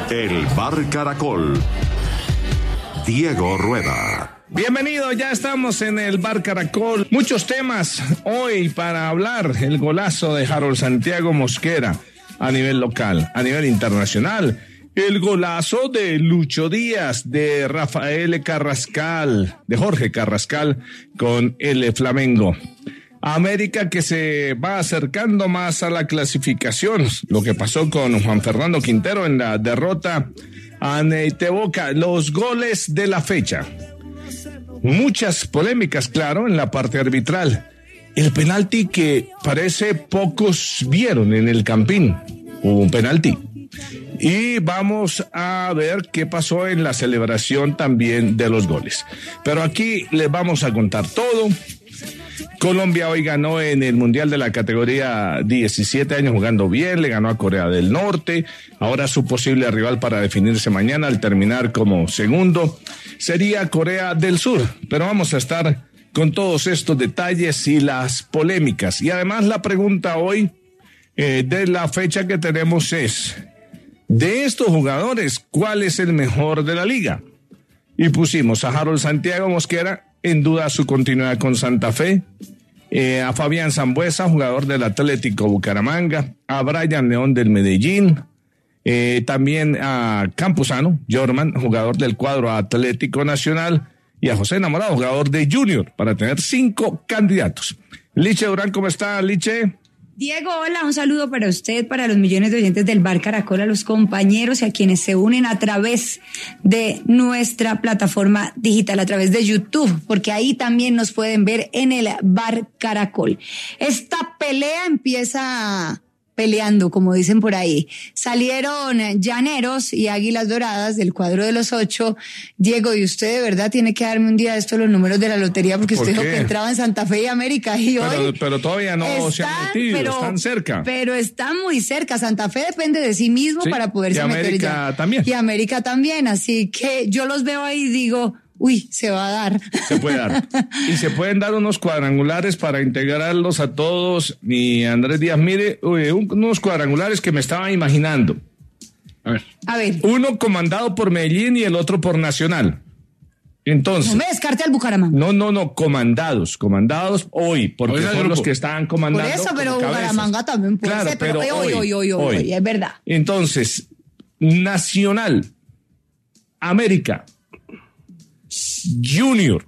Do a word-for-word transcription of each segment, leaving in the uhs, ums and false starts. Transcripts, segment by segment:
El Bar Caracol. Diego Rueda. Bienvenido, ya estamos en el Bar Caracol. Muchos temas hoy para hablar. El golazo de Harold Santiago Mosquera a nivel local, a nivel internacional. El golazo de Lucho Díaz, de Rafael Carrascal, de Jorge Carrascal con el Flamengo. América que se va acercando más a la clasificación. Lo que pasó con Juan Fernando Quintero en la derrota a Neitevoca. Los goles de la fecha. Muchas polémicas, claro, en la parte arbitral. El penalti que parece pocos vieron en el Campín. Hubo un penalti. Y vamos a ver qué pasó en la celebración también de los goles. Pero aquí les vamos a contar todo. Colombia hoy ganó en el Mundial de la categoría diecisiete años jugando bien, le ganó a Corea del Norte. Ahora su posible rival para definirse mañana al terminar como segundo sería Corea del Sur. Pero vamos a estar con todos estos detalles y las polémicas. Y además la pregunta hoy eh, de la fecha que tenemos es: de estos jugadores, ¿cuál es el mejor de la liga? Y pusimos a Harold Santiago Mosquera, en duda su continuidad con Santa Fe, eh, a Fabián Sambueza, jugador del Atlético Bucaramanga, a Brian León del Medellín, eh, también a Campuzano, Jorman, jugador del cuadro Atlético Nacional, y a José Enamorado, jugador de Junior, para tener cinco candidatos. Liche Durán, ¿cómo está, Liche? Diego, hola, un saludo para usted, para los millones de oyentes del Bar Caracol, a los compañeros y a quienes se unen a través de nuestra plataforma digital, a través de YouTube, porque ahí también nos pueden ver en el Bar Caracol. Esta pelea empieza peleando, como dicen por ahí. Salieron Llaneros y Águilas Doradas del cuadro de los ocho. Diego, y usted de verdad tiene que darme un día de estos los números de la lotería, porque usted dijo que entraba en Santa Fe y América, y pero, hoy pero todavía no están, se han metido, pero, están cerca. Pero están muy cerca. Santa Fe depende de sí mismo, sí, para poderse meter ya. Y América también. Y América también, así que yo los veo ahí y digo, uy, se va a dar. Se puede dar. Y se pueden dar unos cuadrangulares para integrarlos a todos. Y Andrés Díaz, mire, uy, unos cuadrangulares que me estaba imaginando. A ver. A ver. Uno comandado por Medellín y el otro por Nacional. Entonces. No me descarte al Bucaramanga. No, no, no, comandados, comandados hoy, porque hoy son los que estaban comandando. Por eso, pero Bucaramanga también puede claro, ser, pero, pero hoy, hoy, hoy, hoy, hoy, hoy, es verdad. Entonces, Nacional, América, Junior,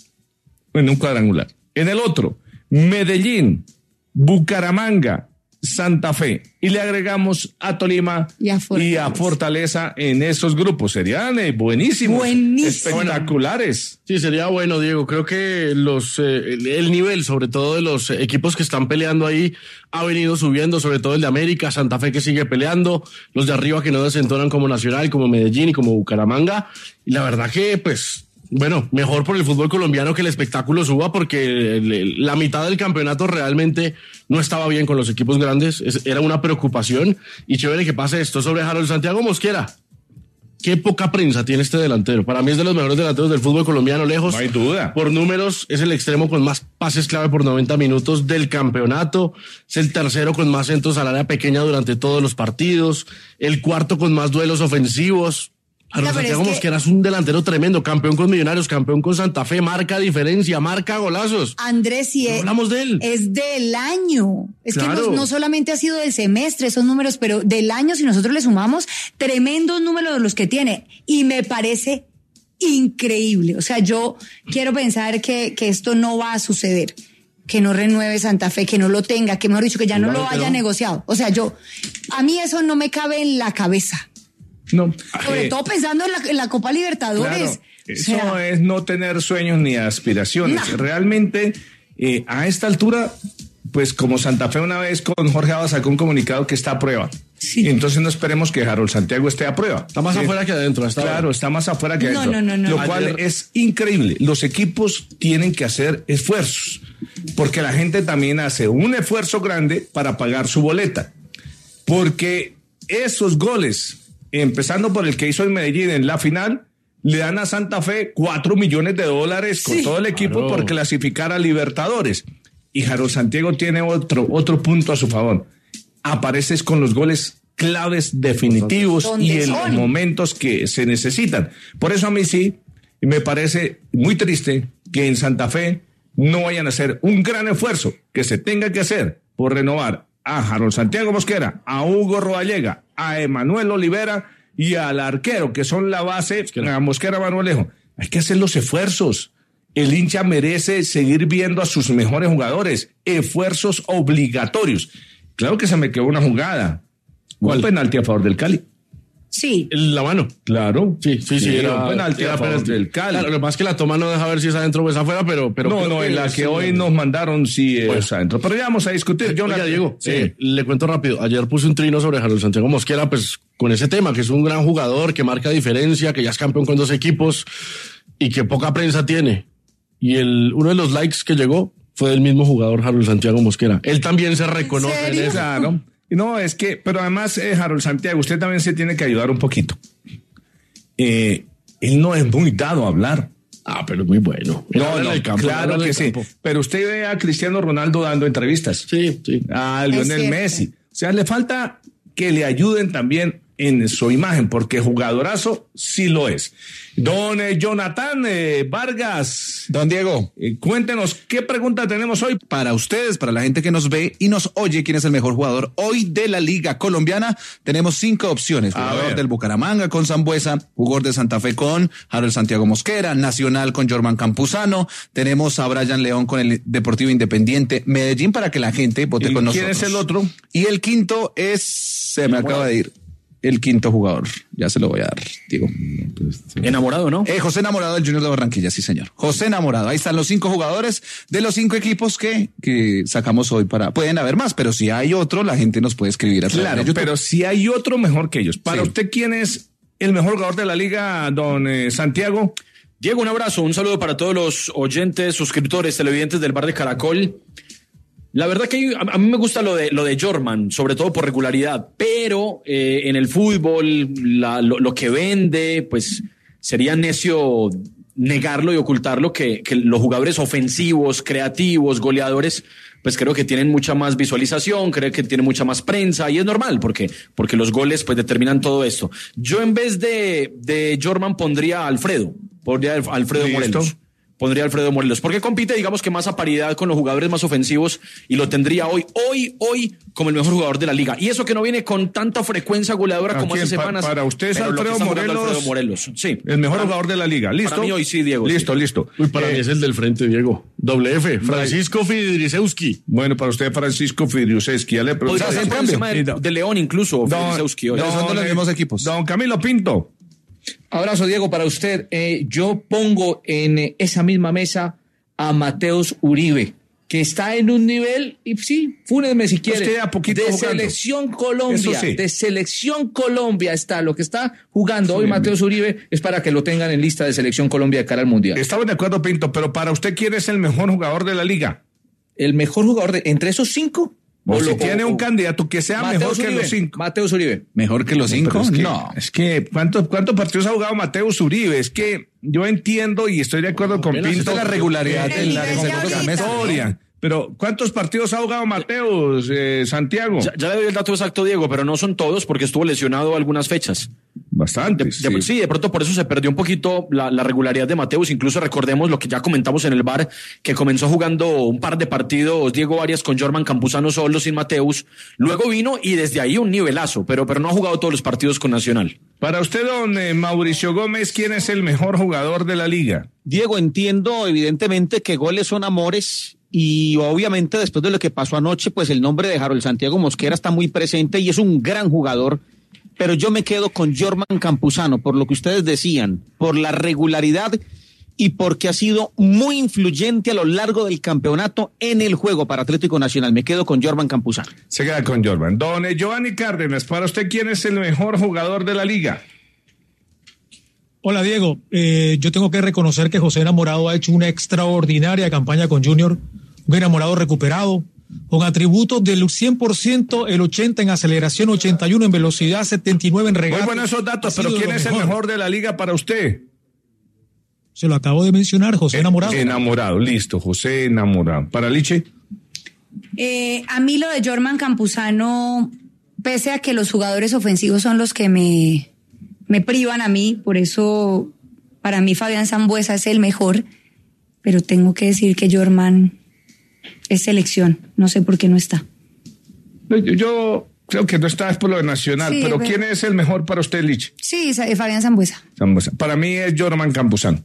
en un cuadrangular. En el otro, Medellín, Bucaramanga, Santa Fe. Y le agregamos a Tolima y a Fortaleza, y a Fortaleza en esos grupos. Serían eh, buenísimos, buenísimos, espectaculares. Sí, sería bueno, Diego. Creo que los eh, el nivel, sobre todo de los equipos que están peleando ahí, ha venido subiendo, sobre todo el de América, Santa Fe que sigue peleando, los de arriba que no desentonan como Nacional, como Medellín y como Bucaramanga. Y la verdad que, pues, bueno, mejor por el fútbol colombiano que el espectáculo suba, porque la mitad del campeonato realmente no estaba bien con los equipos grandes, era una preocupación, y chévere que pase esto sobre Harold Santiago Mosquera. Qué poca prensa tiene este delantero. Para mí es de los mejores delanteros del fútbol colombiano, lejos. No hay duda. Por números, es el extremo con más pases clave por noventa minutos del campeonato. Es el tercero con más centros al área pequeña durante todos los partidos. El cuarto con más duelos ofensivos. Harold Santiago Mosquera es un delantero tremendo, campeón con Millonarios, campeón con Santa Fe, marca diferencia, marca golazos. Andrés, y no es, hablamos de él. Es del año. Es claro. que no, no solamente ha sido del semestre esos números, pero del año, si nosotros le sumamos, tremendos números de los que tiene. Y me parece increíble. O sea, yo quiero pensar que, que esto no va a suceder. Que no renueve Santa Fe, que no lo tenga, que mejor dicho, que ya no claro lo haya no. negociado. O sea, yo, a mí eso no me cabe en la cabeza. No. Sobre eh, todo pensando en la, en la Copa Libertadores. Claro, eso o sea, es no tener sueños ni aspiraciones. No. Realmente, eh, a esta altura, pues como Santa Fe una vez con Jorge Abad sacó un comunicado que está a prueba. Sí. Entonces no esperemos que Harold Santiago esté a prueba. Está más ¿sí? afuera que adentro. Está claro, bien. está más afuera que no, adentro. No, no, no, Lo no. cual Ayer... es increíble. Los equipos tienen que hacer esfuerzos, porque la gente también hace un esfuerzo grande para pagar su boleta. Porque esos goles, empezando por el que hizo en Medellín en la final, le dan a Santa Fe cuatro millones de dólares con sí, todo el equipo claro. por clasificar a Libertadores. Y Harold Santiago tiene otro, otro punto a su favor. Apareces con los goles claves definitivos ¿Dónde y en son? los momentos que se necesitan. Por eso a mí sí me parece muy triste que en Santa Fe no vayan a hacer un gran esfuerzo que se tenga que hacer por renovar a Harold Santiago Mosquera, a Hugo Rodallega, a Emanuel Olivera y al arquero, que son la base, a Mosquera Manuelejo. Hay que hacer los esfuerzos. El hincha merece seguir viendo a sus mejores jugadores. Esfuerzos obligatorios. Claro que se me quedó una jugada. ¿Cuál? Un penalti a favor del Cali. Sí. La mano. Claro. Sí, sí, sí. Sí, era un penalti era a favor penalti. del Cali. Claro, lo que pasa es que la toma no deja ver si es adentro o es afuera, pero... pero no, creo no, en la es- que hoy nos mandaron sí es Bueno. adentro. Pero ya vamos a discutir. Yo Oiga, Diego, sí. eh, le cuento rápido. Ayer puse un trino sobre Harold Santiago Mosquera, pues con ese tema, que es un gran jugador, que marca diferencia, que ya es campeón con dos equipos y que poca prensa tiene. Y el, uno de los likes que llegó fue del mismo jugador, Harold Santiago Mosquera. Él también se reconoce en serio? eso. Claro. No, es que, pero además, eh, Harold Santiago, usted también se tiene que ayudar un poquito. Eh, él no es muy dado a hablar. Ah, pero es muy bueno. Él No, habla no, del campo, claro habla que del sí. campo. Pero usted ve a Cristiano Ronaldo dando entrevistas. Sí, sí. A Es Lionel cierto. Messi. O sea, le falta que le ayuden también en su imagen, porque jugadorazo sí lo es. Don eh, Jonathan eh, Vargas, Don Diego, eh, cuéntenos qué pregunta tenemos hoy. para ustedes, para la gente que nos ve y nos oye, ¿quién es el mejor jugador hoy de la Liga Colombiana? Tenemos cinco opciones. A Jugador ver. del Bucaramanga con Sambuesa, jugador de Santa Fe con Harold Santiago Mosquera, Nacional con Jorman Campuzano, tenemos a Brian León con el Deportivo Independiente Medellín para que la gente vote ¿Y con quién nosotros. es el otro? Y el quinto es, se me acaba de ir, el quinto jugador. Ya se lo voy a dar, Diego. Enamorado, ¿no? Eh, José Enamorado del Junior de Barranquilla, sí señor. José Enamorado, ahí están los cinco jugadores de los cinco equipos que, que sacamos hoy para... Pueden haber más, pero si hay otro, la gente nos puede escribir a través Claro, de YouTube. pero si hay otro mejor que ellos. Para Sí. usted, ¿quién es el mejor jugador de la liga, don eh, Santiago? Diego, un abrazo, un saludo para todos los oyentes, suscriptores, televidentes del Bar de Caracol. La verdad que a, a mí me gusta lo de lo de Jorman, sobre todo por regularidad, pero eh, en el fútbol, la, lo, lo que vende, pues sería necio negarlo y ocultarlo, que, que los jugadores ofensivos, creativos, goleadores, pues creo que tienen mucha más visualización, creo que tienen mucha más prensa, y es normal, porque, porque los goles pues determinan todo esto. Yo en vez de, de Jorman pondría a Alfredo, pondría a Alfredo Listo. Morelos. Pondría a Alfredo Morelos, porque compite, digamos que más a paridad con los jugadores más ofensivos y lo tendría hoy, hoy, hoy como el mejor jugador de la liga. Y eso que no viene con tanta frecuencia goleadora ¿A como quién? hace Pa- semanas. para usted es pero lo que Alfredo está jugando Morelos, Alfredo Morelos, sí. El mejor Para- jugador de la liga. ¿Listo? Para mí hoy sí, Diego. Listo, sí. listo. Uy, para Eh, mí es el del frente, Diego. Doble F, Francisco Fidrisewski. Bueno, para usted, Francisco Fidriusewski. Ya le pregunto. Podría ser por encima de, de León incluso, Fidrisewski hoy. don- son de los eh, mismos equipos. Don Camilo Pinto. Abrazo, Diego, para usted. Eh, yo pongo en eh, esa misma mesa a Mateus Uribe, que está en un nivel, y sí, fúnenme si quiere, que a poquito de jugando. selección Colombia, Eso sí. de selección Colombia está. Lo que está jugando hoy Mateus Uribe es para que lo tengan en lista de selección Colombia de cara al Mundial. Estamos de acuerdo, Pinto, pero para usted, ¿quién es el mejor jugador de la liga? El mejor jugador de entre esos cinco. O si lo- tiene o- un o- candidato que sea Mateus mejor que Uribe, los cinco. Mateus Uribe. ¿Mejor que los cinco? Pero es que, No. es que ¿cuántos, ¿cuántos partidos ha jugado Mateus Uribe? Es que yo entiendo y estoy de acuerdo con Apenas Pinto. está la regularidad que- del- la del- regularidad ahorita. historia. Pero ¿cuántos partidos ha jugado Mateus, eh, Santiago? Ya, ya le doy el dato exacto, Diego, pero no son todos porque estuvo lesionado algunas fechas. Bastante. De- de- sí, de pronto por eso se perdió un poquito la, la regularidad de Mateus. Incluso recordemos lo que ya comentamos en el bar, que comenzó jugando un par de partidos Diego Arias con Jorman Campuzano solo, sin Mateus. Luego vino y desde ahí un nivelazo, pero, pero no ha jugado todos los partidos con Nacional. Para usted, don eh, Mauricio Gómez, ¿quién es el mejor jugador de la liga? Diego, entiendo evidentemente que goles son amores y obviamente después de lo que pasó anoche, pues el nombre de Harold Santiago Mosquera está muy presente y es un gran jugador, pero yo me quedo con Jorman Campuzano por lo que ustedes decían, por la regularidad y porque ha sido muy influyente a lo largo del campeonato en el juego para Atlético Nacional. Me quedo con Jorman Campuzano. Se queda con Jordan. Don eh, Giovanni Cárdenas, para usted, ¿quién es el mejor jugador de la liga? Hola Diego, eh, yo tengo que reconocer que José Enamorado ha hecho una extraordinaria campaña con Junior, un Enamorado recuperado, con atributos del cien por ciento, el ochenta en aceleración, ochenta y uno en velocidad, setenta y nueve en regate. Muy buenos esos datos, Ha pero sido ¿quién lo es el mejor de la liga para usted? Se lo acabo de mencionar, José Enamorado. Eh, enamorado, listo, José Enamorado. ¿Para Liche? Eh, a mí lo de Jorman Campuzano pese a que los jugadores ofensivos son los que me, me privan a mí, por eso para mí Fabián Sambueza es el mejor, pero tengo que decir que Jorman es selección, no sé por qué no está. Yo, yo creo que no está es por lo de Nacional, Sí, pero pero- ¿quién es el mejor para usted, Lich? Sí, Sa- Fabián Sambueza. Sambueza. Para mí es Jorman Campuzano.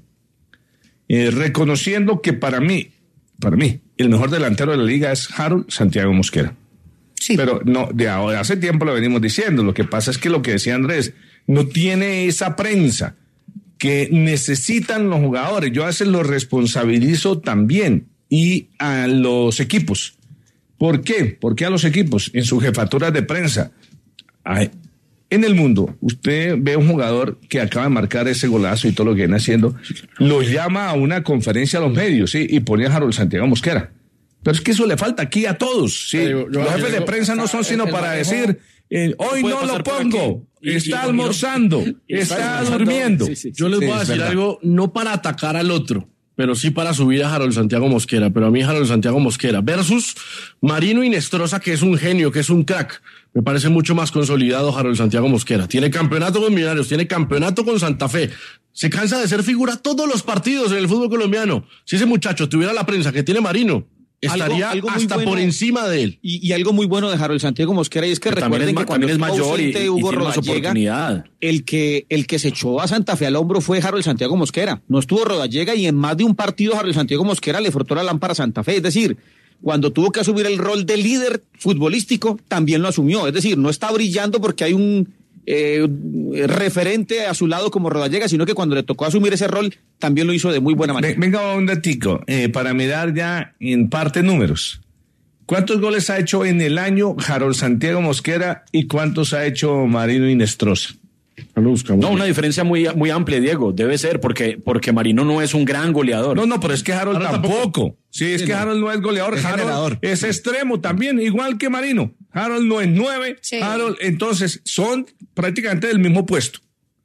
Eh, reconociendo que para mí, para mí, el mejor delantero de la liga es Harold Santiago Mosquera. Sí. Pero no, de ahora, hace tiempo lo venimos diciendo. Lo que pasa es que lo que decía Andrés, no tiene esa prensa que necesitan los jugadores. Yo a veces los responsabilizo también y a los equipos. ¿Por qué? Porque a los equipos en sus jefaturas de prensa, ay, en el mundo, usted ve a un jugador que acaba de marcar ese golazo y todo lo que viene haciendo, lo llama a una conferencia a los medios, ¿sí? Y pone a Harold Santiago Mosquera. Pero es que eso le falta aquí a todos, ¿sí? Pero yo- yo- Los jefes de yo- prensa no son sino el para manejo decir, eh, hoy puede no lo pasar por pongo, aquí. Y- está y- y- almorzando, y- está almorzando. durmiendo. Sí, sí, sí. Yo les Sí, voy a es decir verdad. algo, no para atacar al otro, pero sí para subir a Harold Santiago Mosquera. Pero a mí Harold Santiago Mosquera versus Marino Inestrosa, que es un genio, que es un crack. Me parece mucho más consolidado Harold Santiago Mosquera. Tiene campeonato con Millonarios, tiene campeonato con Santa Fe. Se cansa de ser figura todos los partidos en el fútbol colombiano. Si ese muchacho tuviera la prensa que tiene Marino, estaría algo muy hasta bueno. por encima de él. Y, y algo muy bueno de Harold Santiago Mosquera y es que Pero también recuerden es ma- que cuando también es estuvo mayor y- ausente y Hugo tiene más Rodallega, oportunidad. el que, el que se echó a Santa Fe al hombro fue Harold Santiago Mosquera. No estuvo Rodallega y en más de un partido Harold Santiago Mosquera le frotó la lámpara a Santa Fe. Es decir, cuando tuvo que asumir el rol de líder futbolístico, también lo asumió. Es decir, no está brillando porque hay un eh, referente a su lado como Rodallega, sino que cuando le tocó asumir ese rol, también lo hizo de muy buena manera. Ve- Venga un datico, eh, para mirar ya en parte números. ¿Cuántos goles ha hecho en el año Harold Santiago Mosquera y cuántos ha hecho Marino Inestrosa? Lo buscamos. No, una diferencia muy, muy amplia, Diego. Debe ser, porque, porque Marino no es un gran goleador. No, no, pero es que Harold, Harold tampoco. tampoco. Sí, es que Harold no es goleador, Es Harold generador. es extremo también, igual que Marino. Harold no es nueve, Sí. Harold, entonces son prácticamente del mismo puesto.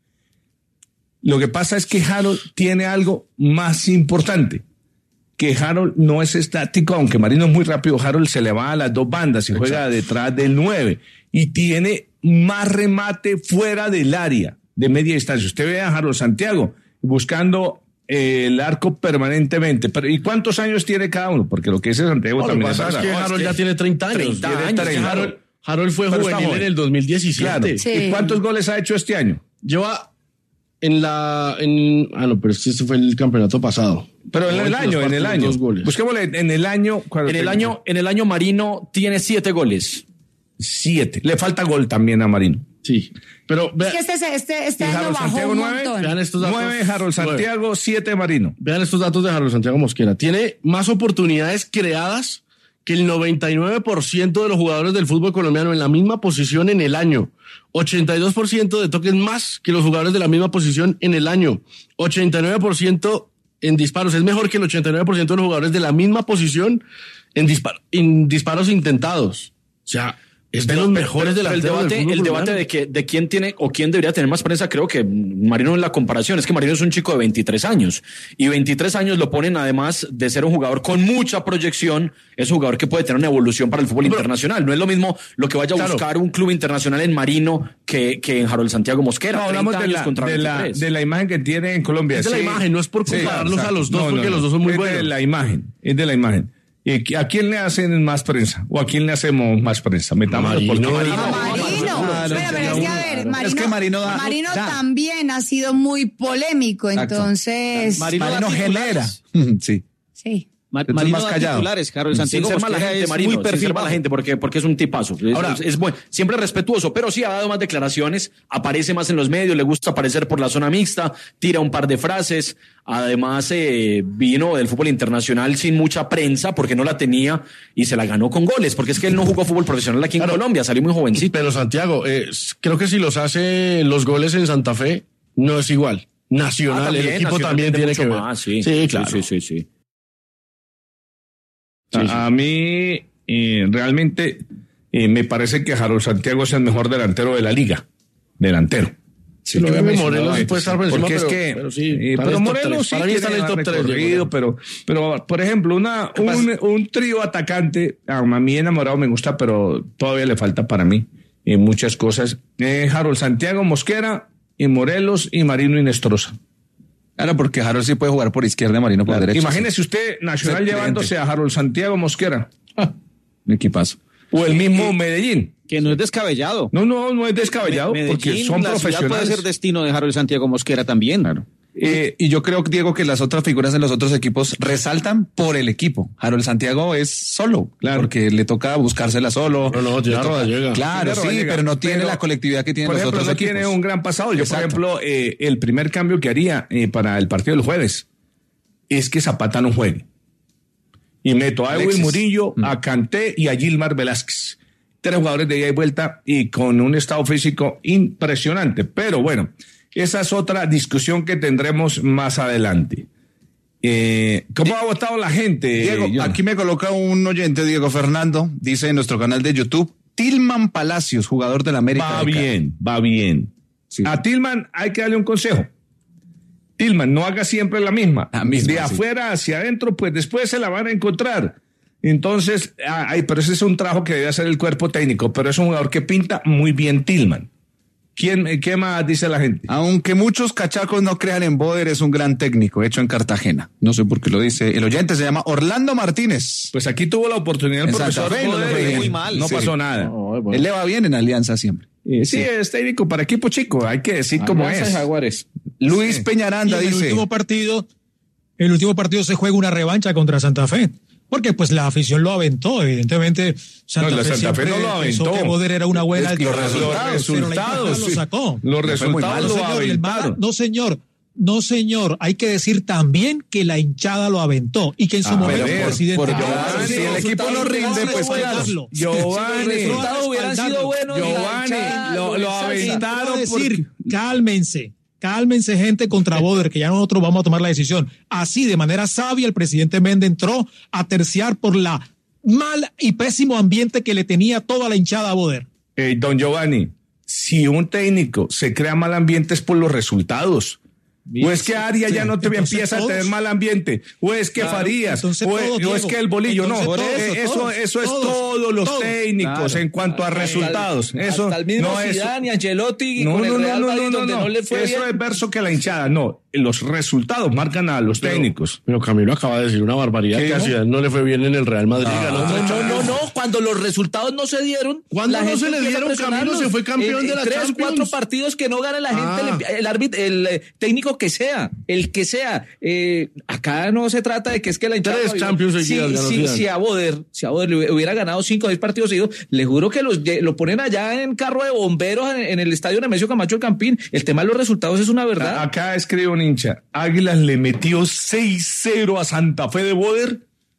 Lo que pasa es que Harold tiene algo más importante, que Harold no es estático, aunque Marino es muy rápido, Harold se le va a las dos bandas y juega detrás del nueve y tiene más remate fuera del área de media distancia. Usted ve a Harold Santiago buscando eh, el arco permanentemente. Pero ¿y cuántos años tiene cada uno? Porque lo que dice Santiago No, lo que también pasa es verdad. que No, es Harold que- ya tiene treinta años. treinta Tiene años, treinta. claro. Harold, Harold fue Pero está juvenil joven. en el dos mil diecisiete. Claro. Sí. ¿Y cuántos goles ha hecho este año? Lleva en la... En, ah, no, pero este fue el campeonato pasado. Pero en No, el los año, en el partidos, año. dos goles. Busquémosle en el año. cuando En el te- año, en el año Marino tiene siete goles. Siete. Le falta gol también a Marino. Sí. Pero vea, Es que este, este, este ¿Y año Harold bajó Santiago un nueve? montón. vean estos datos. Nueve Harold Nueve. Santiago, siete Marino. Vean estos datos de Harold Santiago Mosquera. Tiene más oportunidades creadas que el noventa y nueve por ciento de los jugadores del fútbol colombiano en la misma posición en el año. ochenta y dos por ciento de toques más que los jugadores de la misma posición en el año. ochenta y nueve por ciento en disparos. Es mejor que el ochenta y nueve por ciento de los jugadores de la misma posición en, dispar- en disparos intentados. O sea, es de los mejores Pero el delanteros del debate, fútbol el debate colombiano. de que de quién tiene o quién debería tener más prensa, creo que Marino en la comparación es que Marino es un chico de veintitrés años y veintitrés años lo ponen además de ser un jugador con mucha proyección, es un jugador que puede tener una evolución para el fútbol Pero- internacional. No es lo mismo lo que vaya a Claro. buscar un club internacional en Marino que, que en Harold Santiago Mosquera. No, hablamos treinta de años la, contra de, la, veintitrés. de la imagen que tiene en Colombia. Es de la Sí. imagen, no es por Sí, compararlos exacto. a los dos, No, porque no, los dos son muy es buenos. de la imagen, es de la imagen. ¿Y a quién le hacen más prensa? ¿O a quién le hacemos más prensa? Metámoslo por Marino. Marino. A Marino. Claro, Pero, pero es que, a ver, Marino, Es que Marino da- Marino da. también ha sido muy polémico, Exacto. entonces... Marino da Marino genera. titulares. Sí. Sí. Ma- Entonces, Marino más da callado. titulares, Harold Sin Santiago ser mala Mosquera gente, es Marino, muy sin perfil ser mala bajo. gente, porque, porque es un tipazo. Es, Ahora- es, es buen- siempre respetuoso, pero sí ha dado más declaraciones, aparece más en los medios, le gusta aparecer por la zona mixta, tira un par de frases. Además, eh, vino del fútbol internacional sin mucha prensa porque no la tenía y se la ganó con goles, porque es que él no jugó fútbol profesional aquí en Claro. Colombia, salió muy jovencito. Pero Santiago, eh, creo que si los hace los goles en Santa Fe, no es igual. Nacional, Ah, el también, equipo Nacional también tiene mucho que ver. más, sí. sí, claro. Sí, sí, sí. Sí, sí. A, a mí, eh, realmente, eh, me parece que Harold Santiago es el mejor delantero de la liga. Delantero. Sí, lo que veo lo Morelos mencionaba sí antes, puede estar por encima, porque pero- es que, pero sí, eh, está en pero el top Morelos tres. sí Para mí está tiene en el top más tres, recorrido, Diego. pero, pero, por ejemplo, una, un, un trío atacante, a mí enamorado me gusta, pero todavía le falta para mí. y muchas cosas. Eh, Harold Santiago Mosquera y Morelos y Marino Inestrosa. Claro, porque Harold sí puede jugar por izquierda, Marino por Claro. derecha. Imagínese sí. usted, Nacional Excelente. llevándose a Harold Santiago Mosquera. Ah, Un equipazo. o el mismo Medellín. Que no es descabellado. No, no, no es descabellado, Medellín, porque son la ciudad profesionales. puede ser destino de Harold Santiago Mosquera también. Claro. Eh, y yo creo, Diego, que las otras figuras de los otros equipos resaltan por el equipo. Harold Santiago es solo, Claro. porque le toca buscársela solo. No, no, Le Gerardo toca- Gallega. Claro, Gerardo sí, Gallega, pero no tiene pero, la colectividad que tienen Por los ejemplo, otros no equipos. tiene un gran pasado. Yo, Exacto. por ejemplo, eh, el primer cambio que haría eh, para el partido del jueves es que Zapata no juegue. Y meto a Alexis. Edwin Murillo, Mm. a Kanté y a Gilmar Velázquez. Tres jugadores de ida y vuelta y con un estado físico impresionante. Pero bueno, esa es otra discusión que tendremos más adelante. Eh, ¿Cómo ha votado la gente? Diego, John? aquí me coloca un oyente, Diego Fernando, dice en nuestro canal de YouTube, Tilman Palacios, jugador del América. Va de Cali. bien, va bien. Sí. A Tillman hay que darle un consejo. Tillman, no haga siempre la misma. La misma, de sí. afuera hacia adentro, pues después se la van a encontrar. Entonces, ah, ay, pero ese es un trabajo que debe hacer el cuerpo técnico, pero es un jugador que pinta muy bien Tillman. ¿Quién, eh, ¿Qué más dice la gente? Aunque muchos cachacos no crean en Boder, es un gran técnico, hecho en Cartagena. No sé por qué lo dice. El oyente se llama Orlando Martínez. Pues aquí tuvo la oportunidad el En profesor Santa Fe, no le Boder fue y bien. muy mal. No Sí. pasó nada. No, bueno. Él le va bien en Alianza siempre. Eh, sí, es técnico para equipo chico, hay que decir cómo Alianza es. de Jaguares. Luis Y Peñaranda en el dice. último partido, el último partido se juega una revancha contra Santa Fe. Porque pues la afición lo aventó, evidentemente. Santa No, la Fe Santa Fe siempre no lo pensó aventó. que Boder era una buena Es que los alternativa, resultados, pero la resultados, hinchada lo sí. sacó. Los Le fue muy resultados mal. No, lo señor, y el Mala- aventaron. no, señor. No, señor. Hay que decir también que la hinchada lo aventó y que en su Ah, momento pero el por- presidente. por- Giovanni- si el equipo no rinde, pues claro. Giovanni, Giovanni, los resultados hubieran sido buenos, la Giovanni, hinchada lo, lo lo ensalza. aventaron Quiero porque... decir, cálmense, cálmense gente contra Boder, que ya nosotros vamos a tomar la decisión. Así, de manera sabia, el presidente Méndez entró a terciar por la mal y pésimo ambiente que le tenía toda la hinchada a Boder. Eh, don Giovanni, si un técnico se crea mal ambiente es por los resultados. O es que Arias ya no te Entonces empieza a todos. tener mal ambiente, o es que Claro, Farías, entonces o, todos, o es Diego. que el bolillo, no, Entonces Eh, todos, eso, todos, eso es todos, todos los todos. técnicos Claro. en cuanto a Hasta el- resultados. Eso hasta el mismo no es. Zidane y Ancelotti No, con no, el no, Real no, Madrid, no, no, donde no, no. le fue Eso bien. es verso que la hinchada, no. Los resultados marcan a los técnicos. Pero Camilo acaba de decir una barbaridad ¿Qué que a dijo? Ciudad no le fue bien en el Real Madrid. Ah. ganó No, tres no, Champions. no, no, cuando los resultados no se dieron. ¿Cuándo la no gente se le empieza a dieron? presionarlos. Camilo se fue campeón En- de en la tres, Champions. cuatro partidos que no gana la gente, Ah. le- el árbitro, el eh, técnico que sea, el que sea. Eh, acá no se trata de que es que la hinchada. Tres Champions si, seguidas ganó si, Zidane. si a Boder, si a Boder le hubiera ganado cinco o seis partidos seguidos, le juro que los, lle- lo ponen allá en carro de bomberos en, en el estadio Nemesio Camacho el Campín. El tema de los resultados es una verdad. Acá escribe un hincha. Águilas le metió seis cero a Santa Fe de Boder.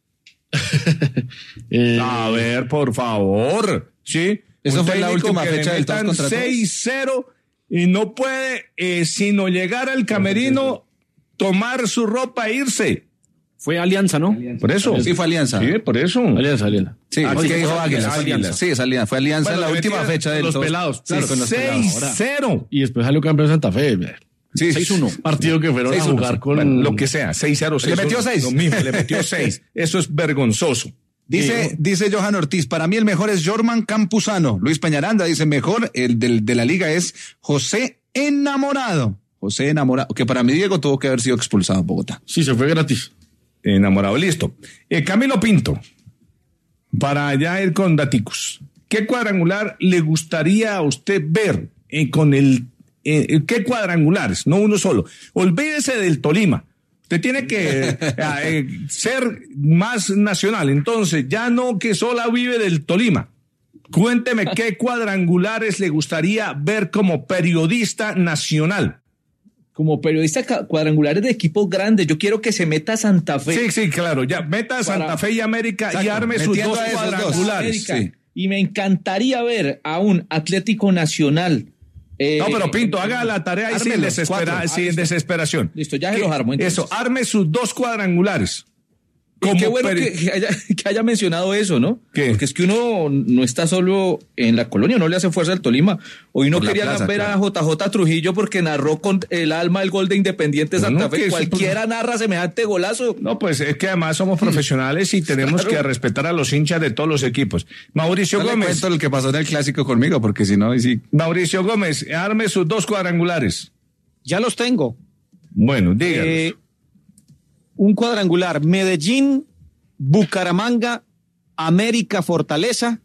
Eh, A ver, por favor. Sí. Eso Un fue la técnico última que le fecha del todos metan contra todos. seis cero y no puede, eh, sino llegar al camerino, tomar su ropa e irse. Fue Alianza, ¿no? Por eso. Sí, fue Alianza. Sí, por eso. Alianza, Alianza. Sí, Ah, porque sí, dijo fue Águilas. Alianza. Águilas. Sí, es Alianza. Fue Alianza Bueno, en la le última metieron fecha del los todos. pelados, Sí, claro. con los pelados. seis cero. Y después salió campeón Santa Fe. Sí, seis uno. Partido que fueron a seis uno, jugar sí. con Bueno, lo que sea, seis cero. Le metió seis. Lo mismo, le metió seis. Eso es vergonzoso. Dice, dice Johan Ortiz, para mí el mejor es Jorman Campuzano. Luis Peñaranda dice, mejor el del, de la liga es José Enamorado. José Enamorado, que para mí Diego tuvo que haber sido expulsado en Bogotá. Sí, se fue gratis. Enamorado, listo. Eh, Camilo Pinto, para ya ir con daticos. ¿Qué cuadrangular le gustaría a usted ver eh, con el... Eh, ¿Qué cuadrangulares? No uno solo. Olvídese del Tolima. Usted tiene que eh, eh, ser más nacional. Entonces, ya no que solo vive del Tolima. Cuénteme qué cuadrangulares le gustaría ver como periodista nacional. Como periodista ca- cuadrangulares de equipos grandes, yo quiero que se meta Santa Fe. Sí, sí, claro. Ya meta a Santa Para- Fe y América y Exacto, arme sus metiendo dos a esos dos. cuadrangulares. América. sí. Y me encantaría ver a un Atlético Nacional. eh, No, pero Pinto, eh, haga la tarea ahí sin, Ármelos, desespera- cuatro. sin listo. desesperación. Listo, ya se ¿Qué- los armo, entonces. Eso, arme sus dos cuadrangulares. Y qué bueno peri- que, que haya, que haya mencionado eso, ¿no? ¿Qué? Porque es que uno no está solo en la colonia, no le hace fuerza al Tolima. Hoy no Por la quería plaza, ver claro. a J J Trujillo porque narró con el alma el gol de Independiente No, Santa no, que Fe. sí, Cualquiera narra semejante golazo. No, pues es que además somos profesionales y tenemos Claro. que respetar a los hinchas de todos los equipos. Mauricio No le Gómez. cuento lo que pasó en el clásico conmigo, porque si no, y sí. Mauricio Gómez, arme sus dos cuadrangulares. Ya los tengo. Bueno, díganos. Eh, un cuadrangular, Medellín, Bucaramanga, América, Fortaleza,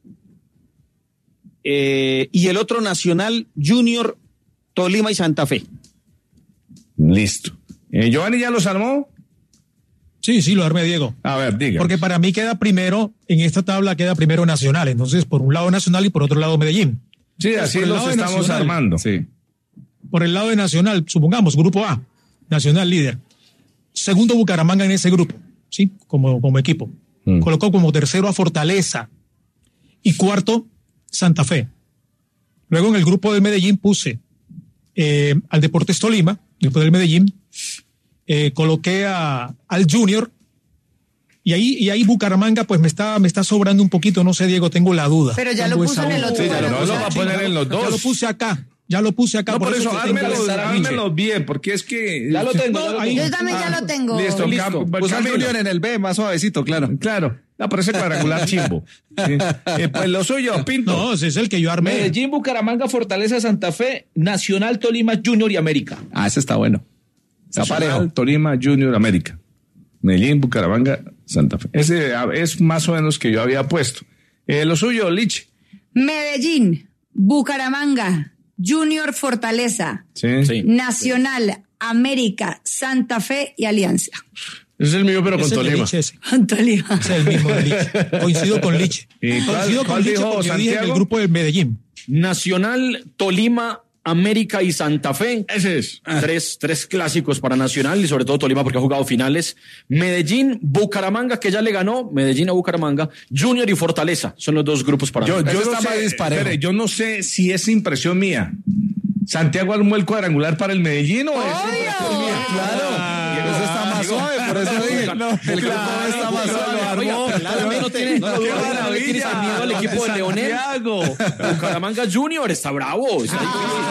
eh, y el otro Nacional, Junior, Tolima y Santa Fe. Listo. Eh, ¿Giovanni ya los armó? Sí, sí, lo armé, Diego. A ver, diga. Porque para mí queda primero, en esta tabla queda primero Nacional. Entonces, por un lado Nacional y por otro lado Medellín. Sí, Pues así por el los lado de estamos Nacional. armando. Sí. Por el lado de Nacional, supongamos, grupo A, Nacional líder. Segundo Bucaramanga en ese grupo, ¿sí? Como, como equipo. Mm. Colocó como tercero a Fortaleza. Y cuarto, Santa Fe. Luego en el grupo del Medellín puse eh, al Deportes Tolima, después del Medellín. Eh, coloqué a, al Junior. Y ahí, y ahí Bucaramanga, pues me está, me está sobrando un poquito, no sé, Diego, tengo la duda. Pero ya Tengo lo puso esa en el duda. otro Sí, ya lo- no lo va a poner en los dos. Ya lo puse acá, ya lo puse acá. No, por eso, que tengo ármelos, esa- ármelos bien, porque es que... Ya lo tengo. No, ya lo ahí- tengo. Yo también ya lo tengo. Ah, Listo, Listo. Cam- Puso al Camilo. Junior en el B, más suavecito, claro. Claro. No, pero ese cuadrangular chimbo. Sí. Eh, pues lo suyo, Pinto. No, ese es el que yo armé. Medellín, Bucaramanga, Fortaleza, Santa Fe, Nacional, Tolima, Junior y América. Ah, ese está bueno. Está Nacional, parejo. Tolima, Junior, América. Medellín, Bucaramanga, Santa Fe. Ese ah, es más o menos que yo había puesto. Eh, lo suyo, Lich. Medellín, Bucaramanga, Junior, Fortaleza, Sí. Sí. Nacional, América, Santa Fe y Alianza. Ese es el mío, pero con Ese es de Tolima. Liche, ese. Tolima. Ese es el mismo de Liche. Coincido con Liche. ¿Y cuál- Coincido cuál con Liche dijo porque yo dije en el Santiago? grupo del Medellín. Nacional, Tolima, América y Santa Fe. Ese es. Tres, tres clásicos para Nacional y sobre todo Tolima porque ha jugado finales. Medellín, Bucaramanga que ya le ganó, Medellín a Bucaramanga, Junior y Fortaleza son los dos grupos para Yo, mí. yo Eso no está más sé, disparejo. espere, yo no sé si es impresión mía. ¿Santiago armó el cuadrangular para el Medellín o es impresión mía? Claro. Eso está más suave, por eso dije. No, el grupo B está más suave. Oiga, claramente no tiene, no, Qué no, no le tienes maravilla. miedo al equipo de Leonel. Santiago. Bucaramanga Junior está bravo. Está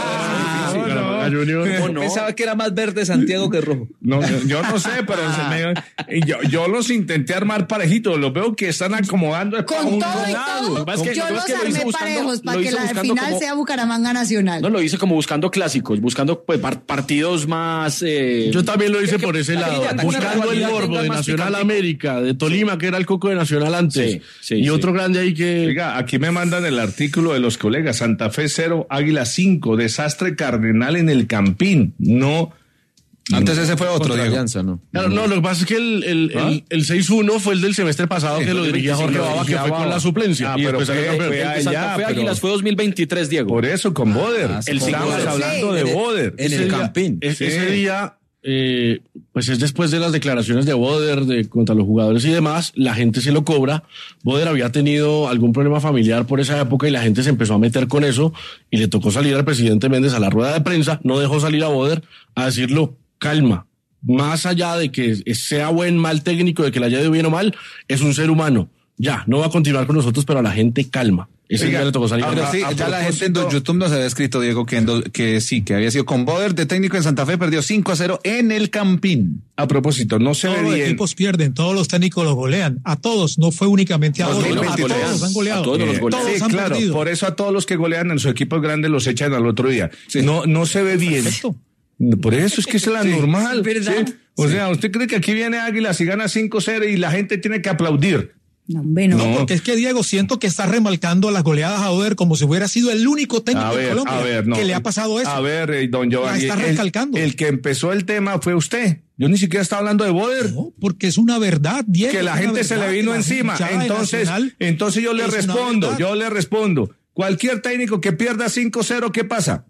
Ah, difícil. no. A Junior. ¿Cómo no? Pensaba que era más verde Santiago que rojo. No, yo, yo no sé, pero se me- yo, yo los intenté armar parejitos. Los veo que están acomodando a Con un todo y lado. todo, Lo que pasa es que- yo lo que los pasa es que lo hice armé buscando- parejos para lo que hice la buscando final como- sea Bucaramanga Nacional. No, lo hice como buscando clásicos, buscando pues, par- partidos más... eh, Yo también lo hice que- por ese que- lado, que tengan buscando el rivalidad, morbo tengan de más Nacional picantico. América, de Tolima, que era el coco de Nacional antes, Sí, sí, y sí. otro grande ahí que... Oiga, aquí me mandan el artículo de los colegas. Santa Fe cero, Águila cinco, desastre cardenal en el Campín. No. Antes ese fue otro, Contra Diego. Alianza, ¿no? Claro, no, lo que pasa es que el, el, ¿Ah? el, el seis uno fue el del semestre pasado que lo dirigía Jorge Baba, que fue con la suplencia. Ah, y pero después salió fue- campeón. fue El de allá, Santa Fe pero- Águilas fue dos mil veintitrés, Diego. Por eso, con Boder. Ah, sí, El Estamos cinco- hablando Sí. de Boder. En Ese el día- Campín. es- Sí. Ese día, eh, pues es después de las declaraciones de Boder de, contra los jugadores y demás, la gente se lo cobra. Boder había tenido algún problema familiar por esa época y la gente se empezó a meter con eso y le tocó salir al presidente Méndez a la rueda de prensa, no dejó salir a Boder a decirlo, calma. Más allá de que sea buen, mal técnico, de que le haya ido bien o mal, es un ser humano. Ya, no va a continuar con nosotros, pero a la gente calma. Ese Oiga, día le tocó salir. ahora Pero sí, a ya la gente en propósito- YouTube nos había escrito, Diego, que, en do- que sí, que había sido con Boder de técnico en Santa Fe, perdió cinco a cero en el Campín. A propósito, no se ve Todos los bien. equipos pierden, todos los técnicos los golean. A todos, no fue únicamente a Dos Boder, mil a veintitrés. todos han goleado. A todos los Eh, golean. Todos sí, han claro, perdido. por eso a todos los que golean en sus equipos grandes los echan al otro día. No, no se ve bien. Perfecto. Por eso es que es la normal. es verdad. ¿sí? O sea, ¿usted cree que aquí viene Águilas y gana cinco cero y la gente tiene que aplaudir? No, hombre, no. No. Porque es que Diego, siento que está remarcando las goleadas a Boder como si hubiera sido el único técnico A de ver, Colombia a ver, no. que le ha pasado eso. A ver, eh, don Giovanni. La está el- recalcando. El, que empezó el tema fue usted. Yo ni siquiera estaba hablando de Boder. No, porque es una verdad, Diego. Que la es una gente se verdad le que vino la encima. hinchada de Entonces, Nacional entonces yo le es una respondo, verdad. yo le respondo. Cualquier técnico que pierda cinco cero, ¿qué pasa?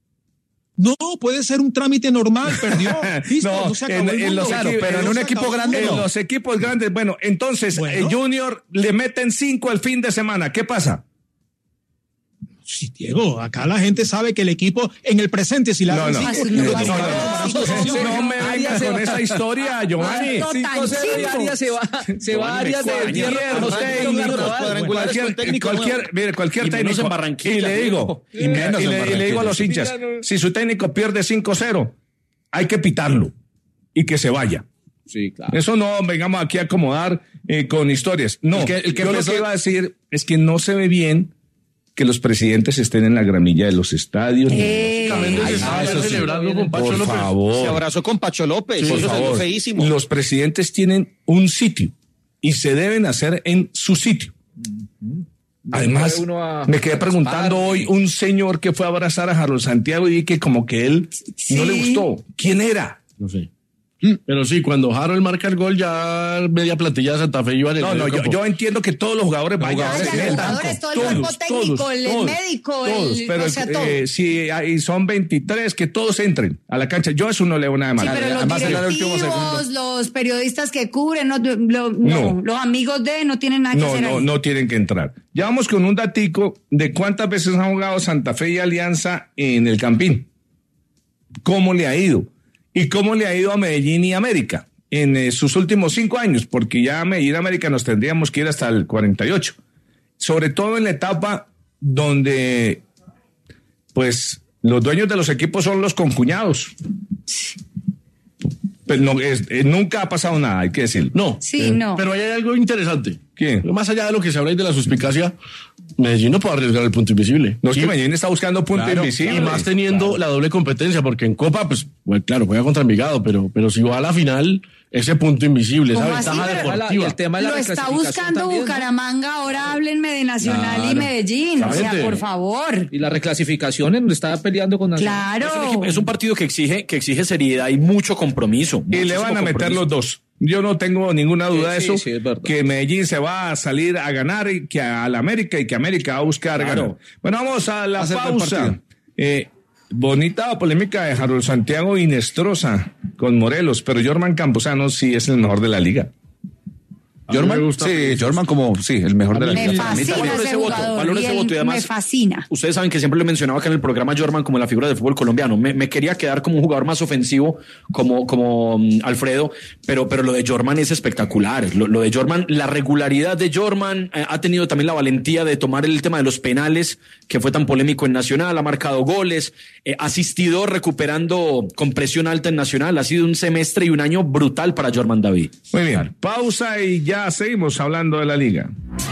No, puede ser un trámite normal, perdió. Listo, No, no, se acabó en- el en mundo. los Claro, equipos- pero en no un se equipo acabó el grande, mundo. en los equipos grandes, bueno, entonces Bueno. eh, Junior le meten cinco el fin de semana, ¿qué pasa? Sí, Diego, acá la gente sabe que el equipo en el presente, si la No, no. sí, Ah, porque- sí, no, no, no, no, no, no, No me vengas con esa historia, Giovanni. No, tan cinco cero y chico. Arias se va, se va a Arias de Cualquier tierra. técnico, cuadrangular cualquier, con técnico cualquier, nuevo. mire, cualquier Y menos técnico. en Barranquilla, Y le digo, y menos y en le, y le Barranquilla. digo a los hinchas, si su técnico pierde cinco cero, hay que pitarlo y que se vaya. Sí, claro. Eso no vengamos aquí a acomodar eh, con historias. No, El que- el que yo lo empezó- que iba a decir es que no se ve bien que los presidentes estén en la gramilla de los estadios. Eh, Básicamente se Ay, estaba ah, eso sí. celebrando con Pacho Por López. favor. Se abrazó con Pacho López. Por eso es algo favor. feísimo. Los presidentes tienen un sitio y se deben hacer en su sitio. Además, puede uno a- me quedé a preguntando raspar, hoy sí. un señor que fue a abrazar a Harold Santiago y que como que él no le Sí. gustó. ¿Quién era? No sé. Pero sí, cuando Harold marca el gol, ya media plantilla de Santa Fe iba en el No, no, medio yo, campo. yo entiendo que todos los jugadores vayan jugadores, en el los banco. jugadores, todo el cuerpo técnico, el médico, el- todos, pero o sea, todo. eh, si hay, son veintitrés, que todos entren a la cancha. Yo eso no le veo nada más. Sí, pero los Además, era el último directivos, segundo. los periodistas que cubren, no, lo- no, No. los amigos de no tienen nada que No, hacer no, ahí. no tienen que entrar. Ya vamos con un datico de cuántas veces han jugado Santa Fe y Alianza en el Campín. ¿Cómo le ha ido? ¿Y cómo le ha ido a Medellín y América en eh, sus últimos cinco años? Porque ya a Medellín y América nos tendríamos que ir hasta el cuarenta y ocho. Sobre todo en la etapa donde, pues, los dueños de los equipos son los concuñados. Pero no, es- eh, nunca ha pasado nada, hay que decirlo. No. Sí, eh, no. Pero ahí hay algo interesante. ¿Qué? Más allá de lo que se habla y de la suspicacia, Medellín no puede arriesgar el punto invisible. No es que Y- Medellín está buscando punto Claro, invisible. y más teniendo la doble competencia, porque en Copa, pues, bueno, claro, juega contra Envigado, pero, pero si va a la final, ese punto invisible, esa ¿Cómo así? ventaja Pero- deportiva. Y el tema de la Lo está reclasificación buscando también, ¿no? Bucaramanga, ahora háblenme de Nacional y Claro. Medellín. O sea, Exactamente. por favor. Y la reclasificación en- está peleando con Nacional. Claro. Es un, equipo- es un partido que exige, que exige seriedad y mucho compromiso. Y le van a meter los dos. Yo no tengo ninguna duda de Sí, eso, sí, es verdad. que Medellín se va a salir a ganar y que a la América y que América va a buscar Claro. ganar. Bueno, vamos a la Hacer el pausa. partido. Eh, bonita polémica de Harold Santiago y Nestroza con Morelos, pero Jorman Campuzano sí es el mejor de la liga. A mí me Jorman, gusta sí, mucho. Jorman como, sí, el mejor de la Me liga. Para mí fascina también. Valoro ese ese voto, jugador. valoro y ese él voto y además- me fascina. Ustedes saben que siempre le mencionaba acá en el programa Jorman como la figura del fútbol colombiano. Me, me quería quedar como un jugador más ofensivo, como, como mm, Alfredo, pero, pero lo de Jorman es espectacular. Lo, lo de Jorman, la regularidad de Jorman, eh, ha tenido también la valentía de tomar el tema de los penales, que fue tan polémico en Nacional, ha marcado goles, eh, asistido recuperando con presión alta en Nacional. Ha sido un semestre y un año brutal para Jorman David. Muy bien, pausa y ya seguimos hablando de la liga.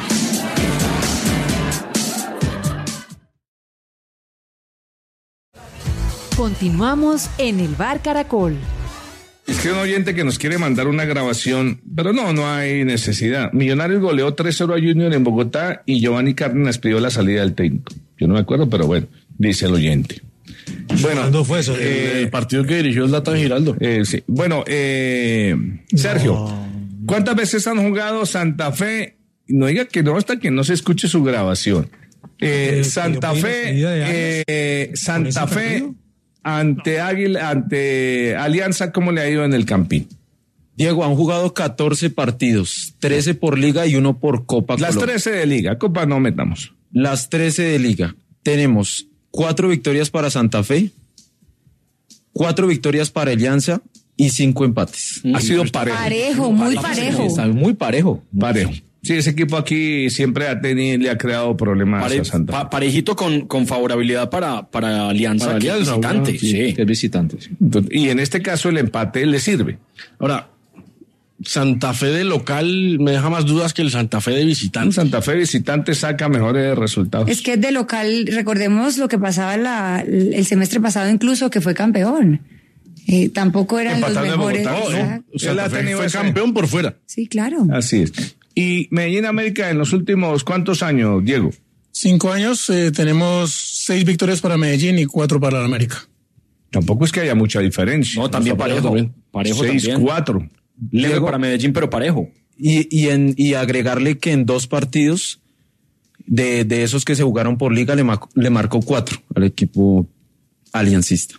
Continuamos en el Bar Caracol. Es que un oyente que nos quiere mandar una grabación, pero no, no hay necesidad. Millonarios goleó tres cero a Junior en Bogotá y Giovanni Cárdenas pidió la salida del técnico. Yo no me acuerdo, pero bueno, dice el oyente. Bueno, ¿Cuándo fue eso? eh, El partido que dirigió Zlatan Giraldo. eh, sí. Bueno, eh, Sergio, ¿cuántas veces han jugado Santa Fe? No diga que no hasta que no se escuche su grabación. Eh, Eh, Santa que yo pedí la Fe, salida de Arias eh, Santa con ese Fe partido. ante Águila, ante Alianza, ¿cómo le ha ido en el Campín? Diego, han jugado catorce partidos, trece por liga y uno por Copa Las Colombia. trece de liga, Copa no metamos. Las trece de liga. Tenemos cuatro victorias para Santa Fe, cuatro victorias para Alianza y cinco empates. Ha sido parejo. Parejo, muy parejo. Está muy parejo. Parejo. Sí, ese equipo aquí siempre ha tenido, le ha creado problemas Pare- a Santa Fe. pa- parejito con, con favorabilidad para, para Alianza, Para que es Alianza, visitante. bueno, sí. Que es visitante. sí. Entonces, y en este caso el empate le sirve. Ahora, Santa Fe de local me deja más dudas que el Santa Fe de visitante. Santa Fe visitante saca mejores resultados. Es que es de local, recordemos lo que pasaba la- el semestre pasado incluso, que fue campeón. Eh, tampoco eran Empatando en los mejores. Bogotá, ¿no? Exacto. Él Santa ha Fe tenido fue ese- campeón por fuera. Sí, claro. Así es. Y Medellín América en los últimos cuántos años, Diego? Cinco años, eh, tenemos seis victorias para Medellín y cuatro para la América. Tampoco es que haya mucha diferencia. No, también parejo. también. Parejo seis también. cuatro. Leve Diego- para Medellín, pero parejo. Y, y, en, y agregarle que en dos partidos de, de esos que se jugaron por liga le, ma- le marcó cuatro al equipo aliancista.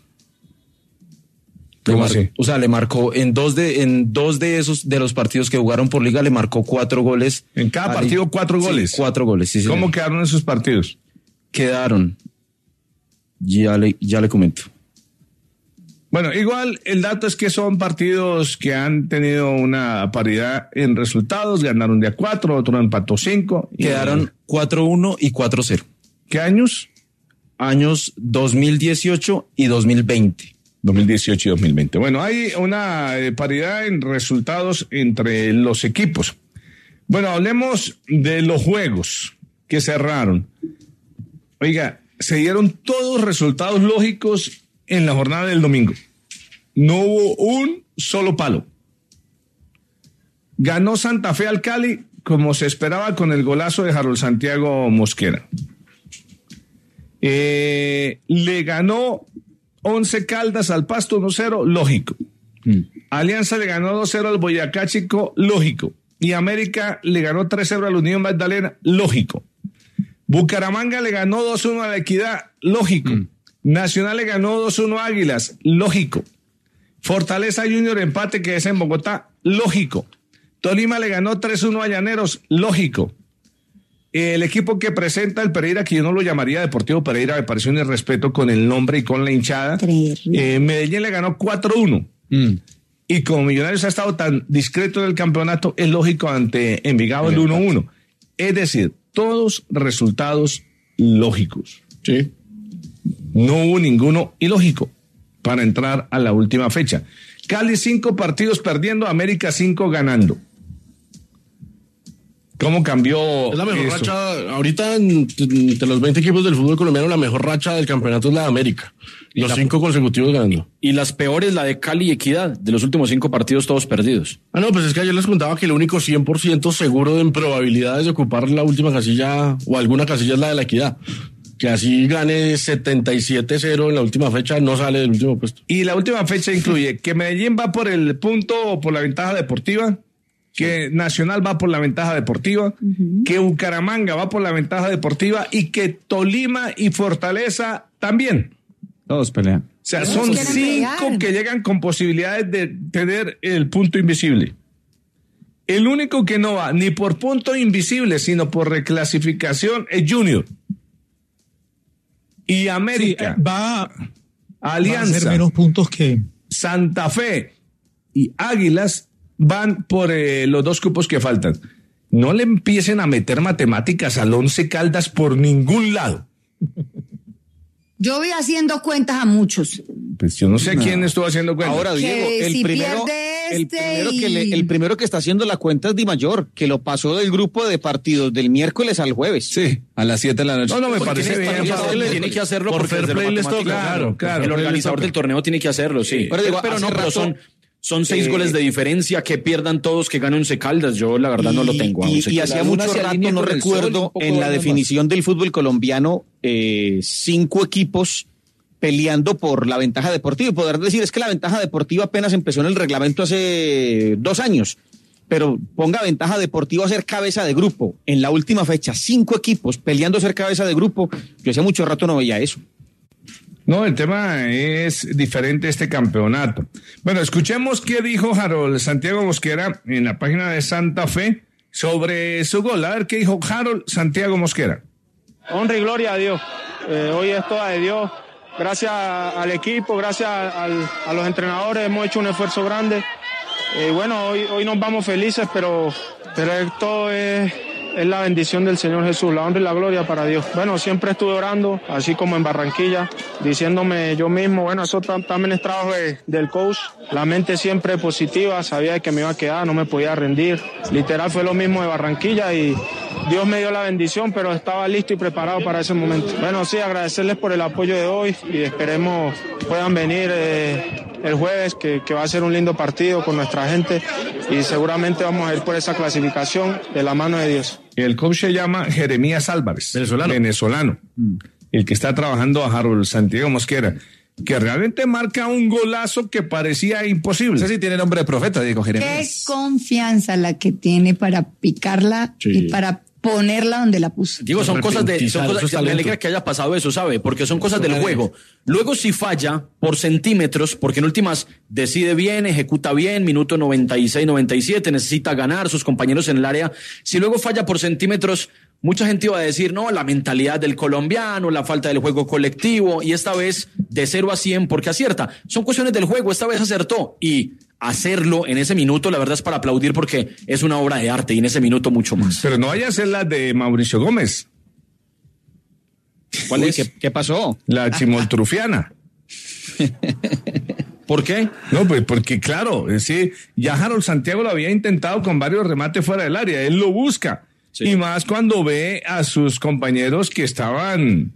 Le ¿Cómo mar- así? O sea, le marcó en dos de en dos de esos de los partidos que jugaron por liga le marcó cuatro goles. En cada al- partido cuatro Sí, goles. cuatro goles, sí, señor. ¿Cómo quedaron esos partidos? Quedaron, ya le, ya le comento. Bueno, igual el dato es que son partidos que han tenido una paridad en resultados, ganaron de a cuatro, otro empató cinco. Quedaron cuatro uno y cuatro cero. ¿Qué años? Años dos mil dieciocho y dos mil veinte. dos mil dieciocho y dos mil veinte. Bueno, hay una eh, paridad en resultados entre los equipos. Bueno, hablemos de los juegos que cerraron. Oiga, se dieron todos resultados lógicos en la jornada del domingo. No hubo un solo palo. Ganó Santa Fe al Cali como se esperaba con el golazo de Harold Santiago Mosquera. Eh, le ganó Once Caldas al Pasto uno cero, lógico. Mm. Alianza le ganó dos cero al Boyacá Chico, lógico. Y América le ganó tres cero al Unión Magdalena, lógico. Bucaramanga le ganó dos uno a la Equidad, lógico. Mm. Nacional le ganó dos uno a Águilas, lógico. Fortaleza Junior empate que es en Bogotá, lógico. Tolima le ganó tres uno a Llaneros, lógico. El equipo que presenta el Pereira, que yo no lo llamaría Deportivo Pereira, me pareció un irrespeto con el nombre y con la hinchada. Eh, Medellín le ganó cuatro uno. Mm. Y como Millonarios ha estado tan discreto en el campeonato, es lógico ante Envigado el uno uno. Es decir, todos resultados lógicos. Sí. No hubo ninguno ilógico para entrar a la última fecha. Cali cinco partidos perdiendo, América cinco ganando. ¿Cómo cambió? Es la mejor eso? racha, ahorita entre los veinte equipos del fútbol colombiano, la mejor racha del campeonato es la de América. Los la, cinco consecutivos ganando. Y, y las peores, la de Cali y Equidad, de los últimos cinco partidos todos perdidos. Ah, no, pues es que ayer les contaba que el único cien por ciento seguro en probabilidades de ocupar la última casilla o alguna casilla es la de la Equidad. Que así gane setenta y siete cero en la última fecha, no sale del último puesto. Y la última fecha incluye que Medellín va por el punto o por la ventaja deportiva, que Nacional va por la ventaja deportiva, uh-huh. que Bucaramanga va por la ventaja deportiva y que Tolima y Fortaleza también. Todos pelean. O sea, son cinco pelear. Que llegan con posibilidades de tener el punto invisible. El único que no va ni por punto invisible, sino por reclasificación es Junior. Y América sí, va, Alianza, va a hacer menos puntos que Santa Fe y Águilas van por eh, los dos cupos que faltan. No le empiecen a meter matemáticas al Once Caldas por ningún lado. Yo voy haciendo cuentas a muchos. Pues yo no sé no. quién estuvo haciendo cuentas. Ahora, Diego, el, si primero, este el, primero y... que le, el primero que está haciendo la cuenta es Di Mayor, que lo pasó del grupo de partidos del miércoles al jueves. Sí, a las siete de la noche. No, no, me porque parece tiene, bien. Tiene, hacerlo, tiene que hacerlo por fair play les toca. Claro, claro. El organizador del torneo tiene que hacerlo, sí. Pero, digo, pero no, rato, pero son... Son seis eh, goles de diferencia, que pierdan todos, que gane Once Caldas. Yo la verdad y, no lo tengo. Y, y hacía mucho rato, no recuerdo, en la definición del fútbol colombiano, eh, cinco equipos peleando por la ventaja deportiva. Y poder decir, es que la ventaja deportiva apenas empezó en el reglamento hace dos años. Pero ponga ventaja deportiva a ser cabeza de grupo. En la última fecha, cinco equipos peleando a ser cabeza de grupo. Yo hace mucho rato no veía eso. No, el tema es diferente este campeonato. Bueno, escuchemos qué dijo Harold Santiago Mosquera en la página de Santa Fe sobre su gol. A ver qué dijo Harold Santiago Mosquera. Honra y gloria a Dios. Eh, hoy es toda de Dios. Gracias al equipo, gracias al, a los entrenadores, hemos hecho un esfuerzo grande. Eh, bueno, hoy, hoy nos vamos felices, pero, pero todo es... es la bendición del Señor Jesús, la honra y la gloria para Dios. Bueno, siempre estuve orando, así como en Barranquilla, diciéndome yo mismo, bueno, eso también es trabajo de, del coach. La mente siempre positiva, sabía que me iba a quedar, no me podía rendir. Literal fue lo mismo de Barranquilla y Dios me dio la bendición, pero estaba listo y preparado para ese momento. Bueno, sí, agradecerles por el apoyo de hoy y esperemos puedan venir eh, el jueves, que, que va a ser un lindo partido con nuestra gente y seguramente vamos a ir por esa clasificación de la mano de Dios. El coach se llama Jeremías Álvarez, venezolano, venezolano mm. el que está trabajando a Harold Santiago Mosquera, que realmente marca un golazo que parecía imposible. No sé si tiene nombre de profeta, Diego Jeremías. Qué confianza la que tiene para picarla sí. y para ponerla donde la puso. Digo, son cosas de, son cosas, me alegra que haya pasado eso, ¿sabe? Porque son cosas del juego. Luego si falla por centímetros, porque en últimas decide bien, ejecuta bien, minuto noventa y seis, noventa y siete, necesita ganar, sus compañeros en el área. Si luego falla por centímetros, mucha gente iba a decir, no, la mentalidad del colombiano, la falta del juego colectivo, y esta vez de cero a cien porque acierta. Son cuestiones del juego, esta vez acertó, y hacerlo en ese minuto, la verdad es para aplaudir porque es una obra de arte, y en ese minuto mucho más. Pero no vaya a ser la de Mauricio Gómez. ¿Cuál es? ¿Qué, qué pasó? La chimoltrufiana. ¿Por qué? No, pues porque claro, sí, ya Harold Santiago lo había intentado con varios remates fuera del área, él lo busca. Sí. Y más cuando ve a sus compañeros que estaban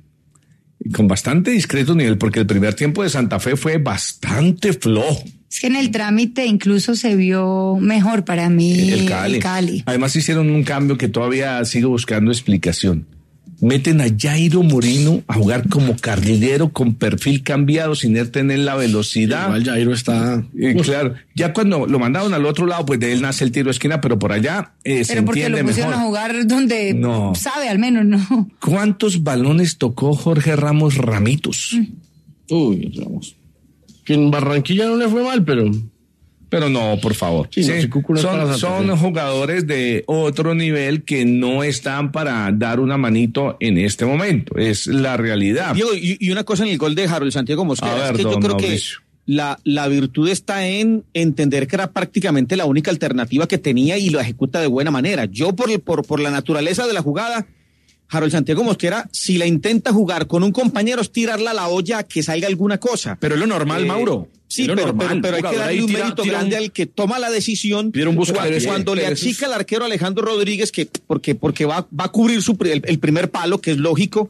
con bastante discreto nivel, porque el primer tiempo de Santa Fe fue bastante flojo. Es que en el trámite incluso se vio mejor para mí el Cali. el Cali. Además hicieron un cambio que todavía sigo buscando explicación. Meten a Jairo Moreno a jugar como carrilero con perfil cambiado sin él tener la velocidad. Igual Jairo está... Eh, claro, ya cuando lo mandaron al otro lado, pues de él nace el tiro de esquina, pero por allá eh, se entiende mejor. Pero porque lo pusieron a jugar donde no. sabe al menos, ¿no? ¿Cuántos balones tocó Jorge Ramos Ramitos? Mm. Uy, Ramos. Que en Barranquilla no le fue mal, pero... Pero no, por favor. Sí, sí, no, son son jugadores de otro nivel que no están para dar una manito en este momento. Es la realidad. Diego, y, y una cosa en el gol de Harold Santiago Mosquera, ver, es que yo creo Mauricio. que la, la virtud está en entender que era prácticamente la única alternativa que tenía y lo ejecuta de buena manera. Yo por, por, por la naturaleza de la jugada, Harold Santiago Mosquera, si la intenta jugar con un compañero, es tirarla a la olla a que salga alguna cosa. Pero es lo normal, eh, Mauro. Sí, pero, normal, pero, pero hay que darle un tira, mérito tira grande un, al que toma la decisión. Un busca, cuando sí, cuando le achica al arquero Alejandro Rodríguez, que porque, porque va, va a cubrir su, el, el primer palo, que es lógico,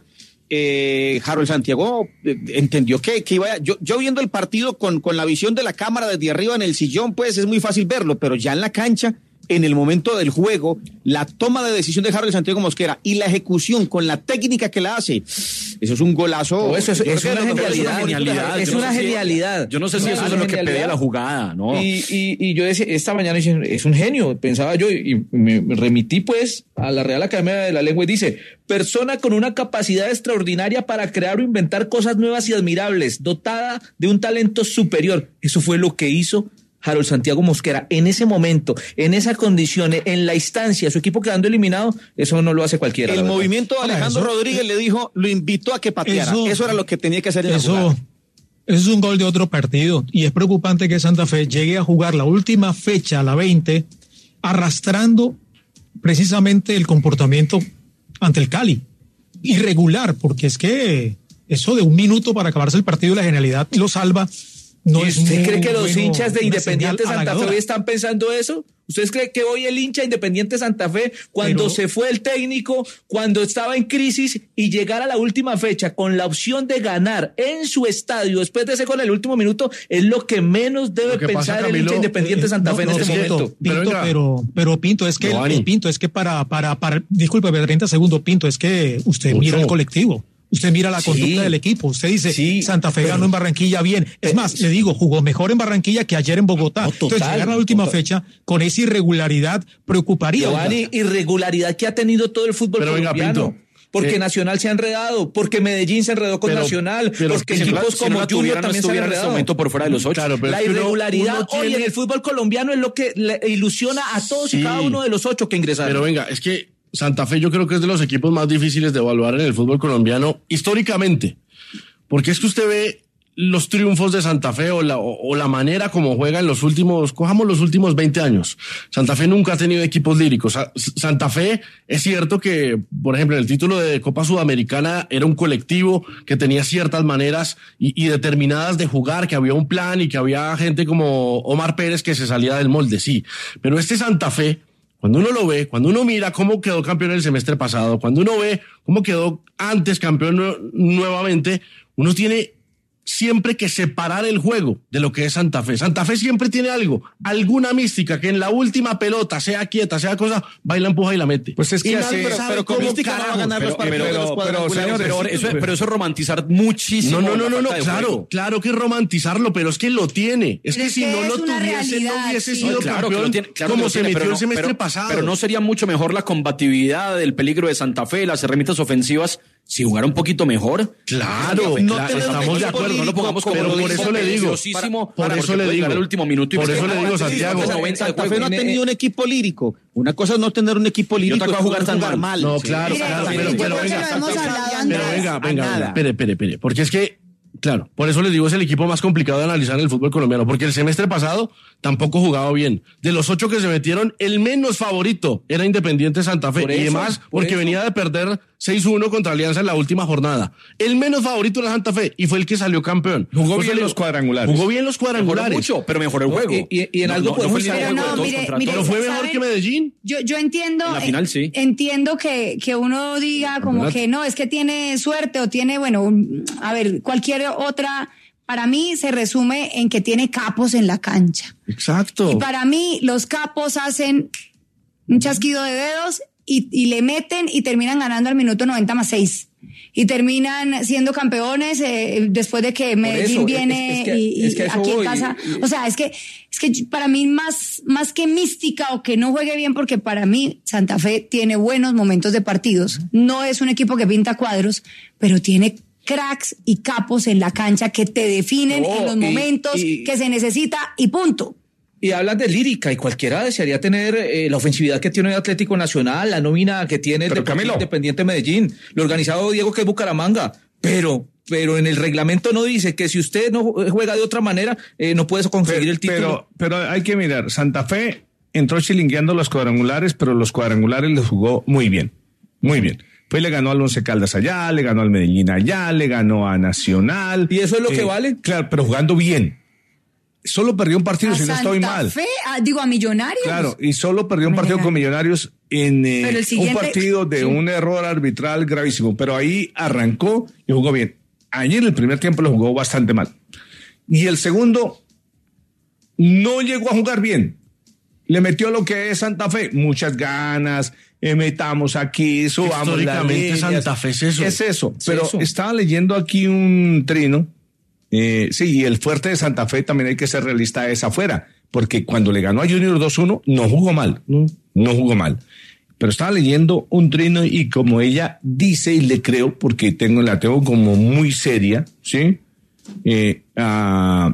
eh, Harold Santiago eh, entendió que, que iba a, yo, yo viendo el partido con, con la visión de la cámara desde arriba en el sillón, pues es muy fácil verlo, pero ya en la cancha, en el momento del juego, la toma de decisión de Harold Santiago Mosquera y la ejecución con la técnica que la hace, eso es un golazo. Oh, eso es, es, una genialidad, es una genialidad. Es una genialidad. Yo no sé si eso es lo que pedía la jugada, ¿no? Y, y, y yo decía, esta mañana es un genio, pensaba yo, y me remití pues a la Real Academia de la Lengua y dice, persona con una capacidad extraordinaria para crear o inventar cosas nuevas y admirables, dotada de un talento superior. Eso fue lo que hizo Harold Santiago Mosquera en ese momento, en esa condición, en la instancia, su equipo quedando eliminado, eso no lo hace cualquiera. El movimiento de Alejandro eso, Rodríguez eh, le dijo, lo invitó a que pateara. Eso, eso era lo que tenía que hacer en la jugada. Eso es un gol de otro partido y es preocupante que Santa Fe llegue a jugar la última fecha, la veinte, arrastrando precisamente el comportamiento ante el Cali. Irregular, porque es que eso de un minuto para acabarse el partido y la genialidad lo salva. No ¿Y es usted muy cree que los bueno, hinchas de Independiente Santa halagadora. Fe están pensando eso? ¿Ustedes creen que hoy el hincha de Independiente Santa Fe, cuando Pero, se fue el técnico, cuando estaba en crisis y llegar a la última fecha con la opción de ganar en su estadio, después de ese con el último minuto, es lo que menos debe que pensar pasa, el hincha de Camilo, Independiente eh, Santa no, Fe en no, este Pinto, momento? Pinto, Pero, pero, pero Pinto, es que, el, Pinto, es que para, para, para, discúlpeme, treinta segundos, Pinto, es que usted Mucho. mira el colectivo. Usted mira la Sí. conducta del equipo, usted dice, Sí, Santa Fe pero- ganó en Barranquilla bien. Es más, le digo, jugó mejor en Barranquilla que ayer en Bogotá. No, total, Entonces, llegar a la última total. fecha con esa irregularidad preocuparía. Giovanni, irregularidad que ha tenido todo el fútbol Pero venga, colombiano. Pinto, Porque eh, Nacional se ha enredado, porque Medellín se enredó con pero- Nacional, pero porque Si no la- equipos si no como la tuviera, Junior no también se han estuviera en este enredado. momento por fuera de los ocho. Claro, pero La es que uno- irregularidad uno hoy tiene- en el fútbol colombiano es lo que le ilusiona a todos y Sí. cada uno de los ocho que ingresaron. Pero venga, es que Santa Fe yo creo que es de los equipos más difíciles de evaluar en el fútbol colombiano históricamente. Porque es que usted ve los triunfos de Santa Fe o la, o, o la manera como juega en los últimos, cojamos los últimos veinte años. Santa Fe nunca ha tenido equipos líricos. Sa- Santa Fe es cierto que, por ejemplo, en el título de Copa Sudamericana era un colectivo que tenía ciertas maneras y, y determinadas de jugar, que había un plan y que había gente como Omar Pérez que se salía del molde, sí. Pero este Santa Fe, cuando uno lo ve, cuando uno mira cómo quedó campeón el semestre pasado, cuando uno ve cómo quedó antes campeón nu- nuevamente, uno tiene siempre que separar el juego de lo que es Santa Fe. Santa Fe siempre tiene algo, alguna mística que en la última pelota, sea quieta, sea cosa, va y la empuja y la mete. Pues es que Y así- nadie pero- sabe pero con cómo mística no va a carajos. ganar los Pero, partidos de los pero, pero, cuadrangulares. señores, pero eso, pero eso es romantizar muchísimo. No, no, no, la no, no, falta de claro, juego. claro que es romantizarlo, pero es que lo tiene. Es Pero que es si que no es lo una tuviese, no realidad, hubiese sí. sido No, claro que campeón lo tiene, claro que como lo se tiene, metió pero el no- semestre pero- pasado. Pero no sería mucho mejor la combatividad, el peligro de Santa Fe, las herramientas ofensivas si jugara un poquito mejor. Claro, no claro, estamos de acuerdo, no lo pongamos como pero por eso le digo, para, por para eso le digo, el último minuto y por me eso le digo, Santiago, Santa Fe no ha tenido un equipo lírico. Una cosa es no tener un equipo lírico, otra cosa es jugar tan jugar mal. mal. No, Sí. claro, Mire, claro, mire, pero, yo pero creo que venga, lo hemos hablado pero antes. venga, venga, nada. venga, espere, espere, espere, porque es que, claro, por eso les digo, es el equipo más complicado de analizar en el fútbol colombiano, porque el semestre pasado tampoco jugaba bien. De los ocho que se metieron, el menos favorito era Independiente Santa Fe, Por y eso, además, por porque eso. venía de perder seis uno contra Alianza en la última jornada. El menos favorito era Santa Fe, y fue el que salió campeón. Jugó Por eso bien le digo, los cuadrangulares. Jugó bien los Mejoró cuadrangulares. mucho, pero mejoró el juego. Y, y- y en No, algo no, no podemos fue el estar de nivel Pero de no, todos mire, contra mire, todos. Pero fue ¿saben? mejor que Medellín. Yo, yo entiendo, En la final, sí. entiendo que, que uno diga como ¿Verdad? que no, es que tiene suerte o tiene, bueno, un- a ver, cualquier otra, para mí se resume en que tiene capos en la cancha. Exacto. Y para mí los capos hacen un chasquido de dedos y, y le meten y terminan ganando al minuto noventa más seis. Y terminan siendo campeones eh, después de que Medellín eso, viene es- es que- y, y es que a eso aquí en voy. casa. O sea, es que, es que para mí más, más que mística o que no juegue bien, porque para mí Santa Fe tiene buenos momentos de partidos. No es un equipo que pinta cuadros, pero tiene cracks y capos en la cancha que te definen No, en los y- momentos y- que se necesita y punto. Y hablas de lírica y cualquiera desearía tener eh, la ofensividad que tiene el Atlético Nacional, la nómina que tiene el Pero, Deportivo Camilo. Independiente Medellín, lo organizado Diego que es Bucaramanga, pero pero en el reglamento no dice que si usted no juega de otra manera eh, no puede conseguir el título. Pero, pero hay que mirar, Santa Fe entró chilingueando los cuadrangulares, pero los cuadrangulares los jugó muy bien, muy bien. Pues le ganó al Once Caldas allá, le ganó al Medellín allá, le ganó a Nacional. ¿Y eso es lo que Eh, vale? Claro, pero jugando bien. Solo perdió un partido, A si no estoy Santa mal. Fe, ah, digo a Millonarios. Claro, y solo perdió un partido con Millonarios en eh, Pero el siguiente- un partido de sí. un error arbitral gravísimo, pero ahí arrancó y jugó bien. Ayer en el primer tiempo lo jugó bastante mal. Y el segundo no llegó a jugar bien. Le metió lo que es Santa Fe, muchas ganas, eh, metamos aquí, subamos las Históricamente líneas. Santa Fe es eso. Es eso, Es pero eso. estaba leyendo aquí un trino. Eh, sí, y el fuerte de Santa Fe también hay que ser realista, es afuera, porque cuando le ganó a Junior dos uno no jugó mal, no, no jugó mal. Pero estaba leyendo un trino y como ella dice, y le creo, porque tengo, la tengo como muy seria, ¿sí? Eh, a,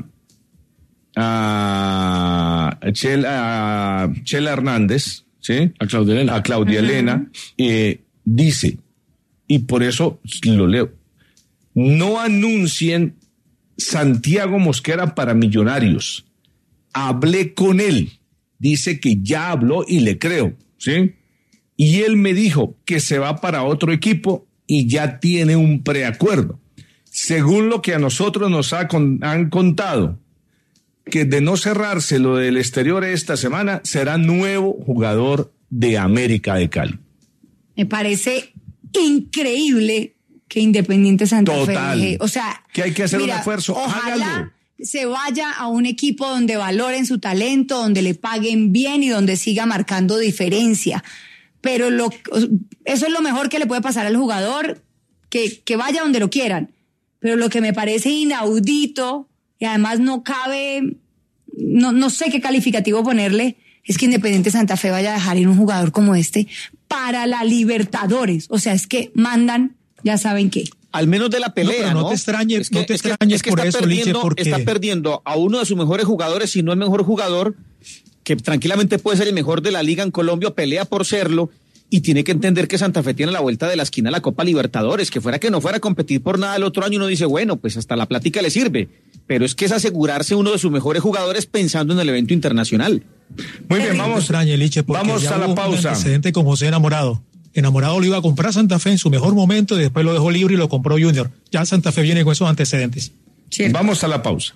a, Chela, a Chela Hernández, ¿sí? A Claudia Elena. A Claudia Elena, eh, dice, y por eso lo leo, no anuncien Santiago Mosquera para Millonarios. Hablé con él. Dice que ya habló y le creo, ¿sí? Y él me dijo que se va para otro equipo y ya tiene un preacuerdo. Según lo que a nosotros nos ha con- han contado, que de no cerrarse lo del exterior esta semana, será nuevo jugador de América de Cali. Me parece increíble que Independiente Santa Total. Fe deje. O sea, Que hay que hacer un mira, esfuerzo. Ojalá Hágalo. se vaya a un equipo donde valoren su talento, donde le paguen bien y donde siga marcando diferencia. Pero lo, eso es lo mejor que le puede pasar al jugador, que, que vaya donde lo quieran. Pero lo que me parece inaudito, y además no cabe, no, no sé qué calificativo ponerle, es que Independiente Santa Fe vaya a dejar ir un jugador como este para la Libertadores. O sea, es que mandan, ya saben qué. Al menos de la pelea, No, pero ¿no? no te extrañes, Es que- no te es que- extrañes es que por está eso, Liche, perdiendo, porque está perdiendo a uno de sus mejores jugadores, si no el mejor jugador, que tranquilamente puede ser el mejor de la liga en Colombia, pelea por serlo, y tiene que entender que Santa Fe tiene la vuelta de la esquina a la Copa Libertadores, que fuera que no fuera a competir por nada el otro año, uno dice, bueno, pues hasta la plática le sirve, pero es que es asegurarse uno de sus mejores jugadores pensando en el evento internacional. Muy bien, No te vamos, extrañes, Liche, porque vamos ya a la hubo un pausa. antecedente con José Enamorado. Enamorado lo iba a comprar Santa Fe en su mejor momento y después lo dejó libre y lo compró Junior. Ya Santa Fe viene con esos antecedentes. Cierto. Vamos a la pausa.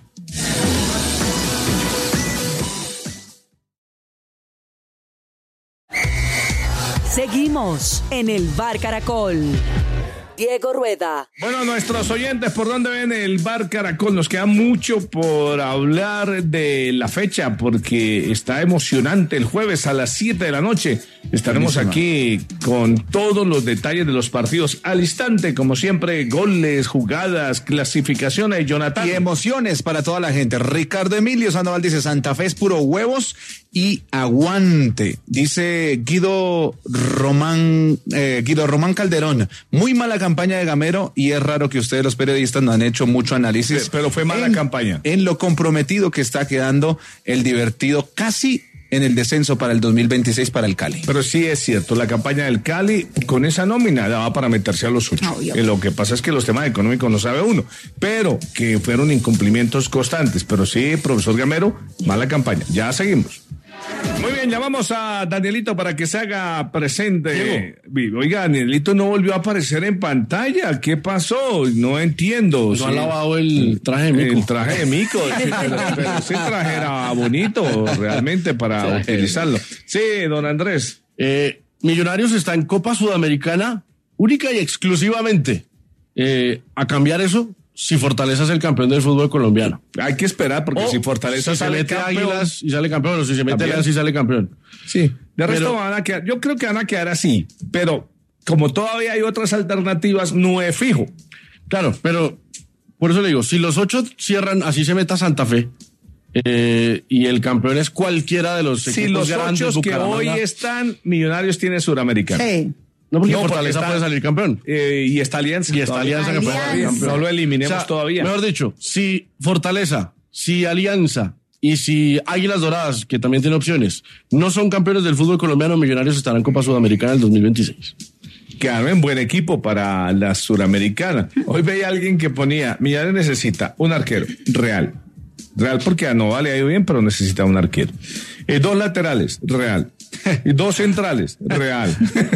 Seguimos en el Bar Caracol. Diego Rueda. Bueno, nuestros oyentes, ¿por dónde ven el Bar Caracol? Nos queda mucho por hablar de la fecha, porque está emocionante. El jueves a las siete de la noche estaremos Buenísima. aquí con todos los detalles de los partidos. Al instante, como siempre, goles, jugadas, clasificaciones. Jonathan. Y emociones para toda la gente. Ricardo Emilio Sandoval dice, Santa Fe es puro huevos y aguante. Dice Guido Román, eh, Guido Román Calderón, muy mala campaña de Gamero y es raro que ustedes los periodistas no han hecho mucho análisis. Sí, pero fue mala en, campaña. En lo comprometido que está quedando el divertido casi en el descenso para el dos mil veintiséis para el Cali. Pero sí es cierto, la campaña del Cali con esa nómina daba para meterse a los ocho. Obvio. Eh, lo que pasa es que los temas económicos no sabe uno, pero que fueron incumplimientos constantes. Pero sí, profesor Gamero, mala campaña. Ya seguimos. Muy bien, llamamos a Danielito para que se haga presente. Diego. Oiga, Danielito no volvió a aparecer en pantalla. ¿Qué pasó? No entiendo. No sí. ha lavado el traje de mico. El traje de mico. Sí, pero, pero ese traje era bonito realmente para sí. utilizarlo. Sí, don Andrés. Eh, Millonarios está en Copa Sudamericana única y exclusivamente eh, a cambiar eso. Si Fortaleza es el campeón del fútbol colombiano. Hay que esperar porque o si Fortaleza si sale se mete campeón, Águilas y sale campeón, o si se mete Alianza y sale campeón. Sí, de resto pero, van a quedar, yo creo que van a quedar así, pero como todavía hay otras alternativas, no es fijo. Claro, pero por eso le digo, si los ocho cierran, así se meta Santa Fe, eh, y el campeón es cualquiera de los si equipos los grandes, ocho que hoy están, Millonarios tiene Suramericana. Sí. No, porque no, Fortaleza porque está, puede salir campeón. Eh, y está Alianza. Y está Alianza, Alianza que puede salir campeón. No lo eliminemos o sea, todavía. Mejor dicho, si Fortaleza, si Alianza y si Águilas Doradas, que también tiene opciones, no son campeones del fútbol colombiano, Millonarios estarán en Copa Sudamericana en el dos mil veintiséis. Que armen buen equipo para la Suramericana. Hoy veía a alguien que ponía, Millonarios necesita un arquero real. Real porque a Nova le ha ido bien, pero necesita un arquero. Eh, dos laterales, real. Y dos centrales, real.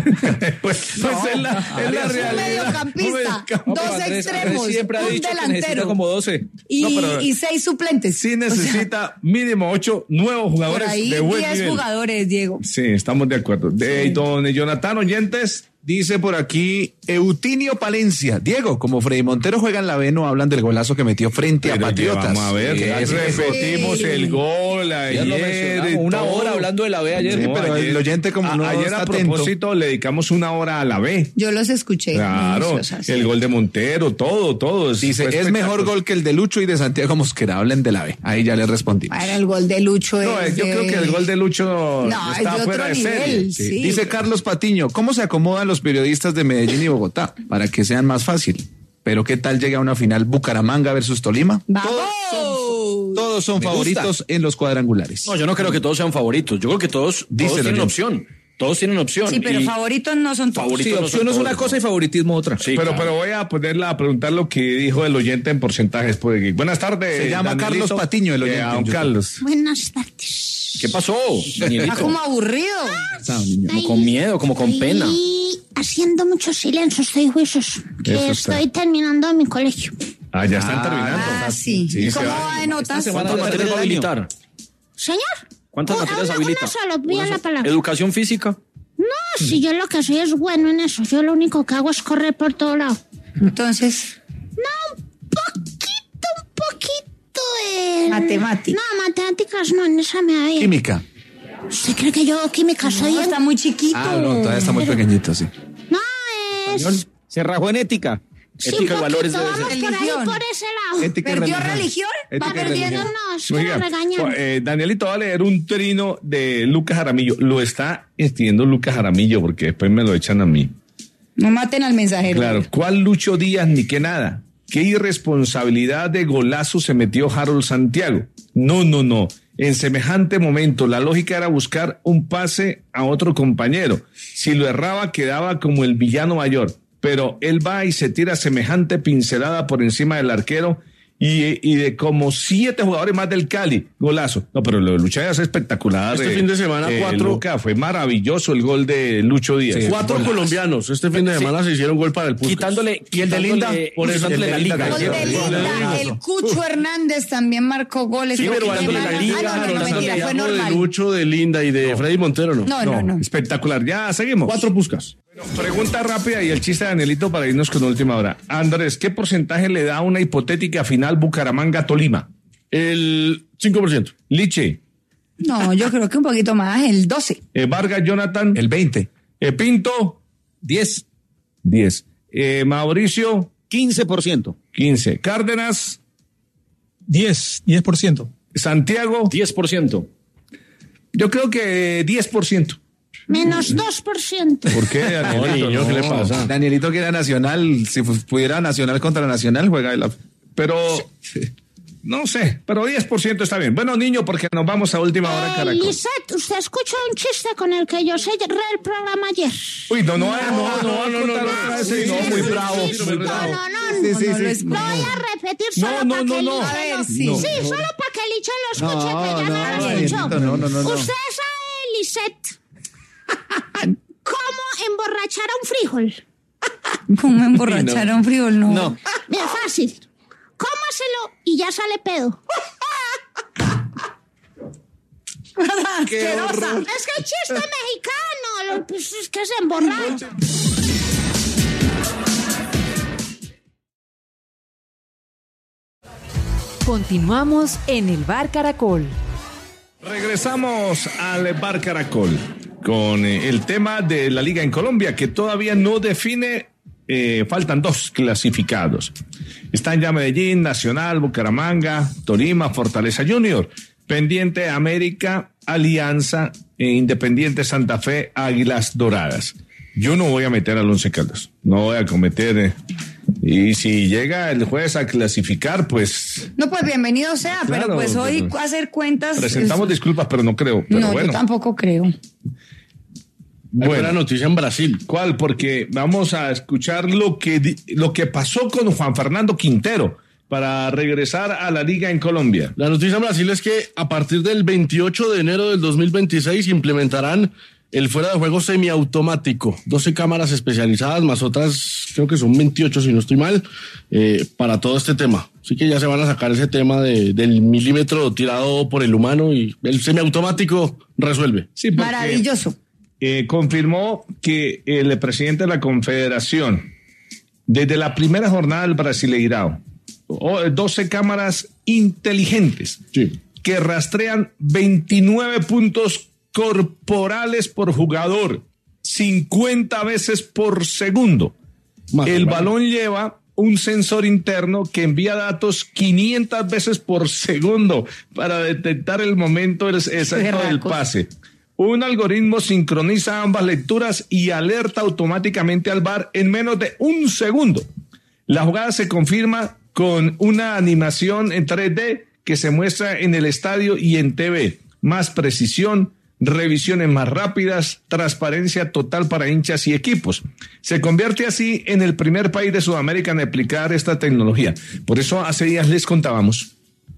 pues no, pues es la, es la realidad. Un mediocampista, no, dos Andrés, extremos, Andrés siempre ha un dicho delantero. Que necesita como doce. Y, no, pero, y seis suplentes. Sí necesita o sea, mínimo ocho nuevos jugadores por ahí de buen diez nivel. jugadores, Diego. Sí, estamos de acuerdo. De sí. Don Jonathan Oyentes. Dice por aquí Eutinio Palencia. Diego, como Freddy Montero juega en la B, no hablan del golazo que metió frente Pero a Patriotas. Vamos a ver, sí, repetimos sí. el gol ayer. Una todo. hora hablando de la B ayer. Sí, no, pero ayer, el oyente como a, no ayer está a propósito atento. le dedicamos una hora a la B. Yo los escuché. Claro, el gol de Montero, todo, todo. Dice, es mejor gol que el de Lucho y de Santiago Mosquera. Hablen de la B. Ahí ya le respondimos. Para el gol de Lucho no, es yo de... creo que el gol de Lucho no, está es de fuera otro de nivel, serie. sí. Sí. Dice Carlos Patiño, ¿cómo se acomodan los periodistas de Medellín y Bogotá para que sean más fácil? Pero ¿qué tal llega a una final Bucaramanga versus Tolima? ¡Vamos! Todos son, todos son favoritos en los cuadrangulares. No, yo no creo que todos sean favoritos. Yo creo que todos, todos tienen yo. opción. Todos tienen opción. Sí, pero y favoritos no son todos. Favoritos sí, opción no es una cosa y favoritismo otra. Sí, pero, claro. pero voy a ponerla a preguntar lo que dijo el oyente en porcentajes. Pues, buenas tardes. Se llama Danielito. Carlos Patiño el oyente. Eh, don Carlos. Buenas tardes. ¿Qué pasó, Danielito? Está como aburrido. Ah, como con miedo, como con pena. Y haciendo mucho silencio, estoy juicios. Que Eso estoy está. terminando mi colegio. Ah, ya están ah, terminando. Ah, sí. sí ¿Y cómo va de notas? ¿Cuántas materias va a habilitar? Señor. ¿Cuántas oh, materias una, habilita? Una solo, una la palabra. ¿Educación física? No, si yo lo que soy es bueno en eso. Yo lo único que hago es correr por todo lado. Entonces... No, un poquito, un poquito de... Matemáticas. No, matemáticas no, en esa me da bien. Química. ¿Usted cree que yo química soy? No, está muy chiquito. Ah, no, todavía está muy pequeñito, sí. No, es... Se rajó en ética. Sí, ética y valores vamos de por ahí, por ese lado. Ética ¿Perdió religión? religión? Ética ¿Va perdiendo? No, es que lo regañan. Eh, Danielito va a leer un trino de Lucas Jaramillo. Lo está escribiendo Lucas Jaramillo porque después me lo echan a mí. No maten al mensajero. Claro, ¿cuál Lucho Díaz ni qué nada? ¿Qué irresponsabilidad de golazo se metió Harold Santiago? No, no, no. En semejante momento la lógica era buscar un pase a otro compañero. Si lo erraba quedaba como el villano mayor. Pero él va y se tira semejante pincelada por encima del arquero y, y de como siete jugadores más del Cali. Golazo. No, pero lo de Lucho Díaz es espectacular. Este eh, fin de semana, eh, cuatro. Luca, fue maravilloso el gol de Lucho Díaz. Sí, cuatro golazo. Colombianos. Este fin de semana sí. se hicieron gol para el Puskas. Quitándole, y el de Linda. Por eso el de la Liga. Gol de Linda. El Cucho Hernández también marcó goles. Sí, pero el de la Liga. Ah, no, no, no, mentira, fue normal. De Lucho, de Linda y de no. Freddy Montero, no. No, no, no. Espectacular. Ya seguimos. Cuatro Puskas. Pregunta rápida y el chiste de Danielito para irnos con última hora. Andrés, ¿qué porcentaje le da una hipotética final Bucaramanga-Tolima? El cinco por ciento. Liche. No, yo creo que un poquito más, el doce. Eh, Vargas, Jonathan. El veinte. Eh, Pinto. diez. diez. Eh, Mauricio. quince por ciento. quince. Cárdenas. diez, diez por ciento. Santiago. diez por ciento. Yo creo que diez por ciento. Menos dos por ciento. ¿Por qué, Danielito? No, niño, ¿qué le pasa? Danielito que era Nacional, si fu- pudiera Nacional contra Nacional, juega el... Pero, no sé, pero diez por ciento está bien. Bueno, niño, porque nos vamos a última hora, Eh, Caracol. Lisette, ¿usted escuchó un chiste con el que yo cerré el programa ayer? Uy, no, no, no, no, no, no, no, no, Sí, no, muy bravo, muy No, bravo. no, no, Sí, sí, no, sí. no, les- no voy a repetir No, solo no, para no, que no. Licha A ver, lo- sí. Sí, solo para que Licha lo escuche, No, que ya no, me lo Danielito, escuchó. no, no, no, no. Usted sabe, Lisette, cómo emborrachar a un frijol. ¿Cómo emborrachar a un frijol? No. No. Mira, fácil. Cómaselo y ya sale pedo. Asquerosa. Es que el chiste mexicano, lo- pues, es que se emborracha. Continuamos en el Bar Caracol. Regresamos al Bar Caracol con eh, el tema de la Liga en Colombia, que todavía no define, eh, faltan dos clasificados. Están ya Medellín, Nacional, Bucaramanga, Tolima, Fortaleza Junior. Pendiente América, Alianza, e Independiente Santa Fe, Águilas Doradas. Yo no voy a meter al Once Caldas, no voy a cometer... Eh, y si llega el jueves a clasificar, pues... No, pues bienvenido sea, Claro, pero pues hoy pero- hacer cuentas... Presentamos es- disculpas, pero no creo. Pero No, bueno. yo tampoco creo. Hay buena noticia en Brasil. ¿Cuál? Porque vamos a escuchar lo que, di- lo que pasó con Juan Fernando Quintero para regresar a la Liga en Colombia. La noticia en Brasil es que a partir del veintiocho de enero del dos mil veintiséis implementarán el fuera de juego semiautomático. doce cámaras especializadas más otras, creo que son veintiocho si no estoy mal, eh, para todo este tema. Así que ya se van a sacar ese tema de, del milímetro tirado por el humano y el semiautomático resuelve. Sí, porque, Maravilloso. eh, confirmó que el presidente de la Confederación, desde la primera jornada del Brasileirao, o- doce cámaras inteligentes Sí. que rastrean veintinueve puntos corporales por jugador, cincuenta veces por segundo. Más El o menos. balón lleva un sensor interno que envía datos quinientas veces por segundo para detectar el momento del- exacto del Berracos. pase. Un algoritmo sincroniza ambas lecturas y alerta automáticamente al V A R en menos de un segundo. La jugada se confirma con una animación en tres D que se muestra en el estadio y en T V. Más precisión, revisiones más rápidas, transparencia total para hinchas y equipos. Se convierte así en el primer país de Sudamérica en aplicar esta tecnología. Por eso hace días les contábamos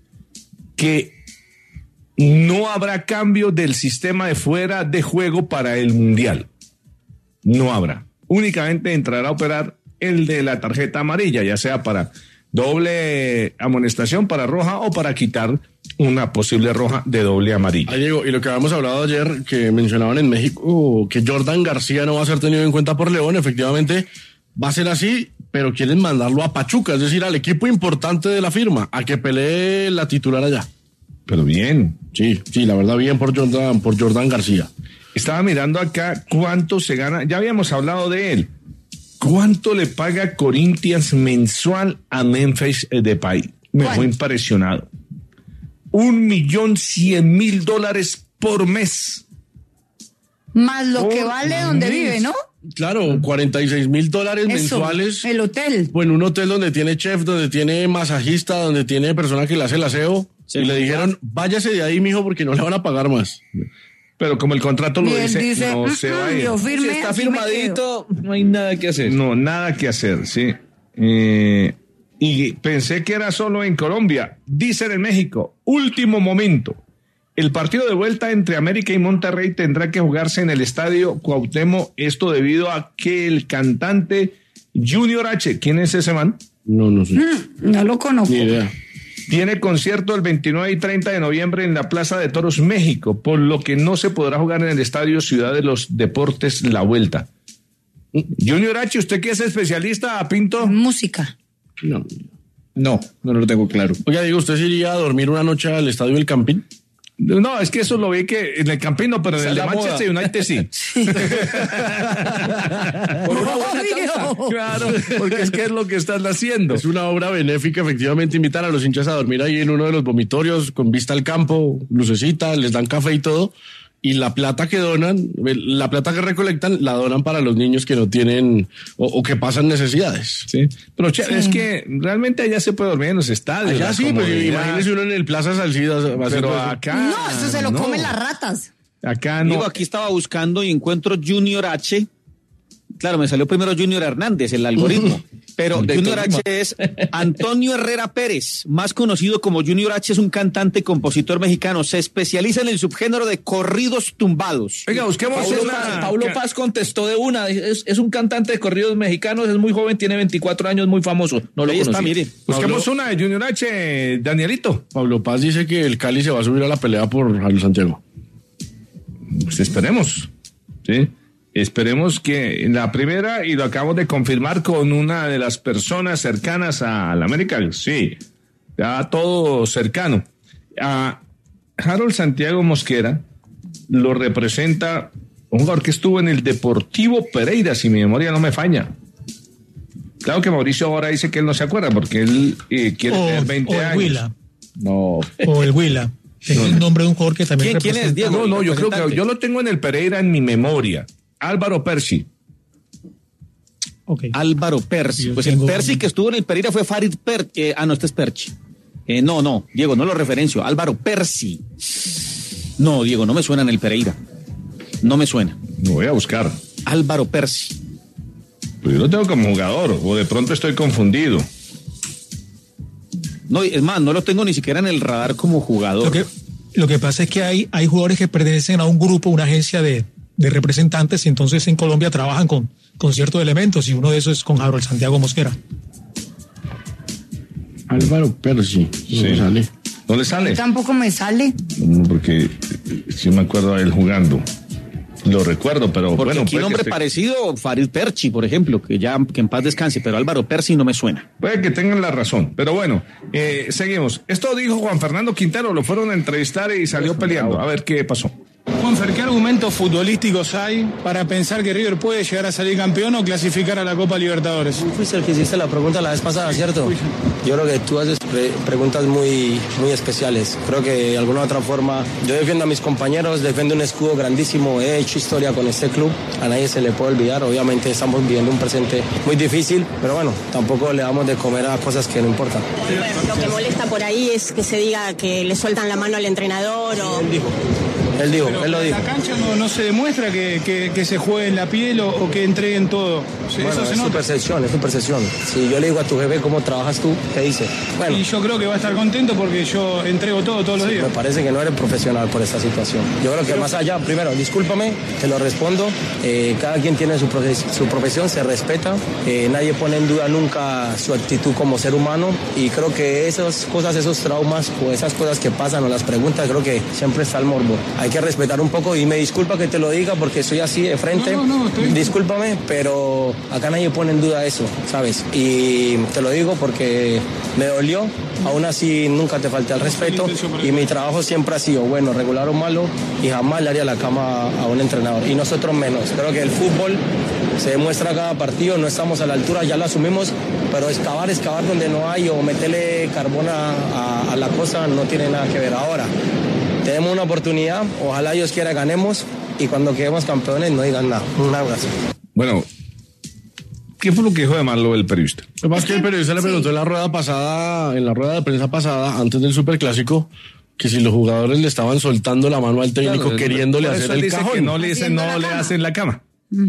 que no habrá cambio del sistema de fuera de juego para el Mundial. No habrá. Únicamente entrará a operar el de la tarjeta amarilla, ya sea para doble amonestación, para roja o para quitar una posible roja de doble amarilla. Ahí Diego, y lo que habíamos hablado ayer, que mencionaban en México, que Jordan García no va a ser tenido en cuenta por León, efectivamente va a ser así, pero quieren mandarlo a Pachuca, es decir, al equipo importante de la firma, a que pelee la titular allá. Pero bien. Sí, sí, la verdad, bien por Jordan, por Jordan García. Estaba mirando acá cuánto se gana, ya habíamos hablado de él. ¿Cuánto le paga Corinthians mensual a Memphis Depay? Me dejó impresionado. Un millón cien mil dólares por mes. Más lo que Por vale donde mes. vive, ¿no? Claro, cuarenta y seis mil dólares Eso, mensuales. el hotel. Bueno, un hotel donde tiene chef, donde tiene masajista, donde tiene persona que le hace el aseo. y le dijeron, váyase de ahí, mijo, porque no le van a pagar más. Pero como el contrato lo Y él dice, dice, no "Mm, se mm, va a ir. yo firme, Si está así me firmadito, no hay nada que hacer. No, nada que hacer, sí. Eh, y pensé que era solo en Colombia. Dicen en México, último momento. El partido de vuelta entre América y Monterrey tendrá que jugarse en el estadio Cuauhtémoc, esto debido a que el cantante Junior H, ¿quién es ese man? No, no sé. Mm, no lo conozco. Ni idea. Tiene concierto el veintinueve y treinta de noviembre en la Plaza de Toros, México, por lo que no se podrá jugar en el estadio Ciudad de los Deportes La Vuelta. Junior H, ¿usted qué es especialista, Pinto? Música. No. No, no lo tengo claro. Oiga, digo, ¿usted se iría a dormir una noche al estadio del Campín? No, es que eso lo vi que en el Campino, pero en Esa el es de la Manchester United sí. Obvio. Claro, porque es que es lo que están haciendo. Es una obra benéfica, efectivamente, invitar a los hinchas a dormir ahí en uno de los vomitorios, con vista al campo, lucecita, les dan café y todo. y la plata que donan, la plata que recolectan, la donan para los niños que no tienen o, o que pasan necesidades. Sí, pero che, sí. es que realmente allá se puede dormir en los estadios. Allá sí, pues imagínese uno en el Plaza Salcida. Pero acá... No, eso se lo no. comen las ratas. Acá no. Digo, aquí estaba buscando y encuentro Junior H. Claro, me salió primero Junior Hernández, el algoritmo. Pero De Junior Tolima. H es Antonio Herrera Pérez, más conocido como Junior H, es un cantante y compositor mexicano. Se especializa en el subgénero de corridos tumbados. Oiga, busquemos Paulo, una... Paz, Paulo Paz contestó de una, es, es un cantante de corridos mexicanos, es muy joven, tiene veinticuatro años, muy famoso. No lo Ahí está, conocí. mire. Busquemos una de Junior H, Danielito. Pablo Paz dice que el Cali se va a subir a la pelea por Jairo Santiago. Pues esperemos, ¿sí? Esperemos que en la primera, y lo acabamos de confirmar con una de las personas cercanas a la América, sí, ya todo cercano. A Harold Santiago Mosquera lo representa un jugador que estuvo en el Deportivo Pereira, si mi memoria no me falla. Claro que Mauricio ahora dice que él no se acuerda porque él eh, quiere O, tener veinte o el años. Huila. No. O el Huila. Es el nombre de un jugador que también ¿Quién- quién es, representa- Diego? No, no, yo creo que representante. yo lo tengo en el Pereira en mi memoria. Álvaro Percy. Ok. Álvaro Percy. Yo Pues el tengo- Percy que estuvo en el Pereira fue Farid Per... eh, ah, no, este es Perchi. Eh, no, no, Diego, no lo referencio. Álvaro Percy. No, Diego, no me suena en el Pereira. No me suena. Lo voy a buscar. Álvaro Percy. Pues yo lo tengo como jugador, o de pronto estoy confundido. No, es más, no lo tengo ni siquiera en el radar como jugador. Lo que, lo que pasa es que hay, hay jugadores que pertenecen a un grupo, una agencia de, de representantes, y entonces en Colombia trabajan con, con ciertos elementos, y uno de esos es con Harold Santiago Mosquera. Álvaro Percy. Sí. No sale. ¿No le sale? Tampoco me sale. No, porque sí me acuerdo de él jugando. Lo recuerdo, pero Porque bueno. aquí puede nombre que esté- parecido, Farid Perchi, por ejemplo, que ya que en paz descanse, pero Álvaro Percy no me suena. Puede que tengan la razón, pero bueno, eh, seguimos. Esto dijo Juan Fernando Quintero, lo fueron a entrevistar y salió peleando. A ver qué pasó. Juanfer, ¿qué argumentos futbolísticos hay para pensar que River puede llegar a salir campeón o clasificar a la Copa Libertadores? Tú fuiste el que hiciste la pregunta la vez pasada, ¿cierto? Yo creo que tú haces pre- preguntas muy, muy especiales. Creo que de alguna u otra forma yo defiendo a mis compañeros, defiendo un escudo grandísimo, he hecho historia con este club, a nadie se le puede olvidar. Obviamente estamos viviendo un presente muy difícil, pero bueno, tampoco le damos de comer a cosas que no importan. Lo que molesta por ahí es que se diga que le sueltan la mano al entrenador o... Él dijo. Él dijo, Pero él lo en dijo. la cancha no, no se demuestra que, que, que se juegue en la piel o, o que entreguen todo. Sí, Bueno, eso se es tu nota. percepción, es tu percepción. Si yo le digo a tu jefe cómo trabajas tú, ¿qué dice? Bueno, Y yo creo que va a estar contento porque yo entrego todo todos los días. me parece que no eres profesional por esta situación. Yo creo que más allá, primero, discúlpame, te lo respondo. Eh, cada quien tiene su, profe- su profesión, se respeta. Eh, nadie pone en duda nunca su actitud como ser humano. Y creo que esas cosas, esos traumas o esas cosas que pasan o las preguntas, creo que siempre está el morbo. Hay que respetar un poco y me disculpa que te lo diga porque soy así de frente. No, no, no, estoy- Discúlpame, pero acá nadie pone en duda eso, ¿sabes? Y te lo digo porque me dolió. Aún así, nunca te falté al respeto y mi trabajo siempre ha sido bueno, regular o malo y jamás le haría la cama a un entrenador y nosotros menos. Creo que el fútbol se demuestra cada partido, no estamos a la altura, ya lo asumimos, pero excavar, excavar donde no hay o meterle carbón a, a- a la cosa no tiene nada que ver ahora. Tenemos una oportunidad, ojalá Dios quiera ganemos y cuando quedemos campeones no digan nada. Un abrazo. Bueno, ¿qué fue lo que dijo de malo el periodista? Lo más que el periodista le preguntó en la rueda pasada, en la rueda de prensa pasada, antes del Superclásico, que si los jugadores le estaban soltando la mano al técnico, Claro, queriéndole por hacer eso él el dice cajón. que no le dicen, no le hacen la cama.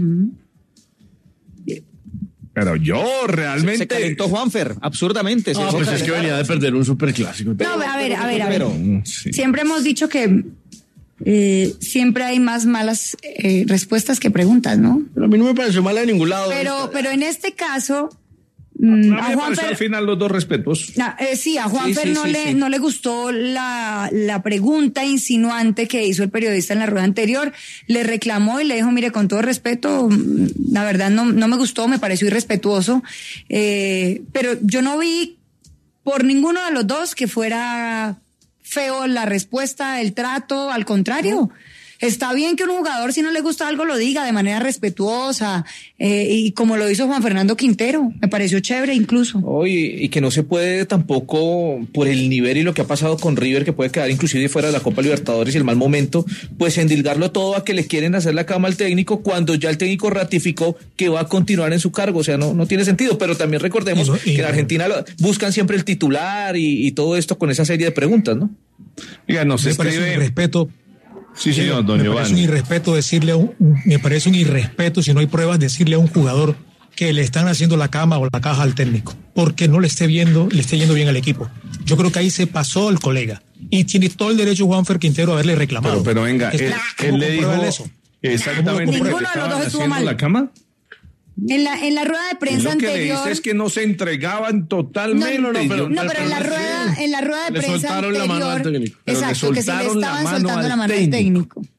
Pero yo realmente. Se calentó Juanfer, absurdamente. se Ah, dejó pues es que calentar. venía de perder un Superclásico. No, a ver, a ver, a ver. Pero, sí. Siempre hemos dicho que eh, siempre hay más malas eh, respuestas que preguntas, ¿no? Pero a mí no me pareció mala de ningún lado. Pero, pero en este caso, mm, A mí a me pareció Juanfer, al final los dos respetos. Ah, eh, sí, a Juanfer Sí, sí, no, sí, le, sí. no le gustó la, la pregunta insinuante que hizo el periodista en la rueda anterior. Le reclamó y le dijo, mire, con todo respeto, mm, la verdad no, no me gustó, me pareció irrespetuoso. Eh, pero yo no vi por ninguno de los dos que fuera feo la respuesta, el trato, al contrario. Está bien que un jugador, si no le gusta algo, lo diga de manera respetuosa, eh, y como lo hizo Juan Fernando Quintero, me pareció chévere incluso. Oh, y, y que no se puede tampoco, por el nivel y lo que ha pasado con River, que puede quedar inclusive fuera de la Copa Libertadores y el mal momento, pues endilgarlo todo a que le quieren hacer la cama al técnico cuando ya el técnico ratificó que va a continuar en su cargo. O sea, no, no tiene sentido, pero también recordemos y, y, que en Argentina lo, buscan siempre el titular y, y todo esto con esa serie de preguntas, ¿no? Oiga, nos me parece un irrespeto. Sí, señor, don Me Giovanni. parece un irrespeto decirle a un, me parece un irrespeto, si no hay pruebas, decirle a un jugador que le están haciendo la cama o la caja al técnico, porque no le esté viendo, le esté yendo bien al equipo. Yo creo que ahí se pasó el colega. Y tiene todo el derecho Juanfer Quintero a haberle reclamado. Pero, pero venga, Es- él, ¿cómo él le dijo comprueban eso? exactamente Ninguno que de los estaban dos estuvo haciendo mal. la cama. En la, en la rueda de prensa Lo que le anterior. dice es que no se entregaban totalmente. No, no, no, Yo- no, pero en la rueda, en la rueda de Le prensa soltaron la mano al anterior, técnico. Pero le exacto, que se le soltaron la estaban mano soltando al la mano al técnico. técnico.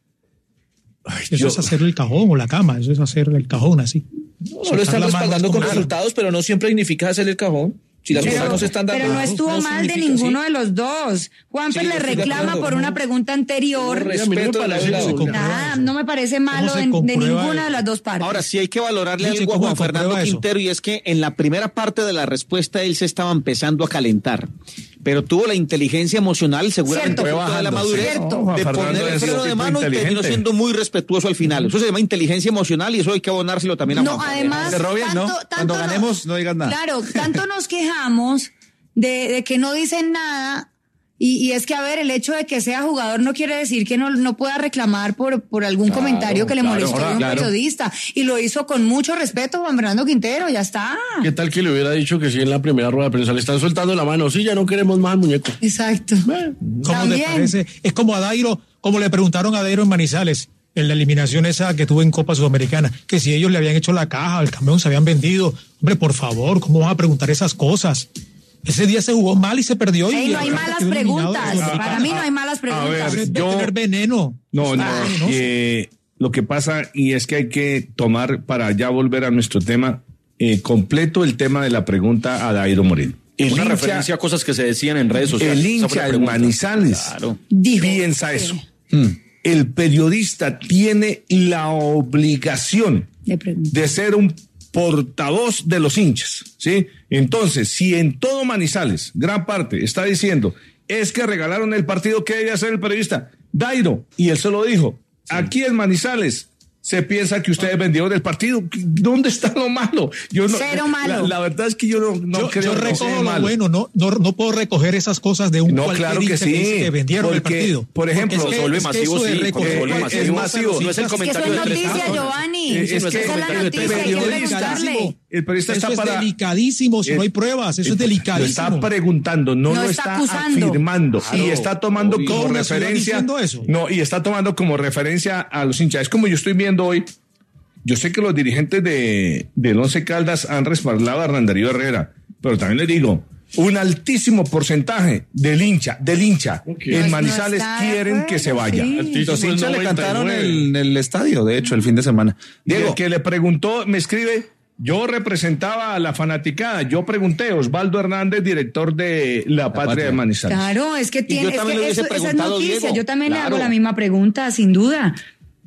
Eso yo- es hacer el cajón o la cama, eso es hacer el cajón así. No, lo Soltar están la mano respaldando es con como- resultados, pero no siempre significa hacer el cajón. Si las Pero, cosas no se están dando. pero no estuvo mal de ninguno sí. de los dos. Juanfer Sí, le yo estoy de reclama acuerdo. por una pregunta anterior. No, respeto de la ¿Cómo se lado. comprueba Nada, eso? no me parece malo se de, de comprueba ninguna eso? de las dos partes. Ahora sí hay que valorarle Dice, algo a ¿cómo Juan se comprueba Fernando eso? Quintero, y es que en la primera parte de la respuesta él se estaba empezando a calentar, pero tuvo la inteligencia emocional, seguramente Cierto. fruto de la Bajando, madurez, cierto. Juan de Fernando poner el es un freno de tipo mano y terminó inteligente. siendo muy respetuoso al final. Eso se llama inteligencia emocional y eso hay que abonárselo también a No, Juan además, Cerró bien, ¿no? tanto, Cuando tanto ganemos, no digas nada. Claro, tanto nos quejamos de, de que no dicen nada. Y, y es que, a ver, el hecho de que sea jugador no quiere decir que no, no pueda reclamar por, por algún Claro, comentario que le claro, molestó a un claro. periodista. Y lo hizo con mucho respeto Juan Fernando Quintero, ya está. ¿Qué tal que le hubiera dicho que sí en la primera rueda de prensa le están soltando la mano? Sí, ya no queremos más al muñeco. Exacto. ¿Cómo te También. parece? Es como a Dairo, como le preguntaron a Dairo en Manizales, en la eliminación esa que tuvo en Copa Sudamericana, que si ellos le habían hecho la caja, el camión se habían vendido. Hombre, por favor, ¿cómo vas a preguntar esas cosas? Ese día se jugó mal y se perdió. Ey, y no hay Argentina malas quedó eliminado de preguntas. Sudamericana. Para mí no hay malas preguntas. ver, Debe yo- tener veneno. No, no. Ah, venenoso. eh, lo que pasa, y es que hay que tomar, para ya volver a nuestro tema, eh, completo el tema de la pregunta a Dairo Moreno. El Una hincha- referencia a cosas que se decían en redes sociales. El Esa fue hincha la de pregunta. Manizales Dijo. piensa eso. El periodista tiene la obligación Le pregunto. de ser un portavoz de los hinchas, ¿sí? Entonces, si en todo Manizales, gran parte, está diciendo, es que regalaron el partido, ¿qué debe hacer el periodista? Dairo, y él se lo dijo, aquí en Manizales se piensa que ustedes vendieron el partido. ¿Dónde está lo malo? Yo no, Cero malo. La, la verdad es que yo no, no yo, creo yo que recojo sea lo malo. bueno, no, no, no puedo recoger esas cosas de un No, cualquier claro que hincha sí, dice que vendieron el porque, partido. por ejemplo, Porque se vuelve es que masivo, eso de sí, recoger se vuelve cualquier masivo. es cosa masivo. los No es el hinchas- comentario Es que eso es de tres noticia, personas. Giovanni. Eh, es Esa que es la comentario de noticia, tres hay que periodistas. preguntarle. El periodista Eso está es para... delicadísimo si Eh, no hay pruebas, eso es Lo delicadísimo. está preguntando, no, No lo está está, acusando. afirmando. Claro, y está tomando obvio. como Toda una ciudad referencia. diciendo eso. No, y está tomando como referencia a los hinchas. Es como yo estoy viendo hoy. Yo sé que los dirigentes de, del Once Caldas han respaldado a Hernán Darío Herrera, pero también les digo, un altísimo porcentaje del hincha, del hincha en No Manizales está de quieren acuerdo, que se vaya. sí. Los hinchas le cantaron noventa y nueve. el- en el estadio, de hecho, el fin de semana. Y el Diego, que le preguntó, me escribe, yo representaba a la fanaticada, yo pregunté, Osvaldo Hernández, director de La Patria, Patria. de Manizales. Claro, es que yo tiene, es también que le hubiese eso- esa es preguntado, noticia. Diego. Yo también le Claro. hago la misma pregunta, sin duda.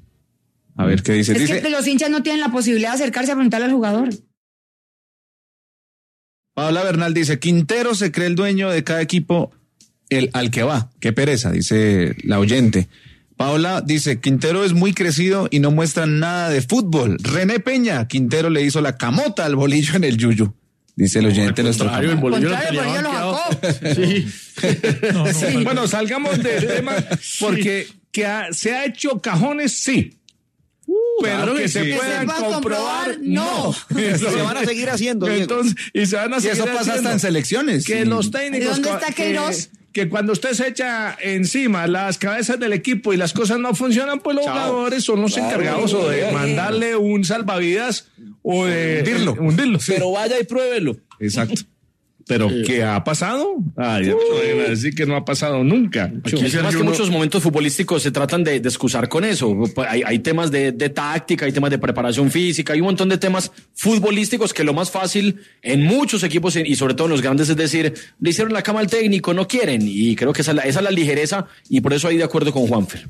a ver qué dice. Es Dice, que los hinchas no tienen la posibilidad de acercarse a preguntarle al jugador. Paola Bernal dice, Quintero se cree el dueño de cada equipo el, al que va. Qué pereza, dice la oyente. Paola dice, Quintero es muy crecido y no muestra nada de fútbol. René Peña, Quintero le hizo la camota al bolillo en el yuyu. Dice el oyente nuestro. Contrario, el bolillo lo Contrario, tenía el bolillo lo banqueado. sacó. Sí. No, no, Sí. Bueno, salgamos del tema, porque que ha- se ha hecho cajones, sí. pero claro que que se sí. puedan Que se pueda comprobar, comprobar, no. no. Se van a seguir haciendo, Diego. Entonces, y se van a Y seguir eso pasa haciendo. hasta en selecciones. Que Sí. los técnicos... ¿Dónde co- está que, Queiroz? que cuando usted se echa encima las cabezas del equipo y las cosas no funcionan, pues los Chao. jugadores son los Claro, encargados o de claro. mandarle un salvavidas o de hundirlo. hundirlo sí. Pero vaya y pruébelo. Exacto. Pero ¿qué ha pasado? Ay, ya me van a decir que no ha pasado nunca. El tema es que muchos momentos futbolísticos se tratan de, de excusar con eso. Hay, hay temas de, de táctica, hay temas de preparación física, hay un montón de temas futbolísticos que lo más fácil en muchos equipos y sobre todo en los grandes es decir, le hicieron la cama al técnico, no quieren. Y creo que esa es la, esa es la ligereza y por eso ahí de acuerdo con Juanfer.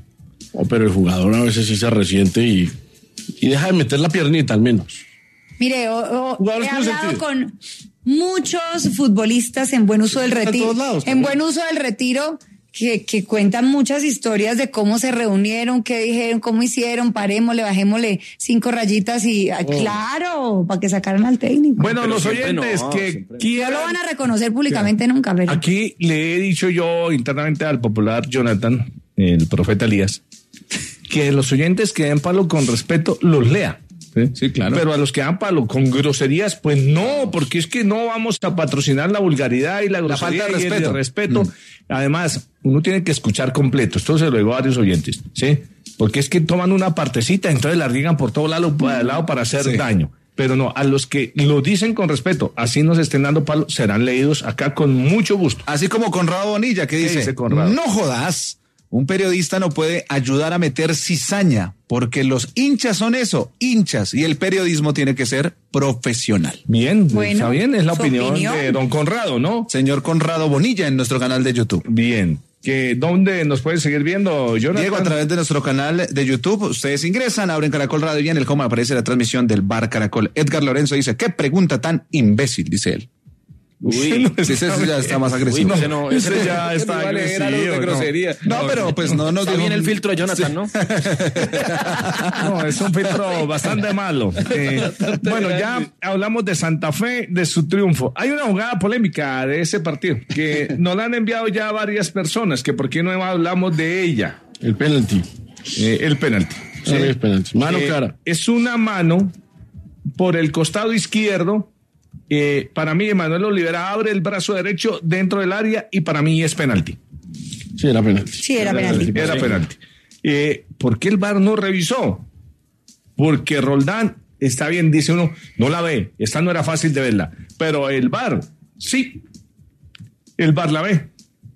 Oh, pero el jugador a veces sí se resiente y, y deja de meter la piernita al menos. Mire, o, o, he hablado sentido. con muchos futbolistas en buen uso del retiro, lados, en buen uso del retiro, que, que cuentan muchas historias de cómo se reunieron, qué dijeron, cómo hicieron, parémosle, bajémosle cinco rayitas y, ah, Oh. claro, para que sacaran al técnico. Bueno, Pero los siempre oyentes no, que siempre. quieran... No lo van a reconocer públicamente nunca, pero... Aquí le he dicho yo internamente al popular Jonathan, el profeta Elías, que los oyentes que den palo con respeto los lea. ¿sí? Sí, claro. Pero a los que dan palo con groserías, pues no, porque es que no vamos a patrocinar la vulgaridad y la grosería falta de y el respeto. respeto. Mm. Además, uno tiene que escuchar completo. Esto se lo digo a varios oyentes, ¿sí? Porque es que toman una partecita, entonces la riegan por todo lado, para, lado para hacer Sí. daño. Pero no, a los que lo dicen con respeto, así nos estén dando palo, serán leídos acá con mucho gusto. Así como Conrado Bonilla, que ¿Qué dice, dice Conrado? no jodas, un periodista no puede ayudar a meter cizaña, porque los hinchas son eso, hinchas, y el periodismo tiene que ser profesional. Bien, Bueno, está bien, es la su opinión, opinión. de don Conrado, ¿no? Señor Conrado Bonilla en nuestro canal de YouTube. Bien. Que ¿dónde nos pueden seguir viendo, Jonathan? Diego, a través de nuestro canal de YouTube, ustedes ingresan, abren Caracol Radio y en el home aparece la transmisión del Bar Caracol. Edgar Lorenzo dice, qué pregunta tan imbécil, dice él. Uy, Sí, ese ya está más agresivo. Uy, ese no, ese Ese ya está no vale, era algo de agresivo, no. grosería. No, pero pues no nos Está dijo- bien el filtro de Jonathan, ¿no? No, es un filtro bastante malo. Eh, bueno, ya hablamos de Santa Fe, de su triunfo. Hay una jugada polémica de ese partido que nos la han enviado ya varias personas, que por qué no hablamos de ella. El penalti. Eh, el penalti. Sí, el penalti. Mano Eh, clara. Es una mano por el costado izquierdo. Eh, para mí, Emanuel Olivera abre el brazo derecho dentro del área y para mí es penalti. Sí, era penalti. Sí, era penalti. Era penalti. Eh, ¿Por qué el V A R no revisó? Porque Roldán, está bien, dice uno, no la ve, esta no era fácil de verla, pero el V A R, sí, el V A R la ve.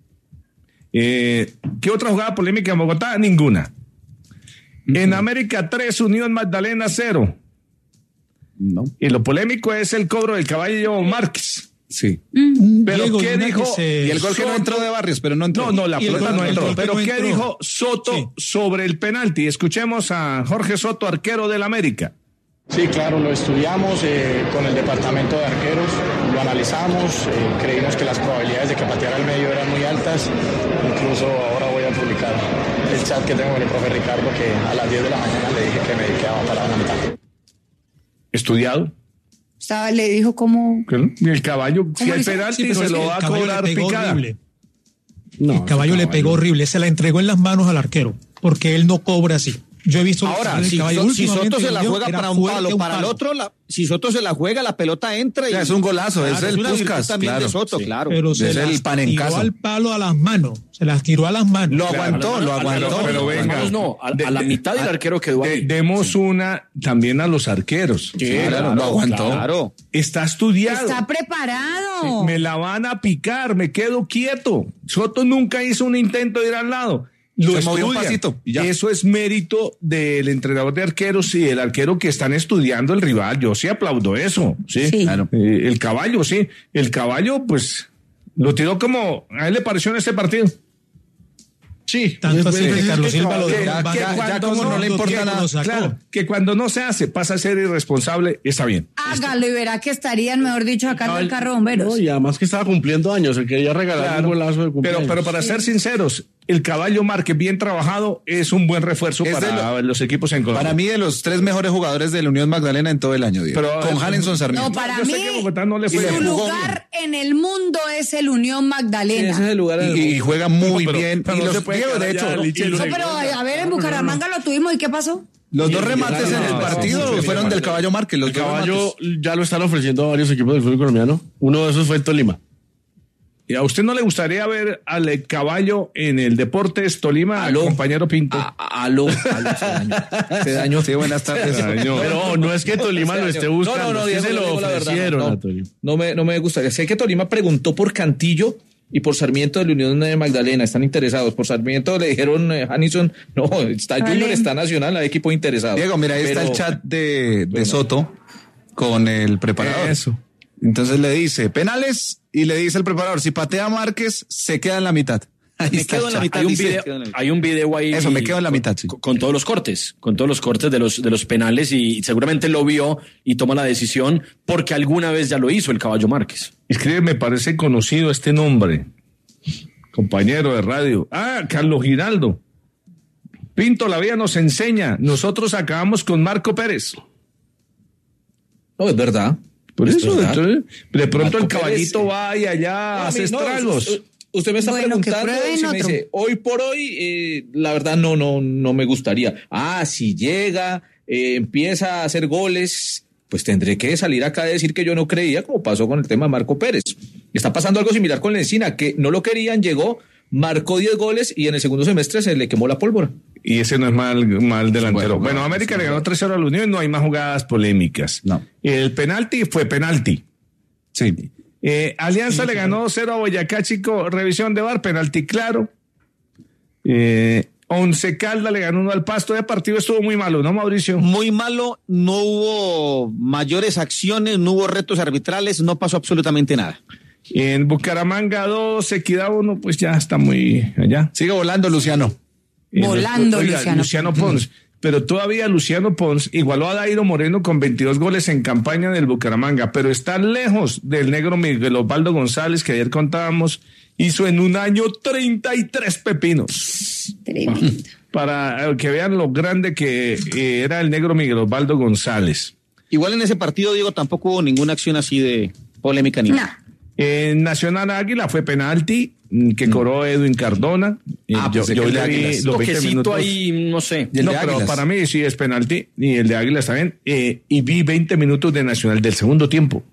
Eh, ¿Qué otra jugada polémica en Bogotá? Ninguna. En América tres, Unión Magdalena cero. No. Y lo polémico es el cobro del Caballo Márquez. Sí. Pero Diego, ¿qué una dijo? que se- Y el gol que no entró de Barrios, pero no entró. No, no, la Y el pelota gol- no el entró. gol que Pero no ¿qué entró. dijo Soto Sí. sobre el penalti? Escuchemos a Jorge Soto, arquero del América. Sí, claro, lo estudiamos eh, con el departamento de arqueros, lo analizamos, eh, creímos que las probabilidades de que pateara al medio eran muy altas. Incluso ahora voy a publicar el chat que tengo con el profe Ricardo, que a las diez de la mañana le dije que me quedaba parado en la mitad. Estudiado. Estaba, le dijo cómo... Y el caballo, si ¿Cómo hay hizo? penalti, Sí, pero se es lo que va el a caballo cobrar le pegó picada. horrible. No, el caballo le pegó horrible, se la entregó en las manos al arquero, porque él no cobra así. Yo he visto Ahora, el si, caballo si últimamente Soto se en la Unión juega era para un fuerte palo, un para el palo. otro, la, si Soto se la juega, la pelota entra. O Y, sea, es un golazo, es Claro, el una virtud Puskás, también claro. de Soto, Sí. claro. Pero se Es el las panencazo. tiró al palo a las manos, se las tiró a las manos. Lo aguantó, lo aguantó. Pero, pero venga. Manos no, a, a la mitad del arquero quedó De- ahí. demos una también a los arqueros. Sí, claro, lo aguantó. Claro. Está estudiado. Está preparado. Me la van a picar, me quedo quieto. Soto nunca hizo un intento de ir al lado. Lo Se movió un estudian. pasito y ya. Eso es mérito del entrenador de arqueros y el arquero que están estudiando el rival. Yo sí aplaudo eso. Sí, Sí. Claro. Eh, el caballo, sí. El caballo, pues, lo tiró como a él le pareció en este partido. Sí, Tanto así que Carlos que- Silva lo que- dejó que en banca. cuando como no le importa que- nada, claro, que cuando no se hace, pasa a ser irresponsable, está bien. Hágalo y verá que estarían, mejor dicho, acá en el carro de bomberos. No, y además que estaba cumpliendo años, se quería regalar Claro. un golazo de Pero, cumpleaños. pero para ser sinceros, el caballo Márquez bien trabajado es un buen refuerzo Es de para los equipos en Colombia. Para mí, de los tres mejores jugadores de la Unión Magdalena en todo el año, Diego. Pero, con eh, Hanenson Sarmiento. No, para Yo sé mí, que Bogotá no le fue su bien. lugar en el mundo es el Unión Magdalena. Ese es el lugar en el Y, y juega muy Pero- bien. pero y no los, se puede Diego, de quedar hecho, allá, lo- Liche, No, Liche. pero a ver, en Bucaramanga lo tuvimos y ¿qué pasó? los dos remates en el no, partido no, fueron no, del no, caballo Márquez. Los El dos caballo remates. ya lo están ofreciendo a varios equipos del fútbol colombiano. Uno de esos fue el Tolima. ¿Y a usted no le gustaría ver al eh, caballo en el Deportes Tolima, Aló. compañero Pinto? A- a- Aló, aló, se dañó. Se dañó. Sí, buenas tardes. Se dañó. Pero no es que Tolima lo esté buscando, No, no, no, es que Diego, se le lo digo la verdad, ofrecieron no, a no. Tolima. No me, no me gustaría. Sé que Tolima preguntó por Cantillo y por Sarmiento de la Unión de Magdalena. Están interesados. Por Sarmiento le dijeron, eh, Hanison, no, está Vale. Junior, está Nacional, hay equipo interesado. Diego, mira, ahí está Pero- el chat de, de Soto con el preparador. Eso. Entonces le dice, penales, y le dice el preparador, si patea Márquez, se queda en la mitad. Me quedo en la mitad. Hay un, video, hay un video ahí. Eso, me quedo en la mitad, sí. Con, con todos los cortes, con todos los cortes de los, de los penales y seguramente lo vio y toma la decisión porque alguna vez ya lo hizo el Caballo Márquez. Escribe, me parece conocido este nombre. Compañero de radio. Ah, Carlos Giraldo. Pinto la vida nos enseña. Nosotros acabamos con Marco Pérez. No, es verdad. Por es eso, verdad. entonces, de pronto Marco el caballito Pérez, va y allá no, hace no, estragos. Usted, usted me está bueno, preguntando si me dice, hoy por hoy, eh, la verdad no, no, no me gustaría. Ah, si llega, eh, empieza a hacer goles, pues tendré que salir acá a decir que yo no creía, como pasó con el tema de Marco Pérez. Está pasando algo similar con Lencina, que no lo querían, llegó, marcó diez goles y en el segundo semestre se le quemó la pólvora. Y ese no es mal, mal delantero. Bueno, bueno, bueno América le ganó tres cero a la Unión, no hay más jugadas polémicas. No. El penalti fue penalti. Sí. Eh, Alianza sí, le ganó cero a Boyacá, chico, revisión de V A R, penalti claro. Eh, Once Caldas le ganó uno al Pasto, de partido estuvo muy malo, ¿no, Mauricio? Muy malo, no hubo mayores acciones, no hubo retos arbitrales, no pasó absolutamente nada. En Bucaramanga dos, Equidad uno, pues ya está muy allá. Sigue volando Luciano. Volando Oiga, Luciano. Luciano Pons. Pero todavía Luciano Pons igualó a Dairo Moreno con veintidós goles en campaña del Bucaramanga, pero está lejos del negro Miguel Osvaldo González, que ayer contábamos, hizo en un año treinta y tres pepinos. Tremendo. Para que vean lo grande que eh, era el negro Miguel Osvaldo González. Igual en ese partido, Diego, tampoco hubo ninguna acción así de polémica ni nada. No. En Nacional Águila fue penalti que cobró Edwin Cardona. Ah, yo pues yo el le de vi Águilas. los veinte Toquecito minutos. ahí, no sé. No, pero Águilas? para mí sí es penalti y el de Águilas también. Eh, y vi veinte minutos de Nacional del segundo tiempo.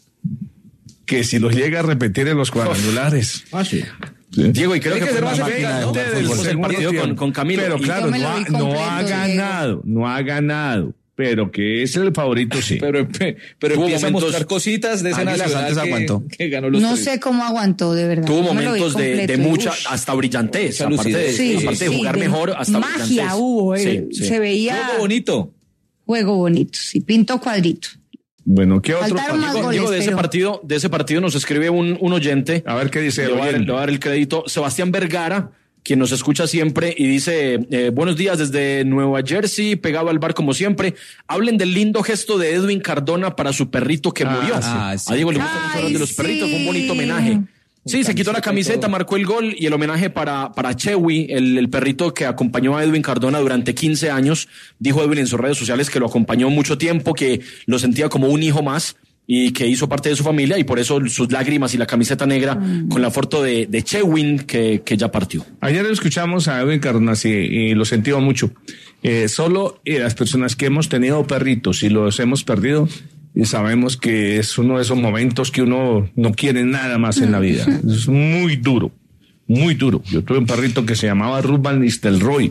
Que si los llega a repetir en los cuadrangulares. Ah, sí. Sí. Diego, y creo Hay que, que fue ser más más efectivamente efectivo del del segundo partido con, con Camilo. Pero Y- claro, Yo me no lo ha, vi no completo, ha Diego. ganado, no ha ganado. Pero que es el favorito, sí. Pero, pero Tuvo empieza a momentos- mostrar cositas de ese Águilas Nacional antes que, aguantó. que ganó los No tres. sé cómo aguantó, de verdad. Tuvo Yo me lo vi momentos de, completo de y, mucha, ush, hasta brillantez, Mucha aparte, de, sí, aparte de sí, jugar de mejor, hasta magia brillantez. hubo, eh, Sí, sí. se veía Juego bonito. juego bonito, sí, pinto cuadrito. Bueno, ¿qué otro Faltaron más partido? goles, Diego, de ese pero- partido, de ese partido nos escribe un, un oyente. A ver qué dice. Le voy, a dar, oyente. le voy a dar el crédito. Sebastián Vergara, quien nos escucha siempre y dice, eh, buenos días desde Nueva Jersey, pegado al bar como siempre. Hablen del lindo gesto de Edwin Cardona para su perrito que Ah, murió. sí. Ah, sí. A Diego le gustan Ay, los colores de los perritos, fue un bonito sí. homenaje. Sí, se quitó la camiseta, marcó el gol y el homenaje para, para Chewy, el, el perrito que acompañó a Edwin Cardona durante quince años. Dijo Edwin en sus redes sociales que lo acompañó mucho tiempo, que lo sentía como un hijo más y que hizo parte de su familia y por eso sus lágrimas y la camiseta negra Mm. con la foto de, de Chewin que, que ya partió. Ayer escuchamos a Edwin Cardona sí, y lo sentimos mucho. Eh, solo eh, las personas que hemos tenido perritos y los hemos perdido, y sabemos que es uno de esos momentos que uno no quiere nada más en la vida. Es muy duro, muy duro. Yo tuve un perrito que se llamaba Ruth Van Nistelrooy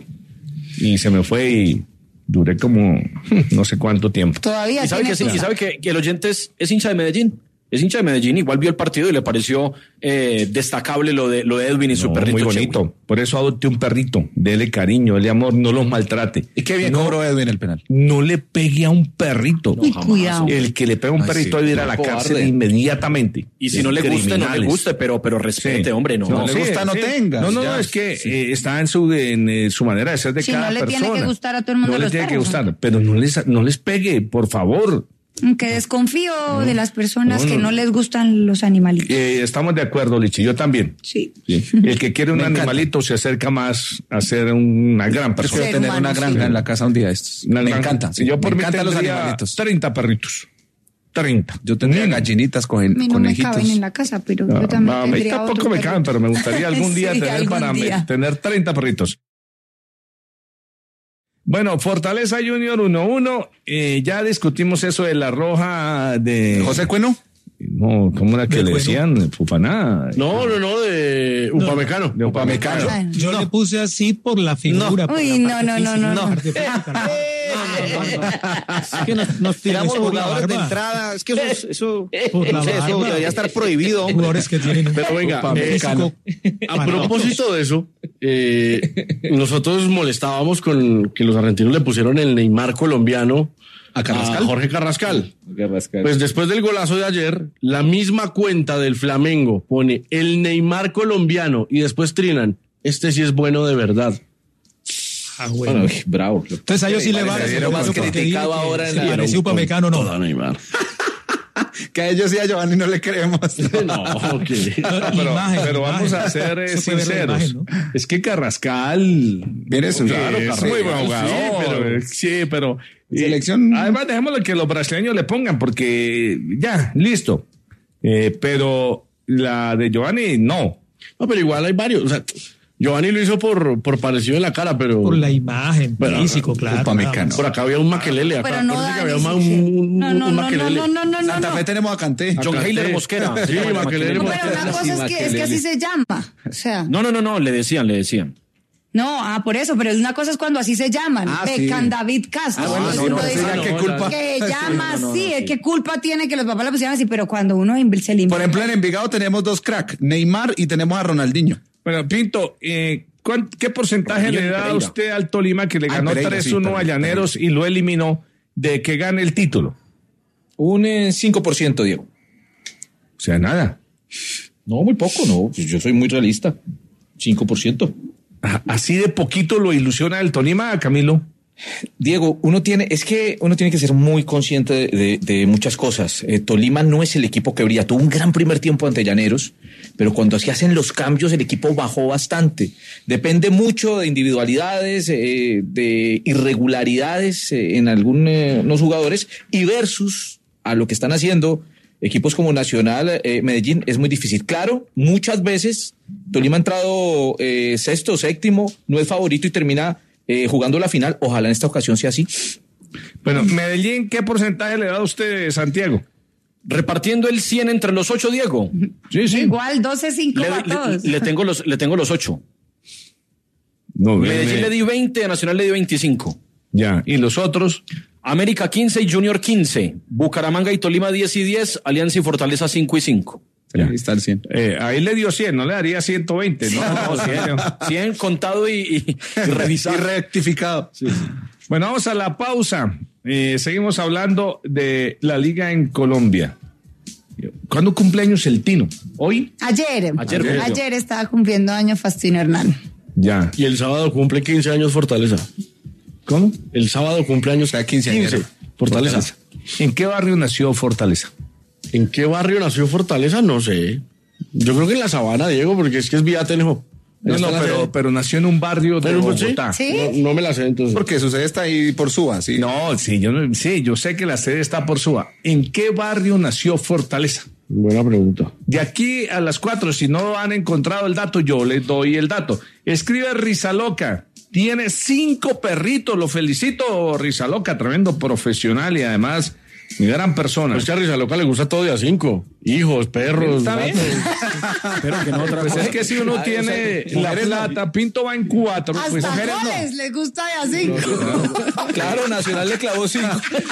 y se me fue y duré como no sé cuánto tiempo. Todavía Y sabe, tiene que, sí, sus- y sabe que, que el oyente es, es hincha de Medellín. Es hincha de Medellín, igual vio el partido y le pareció eh, destacable lo de, lo de Edwin y su No, perrito. muy bonito. Chewin. Por eso adopte un perrito. Dele cariño, dele amor, no los maltrate. ¿Y qué bien no, cobró Edwin el penal? No le pegue a un perrito. Uy, cuidado. El que le pega a un Ay, perrito sí, debe ir a la cobarde. cárcel inmediatamente. Y si no le guste, no le Criminales. guste, pero, pero respete, Sí. hombre, no. No, le gusta, no tengas, No, no, ya. no, es que eh, está en su en eh, su manera de ser de Sí, cada no le persona. tiene que gustar a todo el mundo No le los tiene que perros, gustar, pero no les no les pegue, por favor. Que desconfío de las personas No, que no. no les gustan los animalitos. Eh, estamos de acuerdo, Lichi, yo también. Sí. Sí. El que quiere un Me encanta. animalito se acerca más a ser una gran Yo persona. quiero tener humano, una granja sí. en la casa un día de estos. Una me granja. encanta. Sí, yo por me mí encantan los tendría animalitos. treinta perritos. treinta. Yo tendría Mm. gallinitas con, A mí no me conejitos. caben en la casa, pero No, yo también no, a mí tendría tampoco otro me caben, perrito. pero me gustaría algún día Sí, tener algún para mí- día. tener treinta perritos. Bueno, Fortaleza Junior uno uno. Eh, ya discutimos eso de la roja de ¿José Cueno? No, ¿cómo era que ¿De le Cueno? decían? Fufaná. No, no, no, de Upamecano. De Upamecano. Ay, Yo le puse así por la figura. por Uy, la no, parte no, no, física, no, la no. parte física, Es que nos, nos tiramos Por la jugadores de barba. entrada. Es que eso, es- eso, Por la eso barba. debería estar prohibido, hombre. Jugadores que tienen un Pero venga, físico eh, a para propósito de eso, eh, nosotros molestábamos con que los argentinos le pusieron el Neymar colombiano ¿A Carrascal? Jorge Carrascal. Pues después del golazo de ayer, la misma cuenta del Flamengo pone el Neymar colombiano y después trinan este sí es bueno de verdad. Ah, bueno. Bueno, bravo. Entonces a ellos sí le va a Lo más criticado ahora en la... Pareció Upamecano, no. Toda Neymar. Que a ellos sí a Giovanni no le creemos. No, ok. pero, Imagen, pero vamos imagen. a ser eh, Eso fue ver la sinceros. imagen, ¿no? Es que Carrascal Viene su claro, es muy buen jugador. Sí, pero, sí, pero y, Selección- además dejémoslo que los brasileños le pongan porque ya, listo. Eh, pero la de Giovanni, no. No, pero igual hay varios. O sea, Giovanni lo hizo por, por parecido en la cara, pero. Por la imagen, Pero, físico, claro. Upamecano. Por acá había un Makelele. Acá Pero no, parece que Dani, había un, sí, sí. un, No, no, un no, Makelele. no, no, no, no, Santa no. Fe tenemos a Canté. John Canté. Heiler Mosquera. Sí, Makelele. No, Mosquera. pero una cosa es que, es que así se llama. O sea, No, no, no, no, le decían, le decían. no, ah, por eso, pero una cosa es cuando así se llaman. Ah, sí. Beckham David Castro. Ah, bueno, Uno sí, no, dice sí, ya, ¿qué culpa? que llama No, no, no, así, no, sí. ¿qué culpa tiene que los papás lo pusieran así? Pero cuando uno inv- se limpia. Por ejemplo, en Envigado tenemos dos crack, Neymar y tenemos a Ronaldinho. Bueno, Pinto, eh, ¿cuán- ¿qué porcentaje Ronaldinho le da a Pereira. usted al Tolima que le Ah, ganó Pereira, tres sí, uno a Pereira, Llaneros y lo eliminó de que gane el título? Un eh, cinco por ciento, Diego. O sea, nada. No, muy poco, no. Pues yo soy muy realista. cinco por ciento. Ah, Así de poquito lo ilusiona el Tolima, Camilo. Diego, uno tiene, es que uno tiene que ser muy consciente de, de- de muchas cosas. Eh, Tolima no es el equipo que brilla. Tuvo un gran primer tiempo ante Llaneros, pero cuando se hacen los cambios el equipo bajó bastante. Depende mucho de individualidades, eh, de irregularidades eh, en algunos jugadores y versus a lo que están haciendo equipos como Nacional, eh, Medellín, es muy difícil. Claro, muchas veces Tolima ha entrado eh, sexto, séptimo, no es favorito y termina eh, jugando la final. Ojalá en esta ocasión sea así. Bueno, Medellín, ¿qué porcentaje le da a usted, Santiago? Repartiendo el cien entre los ocho, Diego. Sí, sí. Igual doce cinco Le, a le- todos. le tengo los, le tengo los ocho. No, Medellín me- le di veinte, a Nacional le di veinticinco. Ya, ¿y los otros? América quince y Junior quince. Bucaramanga y Tolima diez y diez. Alianza y Fortaleza cinco y cinco. Ahí está el cien. Eh, ahí le dio cien, no le daría ciento veinte, ¿no? No, cien, cien contado y, y, y Y revisado. rectificado. Bueno, vamos a la pausa. Eh, seguimos hablando de la liga en Colombia. ¿Cuándo cumpleaños el Tino? ¿Hoy? Ayer, Ayer ayer, cumplió. estaba cumpliendo año Faustino Hernán. Ya. Y el sábado cumple quince años Fortaleza. ¿Cómo? El sábado cumpleaños quinceañero. quince. Fortaleza. ¿En qué barrio nació Fortaleza? ¿En qué barrio nació Fortaleza? No sé. Yo creo que en la Sabana, Diego, porque es que es vía Tenjo. No, no, pero, pero nació en un barrio de Pero, pues, Bogotá. ¿Sí? No, no me la sé entonces. Porque su sede está ahí por Suba, sí. No, sí, yo no, sí, yo sé que la sede está por Suba. ¿En qué barrio nació Fortaleza? Buena pregunta. De aquí a las cuatro, si no han encontrado el dato, yo les doy el dato. Escribe Rizaloca. Tiene cinco perritos. Lo felicito, Rizaloca, tremendo profesional y además mi gran persona. Pues que a Rizaloca le gusta todo de a cinco. Hijos, perros, Está bien. gatos. Pero que no otra Pues cosa. es que si uno Ah, tiene o sea, la mujeres no. plata, Pinto va en cuatro. Hasta Pues mujeres no. goles les gusta de así. Claro, Nacional le clavó cinco.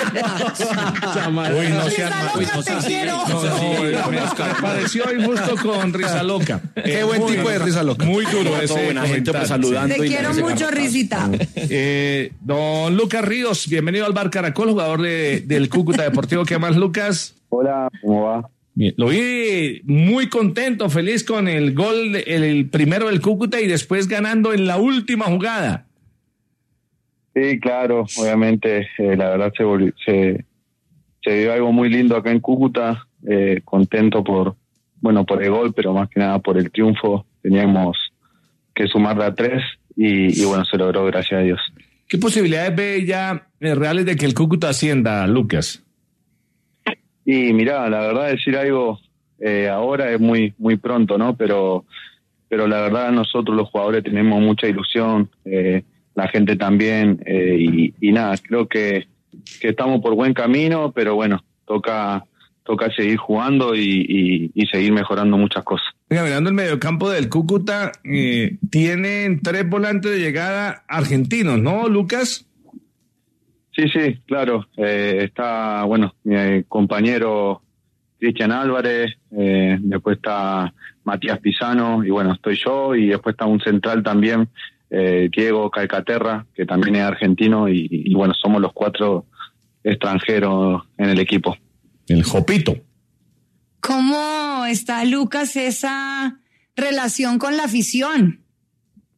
Uy, no sean mal- uy, no sean- te quiero. No, no, me, me pareció injusto con Rizaloca. Qué buen tipo de Rizaloca. Muy duro Todo ese buena gente, comentario. pues, saludando. Te y quiero ese mucho, garrotazo. Risita. Eh, don Lucas Ríos, bienvenido al Bar Caracol, jugador de- del Cúcuta Deportivo. ¿Qué más, Lucas? Hola, ¿cómo va? Bien, lo vi muy contento, feliz con el gol, el, el primero del Cúcuta y después ganando en la última jugada. Sí, claro, obviamente, eh, la verdad se, volvió- se se vio algo muy lindo acá en Cúcuta, eh, contento por, bueno, por el gol, pero más que nada por el triunfo. Teníamos que sumarle a tres y, y bueno, se logró, gracias a Dios. ¿Qué posibilidades ve ya eh, reales de que el Cúcuta ascienda, Lucas? Y mirá, la verdad decir algo eh, ahora es muy muy pronto, ¿no? Pero pero la verdad nosotros los jugadores tenemos mucha ilusión, eh, la gente también, eh, y, y nada, creo que, que estamos por buen camino, pero bueno, toca toca seguir jugando y, y, y seguir mejorando muchas cosas. Oiga, mirando el mediocampo del Cúcuta, eh, tienen tres volantes de llegada argentinos, ¿no, Lucas? Sí, sí, claro. Eh, está, bueno, mi eh, compañero Cristian Álvarez, eh, después está Matías Pisano, y bueno, estoy yo, y después está un central también, eh, Diego Calcaterra, que también es argentino, y, y bueno, somos los cuatro extranjeros en el equipo. El Jopito. ¿Cómo está, Lucas, esa relación con la afición?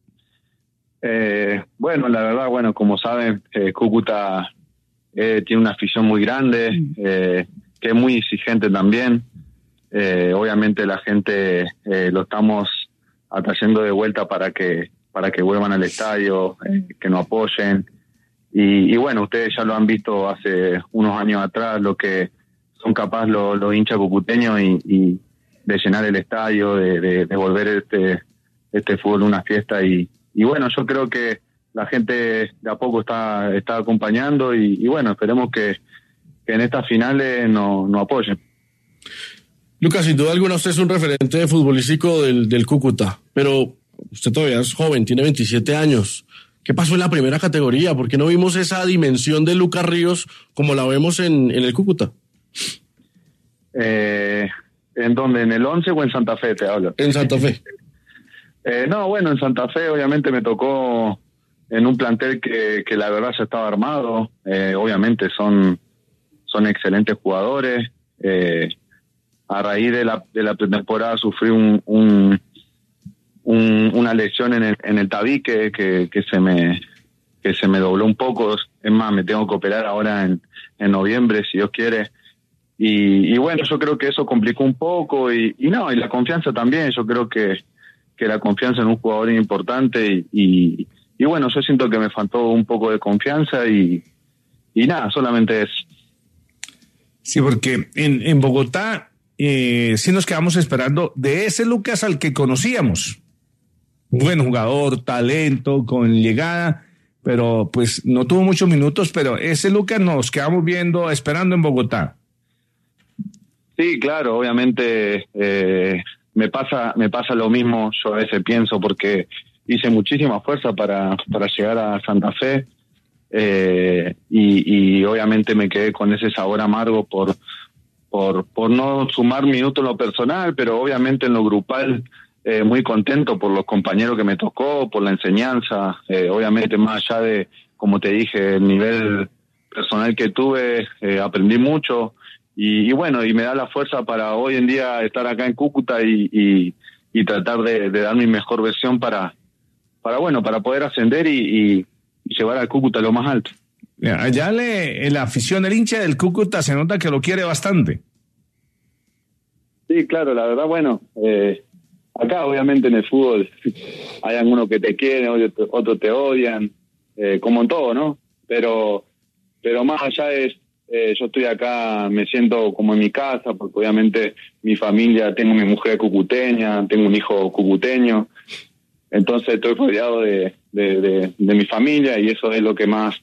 Eh, bueno, la verdad, bueno, como saben, eh, Cúcuta eh, tiene una afición muy grande, eh, que es muy exigente también. Eh, obviamente la gente eh, lo estamos atrayendo de vuelta para que para que vuelvan al estadio, eh, que nos apoyen. Y, y bueno, ustedes ya lo han visto hace unos años atrás, lo que son capaces los, los hinchas cucuteños y, y de llenar el estadio, de, de, de volver este este fútbol una fiesta. Y, y bueno, yo creo que la gente de a poco está está acompañando y, y bueno, esperemos que, que en estas finales nos no apoyen. Lucas, sin duda alguna usted es un referente futbolístico del, del Cúcuta, pero usted todavía es joven, tiene veintisiete años. ¿Qué pasó en la primera categoría? ¿Por qué no vimos esa dimensión de Lucas Ríos como la vemos en, en el Cúcuta? Eh, ¿En dónde? ¿En el once o en Santa Fe te hablo? En Santa Fe. eh, no, bueno, en Santa Fe obviamente me tocó en un plantel que, que la verdad ya estaba armado. Eh, obviamente son, son excelentes jugadores. Eh, a raíz de la, de la pretemporada sufrí un, un, un, una lesión en el, en el tabique que, que se me que se me dobló un poco. Es más, me tengo que operar ahora en, en noviembre, si Dios quiere. Y, y bueno, yo creo que eso complicó un poco y, y no, y la confianza también. Yo creo que, que la confianza en un jugador es importante y, y, y bueno, yo siento que me faltó un poco de confianza y, y nada, solamente es. Sí, porque en, en Bogotá eh, sí nos quedamos esperando de ese Lucas al que conocíamos. Buen jugador, talento, con llegada, pero pues no tuvo muchos minutos, pero ese Lucas nos quedamos viendo, esperando en Bogotá. Sí, claro, obviamente eh, me pasa me pasa lo mismo, yo a veces pienso porque hice muchísima fuerza para, para llegar a Santa Fe eh, y, y obviamente me quedé con ese sabor amargo por, por, por no sumar minutos en lo personal, pero obviamente en lo grupal eh, muy contento por los compañeros que me tocó, por la enseñanza, eh, obviamente más allá de, como te dije, el nivel personal que tuve, eh, aprendí mucho. Y, y bueno, y me da la fuerza para hoy en día estar acá en Cúcuta y, y, y tratar de, de dar mi mejor versión para, para bueno, para poder ascender y, y, y llevar al Cúcuta a lo más alto. Allá le, la afición, el hincha del Cúcuta se nota que lo quiere bastante. Sí, claro, la verdad, bueno, eh, acá obviamente en el fútbol hay algunos que te quieren, otros te odian, eh, como en todo, ¿no? Pero, pero más allá es Eh, yo estoy acá, me siento como en mi casa, porque obviamente mi familia, tengo mi mujer cucuteña, tengo un hijo cucuteño, entonces estoy rodeado de, de, de, de mi familia y eso es lo que más,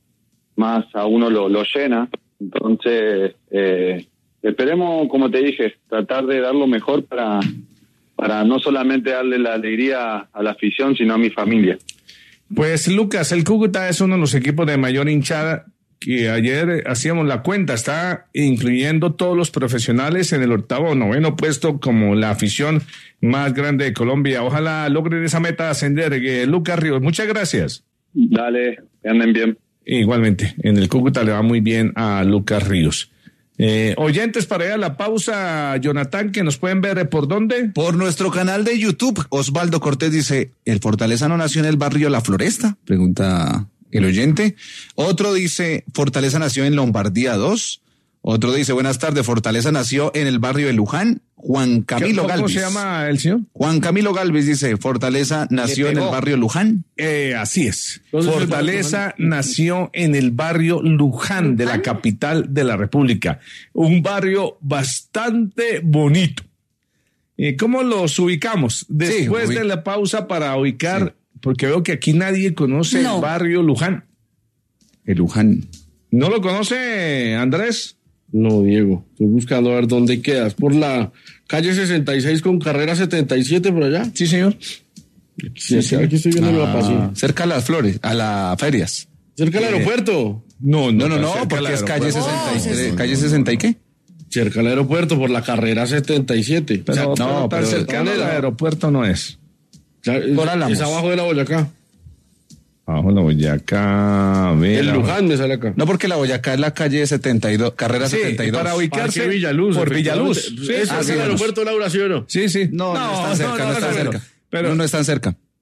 más a uno lo, lo llena. Entonces, eh, esperemos, como te dije, tratar de dar lo mejor para, para no solamente darle la alegría a la afición, sino a mi familia. Pues Lucas, el Cúcuta es uno de los equipos de mayor hinchada que ayer hacíamos la cuenta, está incluyendo todos los profesionales en el octavo o noveno puesto como la afición más grande de Colombia. Ojalá logren esa meta de ascender. Eh, Lucas Ríos, muchas gracias. Dale, que anden bien. Igualmente, en el Cúcuta le va muy bien a Lucas Ríos. Eh, oyentes, para ir a la pausa, Jonathan, que nos pueden ver por dónde. Por nuestro canal de YouTube. Osvaldo Cortés dice, ¿el Fortaleza no nació en el barrio La Floresta? Pregunta el oyente. Otro dice, Fortaleza nació en Lombardía dos. Otro dice, buenas tardes, Fortaleza nació en el barrio de Luján. Juan Camilo Galvis. ¿Cómo se llama el señor? Juan Camilo Galvis dice, Fortaleza nació en el barrio Luján. Eh, así es. Fortaleza nació en el barrio Luján de la capital de la República. Un barrio bastante bonito. Eh, ¿Cómo los ubicamos? Después sí, de la pausa para ubicar... Sí. Porque veo que aquí nadie conoce no. el barrio Luján. El Luján. ¿No lo conoce, Andrés? No, Diego. Estoy buscando a ver dónde quedas. ¿Por la calle sesenta y seis con carrera setenta y siete por allá? Sí, señor. Sí, sí. Aquí estoy viendo ah, el mapa, sí. Cerca a las flores, a las ferias. ¿Cerca del eh, aeropuerto? No, no, no, no, no porque es calle sesenta y tres. Oh, ¿Calle sesenta y qué? Cerca al aeropuerto, por la carrera setenta y siete. Pero, o sea, no, pero, pero cercano al aeropuerto no es. Por Álamos. Es abajo de la Boyacá. Abajo de la Boyacá. El Luján me sale acá. No, porque la Boyacá es la calle setenta y dos, carrera sí, setenta y dos. Para ubicarse Villaluz, por Villaluz. Sí, ¿Es ah, sí, el aeropuerto Laura, sí o no? Sí, sí. No, no, no, no están cerca, no, no, no están cerca. Pero no, no están cerca.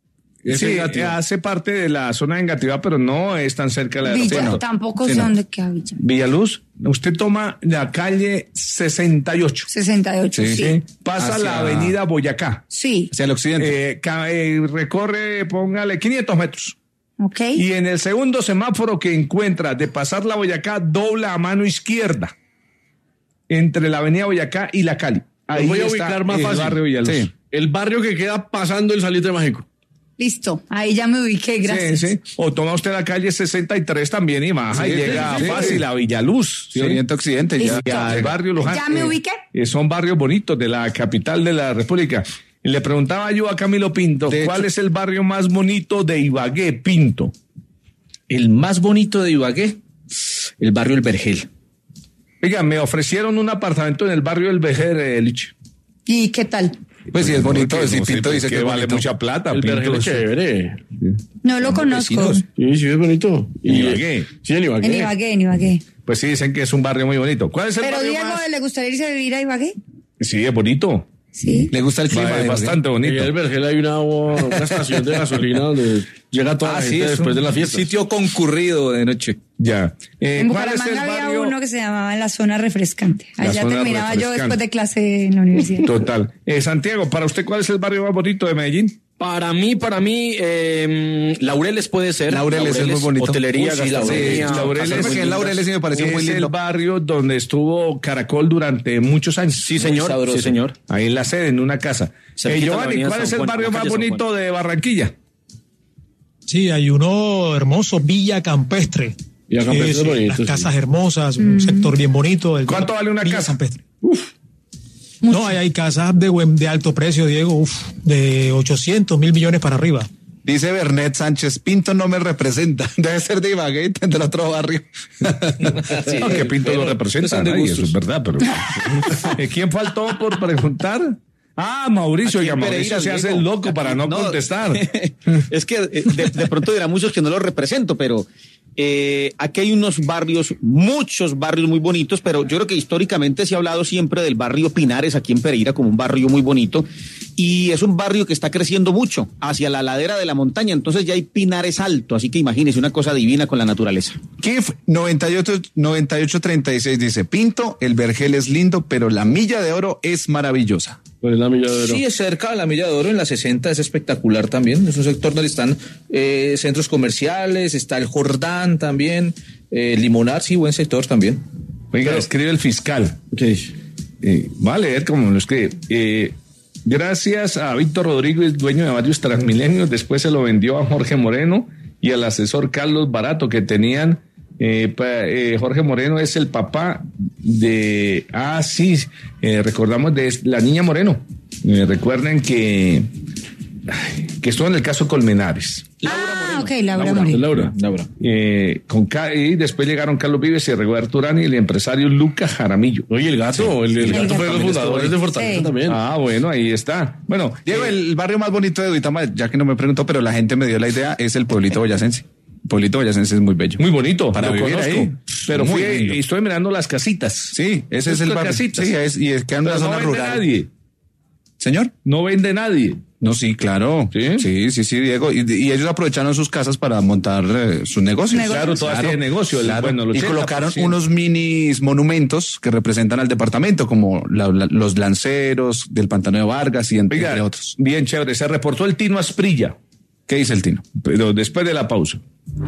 Es sí, Engativá. hace parte de la zona de Engativá, pero no es tan cerca de la Villa, aeropuerto. tampoco Sí, sé no. dónde queda Villa. Villaluz, usted toma la calle sesenta y ocho. sesenta y ocho, sí. Sí. Pasa Hacia- la avenida Boyacá. Sí. Hacia el occidente. Eh, ca- eh, recorre, póngale quinientos metros. Ok. Y en el segundo semáforo que encuentra de pasar la Boyacá, dobla a mano izquierda. Entre la avenida Boyacá y la Cali. Ahí voy a está ubicar más el fácil. barrio Villaluz. Sí. El barrio que queda pasando el Salitre Mágico. Listo. Ahí ya me ubiqué, gracias. Sí, sí. O toma usted la calle sesenta y tres también y baja Sí, y llega sí, sí. fácil a Villaluz. Sí, oriente occidente. Ya. Y al barrio Luján. ¿Ya me Eh, ubiqué? eh, son barrios bonitos de la capital de la República. Y le preguntaba yo a Camilo Pinto, De ¿cuál hecho- es el barrio más bonito de Ibagué, Pinto? El más bonito de Ibagué, el barrio El Vergel. Oiga, me ofrecieron un apartamento en el barrio El Vejer, eh, Lich. ¿Y qué tal? Pues sí, es bonito. Porque, Si no sé, Pinto pues, dice que, que es vale bonito. mucha plata. El Pinto, Vergel es sí. chévere. No lo conozco. Sí, sí, es bonito. En Ibagué. Sí, en Ibagué. En Ibagué, en Ibagué. Pues sí, dicen que es un barrio muy bonito. ¿Cuál es el Pero barrio Diego, más? ¿le gustaría irse a vivir a Ibagué? Sí, es bonito. Sí. Le gusta el clima. Va, de es Ibagué. bastante Y en bonito. el Vergel hay una, una estación de gasolina donde llega toda Ah, la sí, gente es después un de la fiesta. sitio concurrido de noche. Ya. Eh, En ¿Cuál es el Bucaramanga había barrio? uno que se llamaba La Zona Refrescante. La Allá Zona terminaba yo Refrescante. después de clase en la universidad. Total. Eh, Santiago, para usted, ¿cuál es el barrio más bonito de Medellín? Para mí, para mí, eh, Laureles puede ser. Laureles es muy bonito. Hotelería, Uy, sí, gastronomía. Laureles. Laureles, Casas muy lindas. Laureles sí me pareció es muy lindo. el barrio donde estuvo Caracol durante muchos años. Sí, señor. Sí, señor. Ahí en la sede, en una casa. Eh, Cerquita de la Giovanni, avenida ¿cuál San es el Juan, barrio la más calle San bonito de Barranquilla? Sí, hay uno hermoso, Villa Campestre. Villa Campestre Sí, es sí, bonito, las sí. casas hermosas, un sector bien bonito. el- ¿Cuánto vale una Villa casa? Campestre. No, hay, hay casas de, buen- de alto precio, Diego, uf, de ochocientos mil millones para arriba. Dice Bernet Sánchez, Pinto no me representa. Debe ser de Ibagué y tendrá otro barrio. No, que Pinto bueno, lo representa son a de nadie, gustos. eso es verdad, pero... Eh, ¿Quién faltó por preguntar? Ah, Mauricio, Aquí oiga, en Mauricio Pereira, se hace Diego. el loco para no, No. contestar. Es que eh, de, de pronto dirá muchos que no los represento, pero eh, aquí hay unos barrios, muchos barrios muy bonitos, pero yo creo que históricamente se ha hablado siempre del barrio Pinares aquí en Pereira como un barrio muy bonito y es un barrio que está creciendo mucho hacia la ladera de la montaña, entonces ya hay Pinares alto, así que imagínese una cosa divina con la naturaleza. Kif noventa y ocho treinta y seis dice, Pinto, el Vergel es lindo, pero la Milla de Oro es maravillosa. Pues la Milla de Oro. Sí, es cerca de la Milla de Oro, en la sesenta, es espectacular también. Es un sector donde están eh, centros comerciales, está el Jordán también, eh, Limonar, sí, buen sector también. Oiga, escribe el fiscal. ¿Qué dice? Eh, va a leer como lo escribe. Eh, gracias a Víctor Rodríguez, dueño de varios Transmilenios, después se lo vendió a Jorge Moreno y al asesor Carlos Barato, que tenían. Eh, pa- eh, Jorge Moreno es el papá de. Ah, sí, eh, recordamos de la niña Moreno. Eh, recuerden que. ay, que estuvo en el caso Colmenares. Ah, ok, Laura Moreno. Laura. Laura. Eh, con Ca- y después llegaron Carlos Vives y Roberto Urán y el empresario Lucas Jaramillo. Oye, el gato, el, el El gato gato fue de los también fundadores estuvo de ahí. Fortaleza Sí. también. Ah, bueno, ahí está. Bueno, Diego, eh, el barrio más bonito de Duitama, ya que no me preguntó, pero la gente me dio la idea, es el pueblito boyacense. El pueblito boyacense es muy bello. muy bonito, Para lo vivir conozco. ahí. Pero Muy fui lindo. y estoy mirando las casitas. Sí, ese es el Las barrio. casitas. Sí, es, y es que en una Pero no zona vende rural. nadie. ¿Señor? No vende nadie. No, sí, claro. ¿Sí? Sí, sí, sí, Diego. Y, y ellos aprovecharon sus casas para montar eh, sus negocios. Negocios. Claro, todas tienen negocio. el- Claro. Bueno, el y ochenta por colocaron ciento. unos minis monumentos que representan al departamento, como la- la- los lanceros del Pantano de Vargas y entre, Oiga, entre otros. bien chévere. Se reportó el Tino Asprilla, ¿Qué dice el Tino? pero después de la pausa.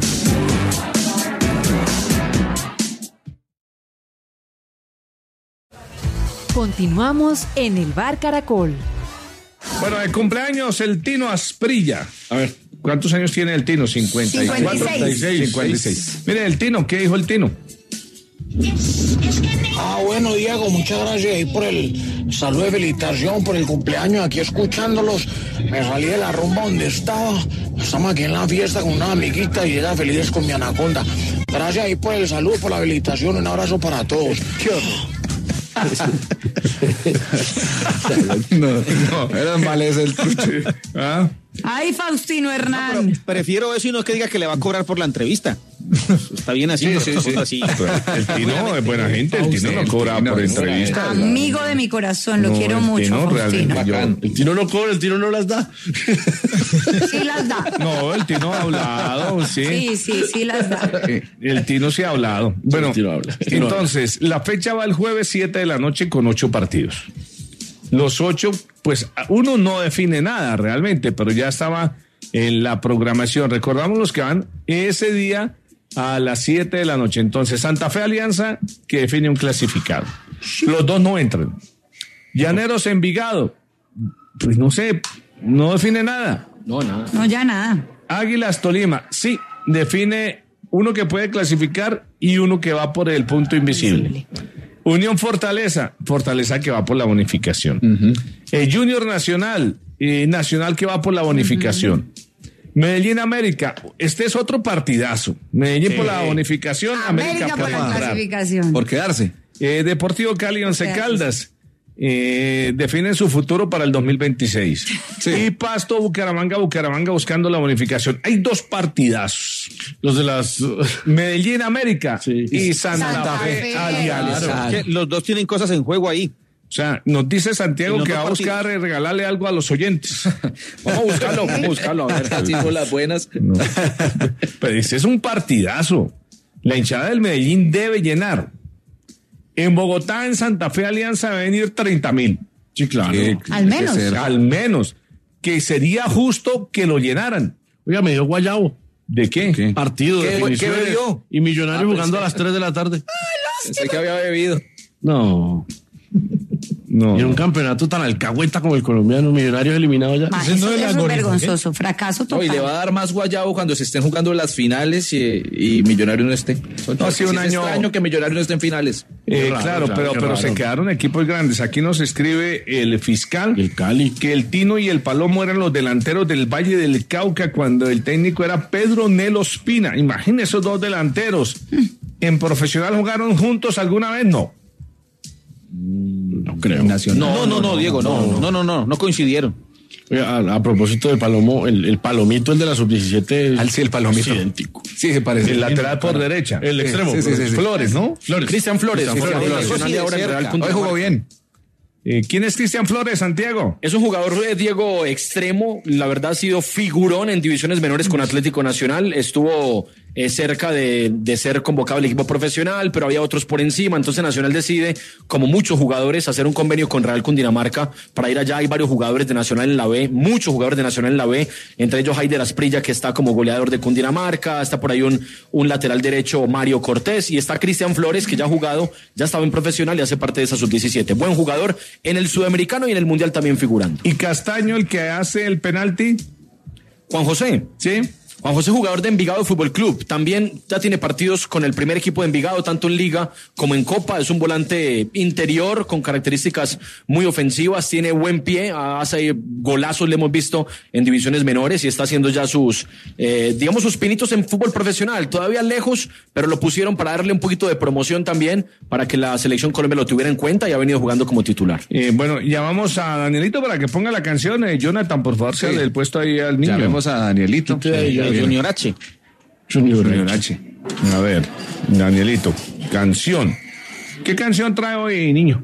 Continuamos en el Bar Caracol. Bueno, de cumpleaños el Tino Asprilla. A ver, ¿cuántos años tiene el Tino? cincuenta y cuatro. cincuenta y seis. cincuenta y seis. Mire, el Tino, ¿qué dijo el Tino? Ah, bueno, Diego, muchas gracias ahí por el saludo de felicitación, por el cumpleaños, aquí escuchándolos. Me salí de la rumba donde estaba. Estamos aquí en la fiesta con una amiguita y ella feliz con mi anaconda. Gracias ahí por el saludo, por la felicitación. Un abrazo para todos. No, no, era mal ese el ¿Ah? Ay, Faustino Hernán. Prefiero eso y no que diga que le va a cobrar por la entrevista. Está bien así, Sí, sí, sí. así. El Tino es buena gente, el Tino no cobra por entrevista. Amigo de mi corazón, lo No, quiero el mucho, Tino Faustino. realmente, yo- El Tino no cobra, el Tino no las da. Sí las da. No, el Tino ha hablado, sí. Sí, sí, sí las da. El Tino sí ha hablado. Bueno, el Tino habla, el Tino entonces, la fecha va el jueves siete de la noche con ocho partidos. Los ocho, pues uno no define nada realmente, pero ya estaba en la programación. Recordamos los que van ese día a las siete de la noche. Entonces, Santa Fe Alianza, que define un clasificado. Los dos no entran. Llaneros Envigado, pues no sé, no define nada. No, nada. No, ya nada. Águilas Tolima, sí, define uno que puede clasificar y uno que va por el punto invisible. Unión Fortaleza, Fortaleza que va por la bonificación. El Junior Nacional, eh, Nacional que va por la bonificación. Medellín América, este es otro partidazo. Medellín Sí. por la bonificación, América, América por por la entrar. clasificación. Por quedarse. Eh, Deportivo Cali, Once Quedarse. Caldas. Eh, definen su futuro para el dos mil veintiséis. Y Pasto, Bucaramanga, Bucaramanga buscando la bonificación. Hay dos partidazos. Los de las... Medellín América y Santa, Santa Fe, Fe. Alianza. Que los dos tienen cosas en juego ahí. O sea, nos dice Santiago En que otro va a buscar eh, regalarle algo a los oyentes. Vamos a buscarlo, vamos a buscarlo. A ver. Así son las buenas. No. Pero ese es un partidazo. La hinchada del Medellín debe llenar. En Bogotá, en Santa Fe Alianza, va a venir treinta mil. Sí, claro. Al menos. Al menos. Que sería justo que lo llenaran. Oiga, me dio guayabo. ¿De qué? Partido, ¿Qué- definiciones. qué bebió? Y Millonarios Ah, jugando pensé- a las tres de la tarde. Pensé que había bebido. No. No. Y en un campeonato tan alcahueta como el colombiano, Millonarios eliminado ya. Ma, Ese eso, no es el eso es algoritmo, vergonzoso, fracaso No, total. y le va a dar más guayabo cuando se estén jugando las finales y, y Millonarios no esté. No, ha sido un Sí es año- extraño que Millonarios no esté en finales. Eh, Qué raro, claro, claro, pero, qué pero raro. se quedaron equipos grandes. Aquí nos escribe el fiscal El Cali. que el Tino y el Palomo eran los delanteros del Valle del Cauca cuando el técnico era Pedro Nelo Espina. Imagínense esos dos delanteros. ¿En profesional jugaron juntos alguna vez? No. No creo. No, no, no, Diego, no, no, no, no, no coincidieron. Oiga, a, a propósito del Palomo, el, el Palomito, el de la sub diecisiete. Al sí, el Palomito. Es idéntico. Sí, se parece. El lateral por derecha. El extremo. Sí, sí, sí, sí. Flores, ¿no? Flores. Cristian Flores. Cristian que Flores. está en Nacional y ahora en Real Hoy Cundinamarca. jugó bien. Eh, ¿Quién es Cristian Flores, Santiago? Es un jugador de Diego extremo, la verdad ha sido figurón en divisiones menores con Atlético Nacional, estuvo eh, cerca de, de ser convocado al equipo profesional, pero había otros por encima, entonces Nacional decide, como muchos jugadores, hacer un convenio con Real Cundinamarca para ir allá. Hay varios jugadores de Nacional en la B, muchos jugadores de Nacional en la B, entre ellos Haider Asprilla, que está como goleador de Cundinamarca, está por ahí un, un lateral derecho, Mario Cortés, y está Cristian Flores, que ya ha jugado, ya estaba en profesional y hace parte de esa sub diecisiete. Buen jugador en el Sudamericano y en el Mundial también figurando. ¿Y Castaño, el que hace el penalti? Juan José. Sí. Juan José, jugador de Envigado Fútbol Club, también ya tiene partidos con el primer equipo de Envigado, tanto en Liga como en Copa. Es un volante interior con características muy ofensivas, tiene buen pie, hace golazos, le hemos visto en divisiones menores y está haciendo ya sus, eh, digamos, sus pinitos en fútbol profesional. Todavía lejos, pero lo pusieron para darle un poquito de promoción también, para que la selección Colombia lo tuviera en cuenta y ha venido jugando como titular. Eh, bueno, llamamos a Danielito para que ponga la canción. Eh, Jonathan, por favor, sea Sí. del puesto ahí al niño. Llamemos a Danielito. Junior H. Junior, Junior H. A ver, Danielito, canción. ¿Qué canción trae hoy, niño?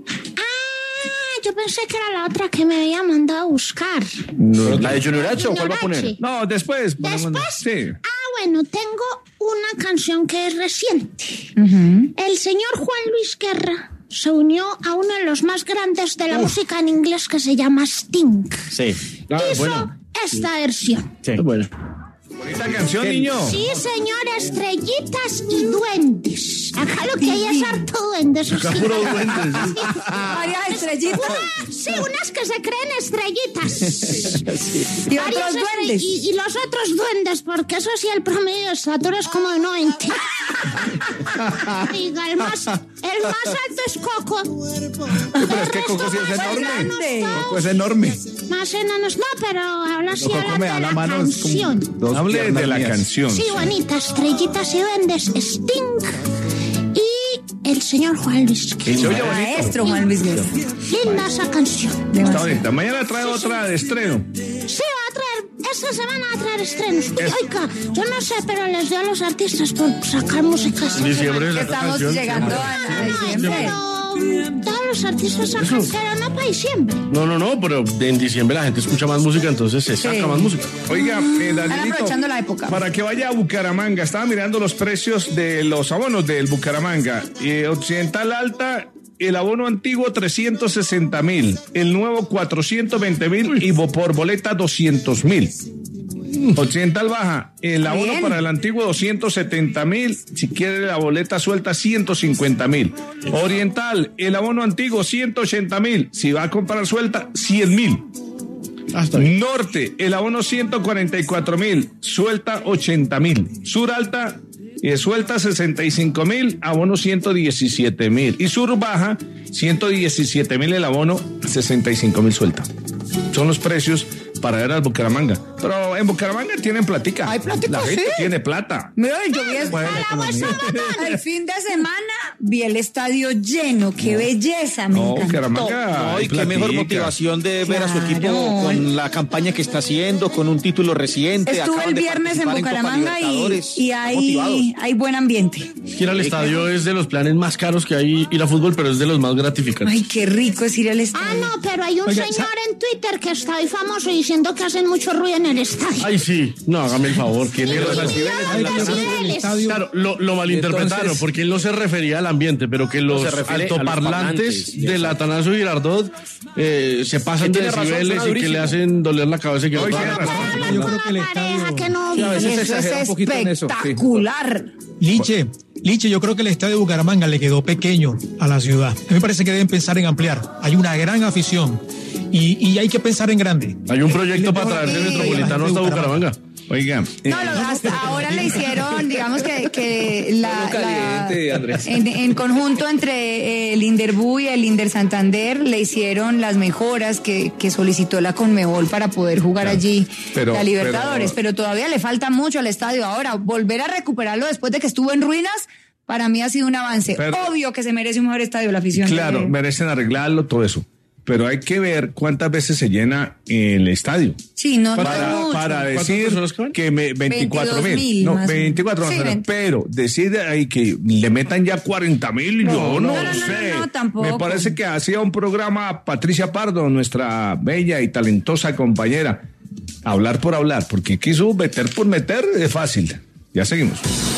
Ah, yo pensé que era la otra que me había mandado a buscar. ¿La de Junior H o cuál va a poner? H. No, después. ¿Después? Sí. Ah, bueno, tengo una canción que es reciente. El señor Juan Luis Guerra se unió a uno de los más grandes de la música en inglés que se llama Sting. Sí. Ah, Hizo bueno. esta versión. Sí. Bueno. Bonita canción, niño. Sí, señor, estrellitas y duendes. Acá lo que hay es harto duendes. Acá puro duendes. Varias estrellitas. Una- sí, unas que se creen estrellitas. Y Varios otros estre- duendes. Y, y los otros duendes, porque eso sí, el promedio de estatura es como de noventa. Diga, el más, el más alto es Coco. Pero es que Coco sí es enorme. grande. Coco es enorme. Más enanos, no, pero habla así, Coco habla me de da la la mano. Es como canción. dos Hable piernas de la mías. canción. Sí, bonita, estrellitas y duendes, Sting y el señor Juan Luis Guerra. Se oye bonito. Maestro Juan Luis Guerra. Linda esa canción. Está bonita. Mañana trae otra de estreno. Sí, va a traer esta semana va a traer estrenos. Uy, oiga, yo no sé, pero les dio a los artistas por sacar música. esta Diciembre semana. es la Estamos canción. llegando a diciembre. Pero todos los artistas sacan, Eso. pero no para diciembre. No, no, no, pero en diciembre la gente escucha más música, entonces se saca Sí. más música. Oiga, eh, Están Danielito, aprovechando la época. para que vaya a Bucaramanga, estaba mirando los precios de los abonos del Bucaramanga. Eh, Occidental Alta, el abono antiguo trescientos sesenta mil, el nuevo cuatrocientos veinte mil y bo- por boleta doscientos mil. Occidental Baja, el abono Bien. para el antiguo doscientos setenta mil, si quiere la boleta suelta ciento cincuenta mil. Oriental, el abono antiguo ciento ochenta mil, si va a comprar suelta cien mil. Norte, el abono ciento cuarenta y cuatro mil, suelta ochenta mil. Sur Alta, eh, suelta sesenta y cinco mil, abono ciento diecisiete mil. Y Sur Baja, ciento diecisiete mil el abono, sesenta y cinco mil suelta. Son los precios para ver al Bucaramanga. Pero en Bucaramanga tienen platica. Hay platica, La gente sí. tiene plata. Mira, yo vi el, Bueno, el fin de semana, vi el estadio lleno, qué belleza, me No, encantó. Bucaramanga. No, y hay qué mejor platica. motivación de ver a su equipo Claro. con la campaña que está haciendo, con un título reciente. Estuve acaban el de viernes en participar Copa Bucaramanga y, Libertadores. y Motivados. hay, hay buen ambiente. Ir al estadio es de los planes más caros que hay ir a fútbol, pero es de los más gratificantes. Ay, qué rico es ir al estadio. Ah, no, pero hay un Oiga, señor en Twitter que está ahí famoso diciendo que hacen mucho ruido en el estadio. Ay, sí, no, hágame el favor. ¿Quién Y es? los decibeles, Ay, los que decibeles. el estadio- Claro, lo, lo malinterpretaron, Entonces- porque él no se refería al ambiente, pero que los se refiere a los altoparlantes parlantes, del Atanasio Girardot eh, se pasan Que de tiene razón, decibeles suena y que le durísimo. hacen doler la cabeza y que Oye, otra- tiene razón. Yo creo que el La pareja estadio... que no... Sí, a veces se Eso exagera es un poquito en eso. sí. espectacular. Liche, Liche, yo creo que el estadio de Bucaramanga le quedó pequeño a la ciudad. A mí me parece que deben pensar en ampliar. Hay una gran afición y, y hay que pensar en grande. Hay un proyecto para traerse el Sí. Metropolitano hasta Bucaramanga. Oiga, eh, No, lo- hasta ahora le hicieron, digamos que, que la, Todo caliente, la- Andrés. en, en conjunto entre el Inderbú y el Inder Santander le hicieron las mejoras que, que solicitó la Conmebol para poder jugar allí pero- la Libertadores, pero- pero, todavía le falta mucho al estadio. Ahora, volver a recuperarlo después de que estuvo en ruinas, para mí ha sido un avance. Pero- Obvio que se merece un mejor estadio la afición. claro, de- merecen arreglarlo, todo eso. Pero hay que ver cuántas veces se llena el estadio. Sí, no, no es Para, mucho. para ¿Cuántas decir personas caben? que me, veinticuatro mil. veintidós mil No, más o menos. veinticuatro más Sí, o menos. veinte. Pero decir ahí que le metan ya cuarenta mil, yo no, no, no, no, sé. no, tampoco. Me parece que hacía un programa Patricia Pardo, nuestra bella y talentosa compañera. Hablar por hablar, porque quiso meter por meter, es fácil. Ya seguimos.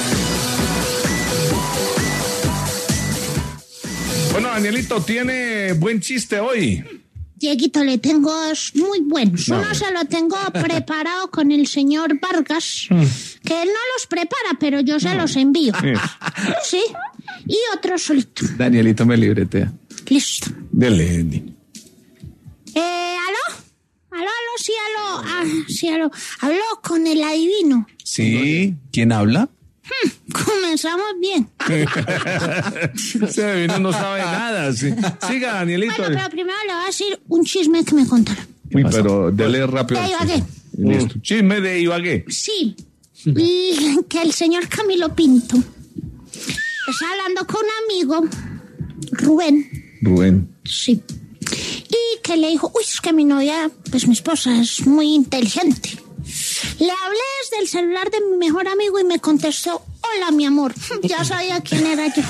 Bueno, Danielito, tiene buen chiste hoy. Dieguito, le tengo dos muy buenos. No. Uno se lo tengo preparado con el señor Vargas, que él no los prepara, pero yo se los envío. ¿Sí? Y otro solito. Danielito me libretea. Listo. Dele, Andy. Eh, ¿aló? ¿Aló, aló? Sí, aló. Ah, sí, aló. Habló con el adivino. Sí, ¿quién habla? Comenzamos bien. Ese adivino no sabe nada. Sí. Siga, Danielito. Bueno, pero primero le voy a decir un chisme que me contaron. Uy, pero dele rápido. De Ibagué. Listo. Chisme de Ibagué. Sí. Y que el señor Camilo Pinto está hablando con un amigo, Rubén. Rubén. Sí. Y que le dijo, uy, es que mi novia, pues mi esposa, es muy inteligente. Le hablé desde el celular de mi mejor amigo y me contestó, hola, mi amor. Ya sabía quién era yo.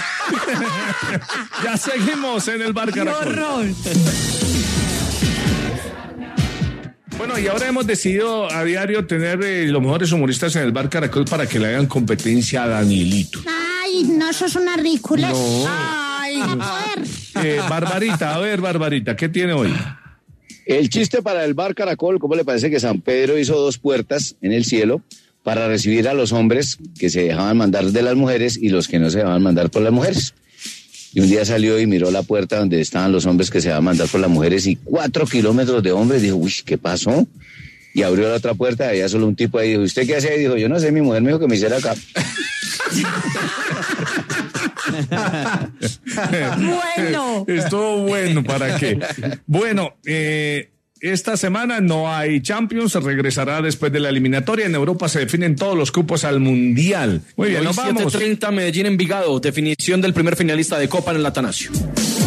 Ya seguimos en el Bar Caracol. Bueno, y ahora hemos decidido a diario tener eh, los mejores humoristas en el Bar Caracol para que le hagan competencia a Danielito. Ay, no, eso es una ridícula. No. Ay, no poder. Eh, Barbarita, a ver, Barbarita, ¿qué tiene hoy? El chiste para el Bar Caracol, ¿cómo le parece que San Pedro hizo dos puertas en el cielo para recibir a los hombres que se dejaban mandar de las mujeres y los que no se dejaban mandar por las mujeres? Y un día salió y miró la puerta donde estaban los hombres que se dejaban mandar por las mujeres y cuatro kilómetros de hombres. Dijo, uy, ¿qué pasó? Y abrió la otra puerta y había solo un tipo ahí. Dijo, ¿usted qué hace ahí? Dijo, yo no sé, mi mujer me dijo que me hiciera acá. Bueno. Estuvo bueno, ¿para qué? Bueno, eh, esta semana no hay Champions, se regresará después de la eliminatoria. En Europa se definen todos los cupos al Mundial. Muy bien, Hoy nos vamos. siete treinta Medellín Envigado, definición del primer finalista de Copa en el Atanasio.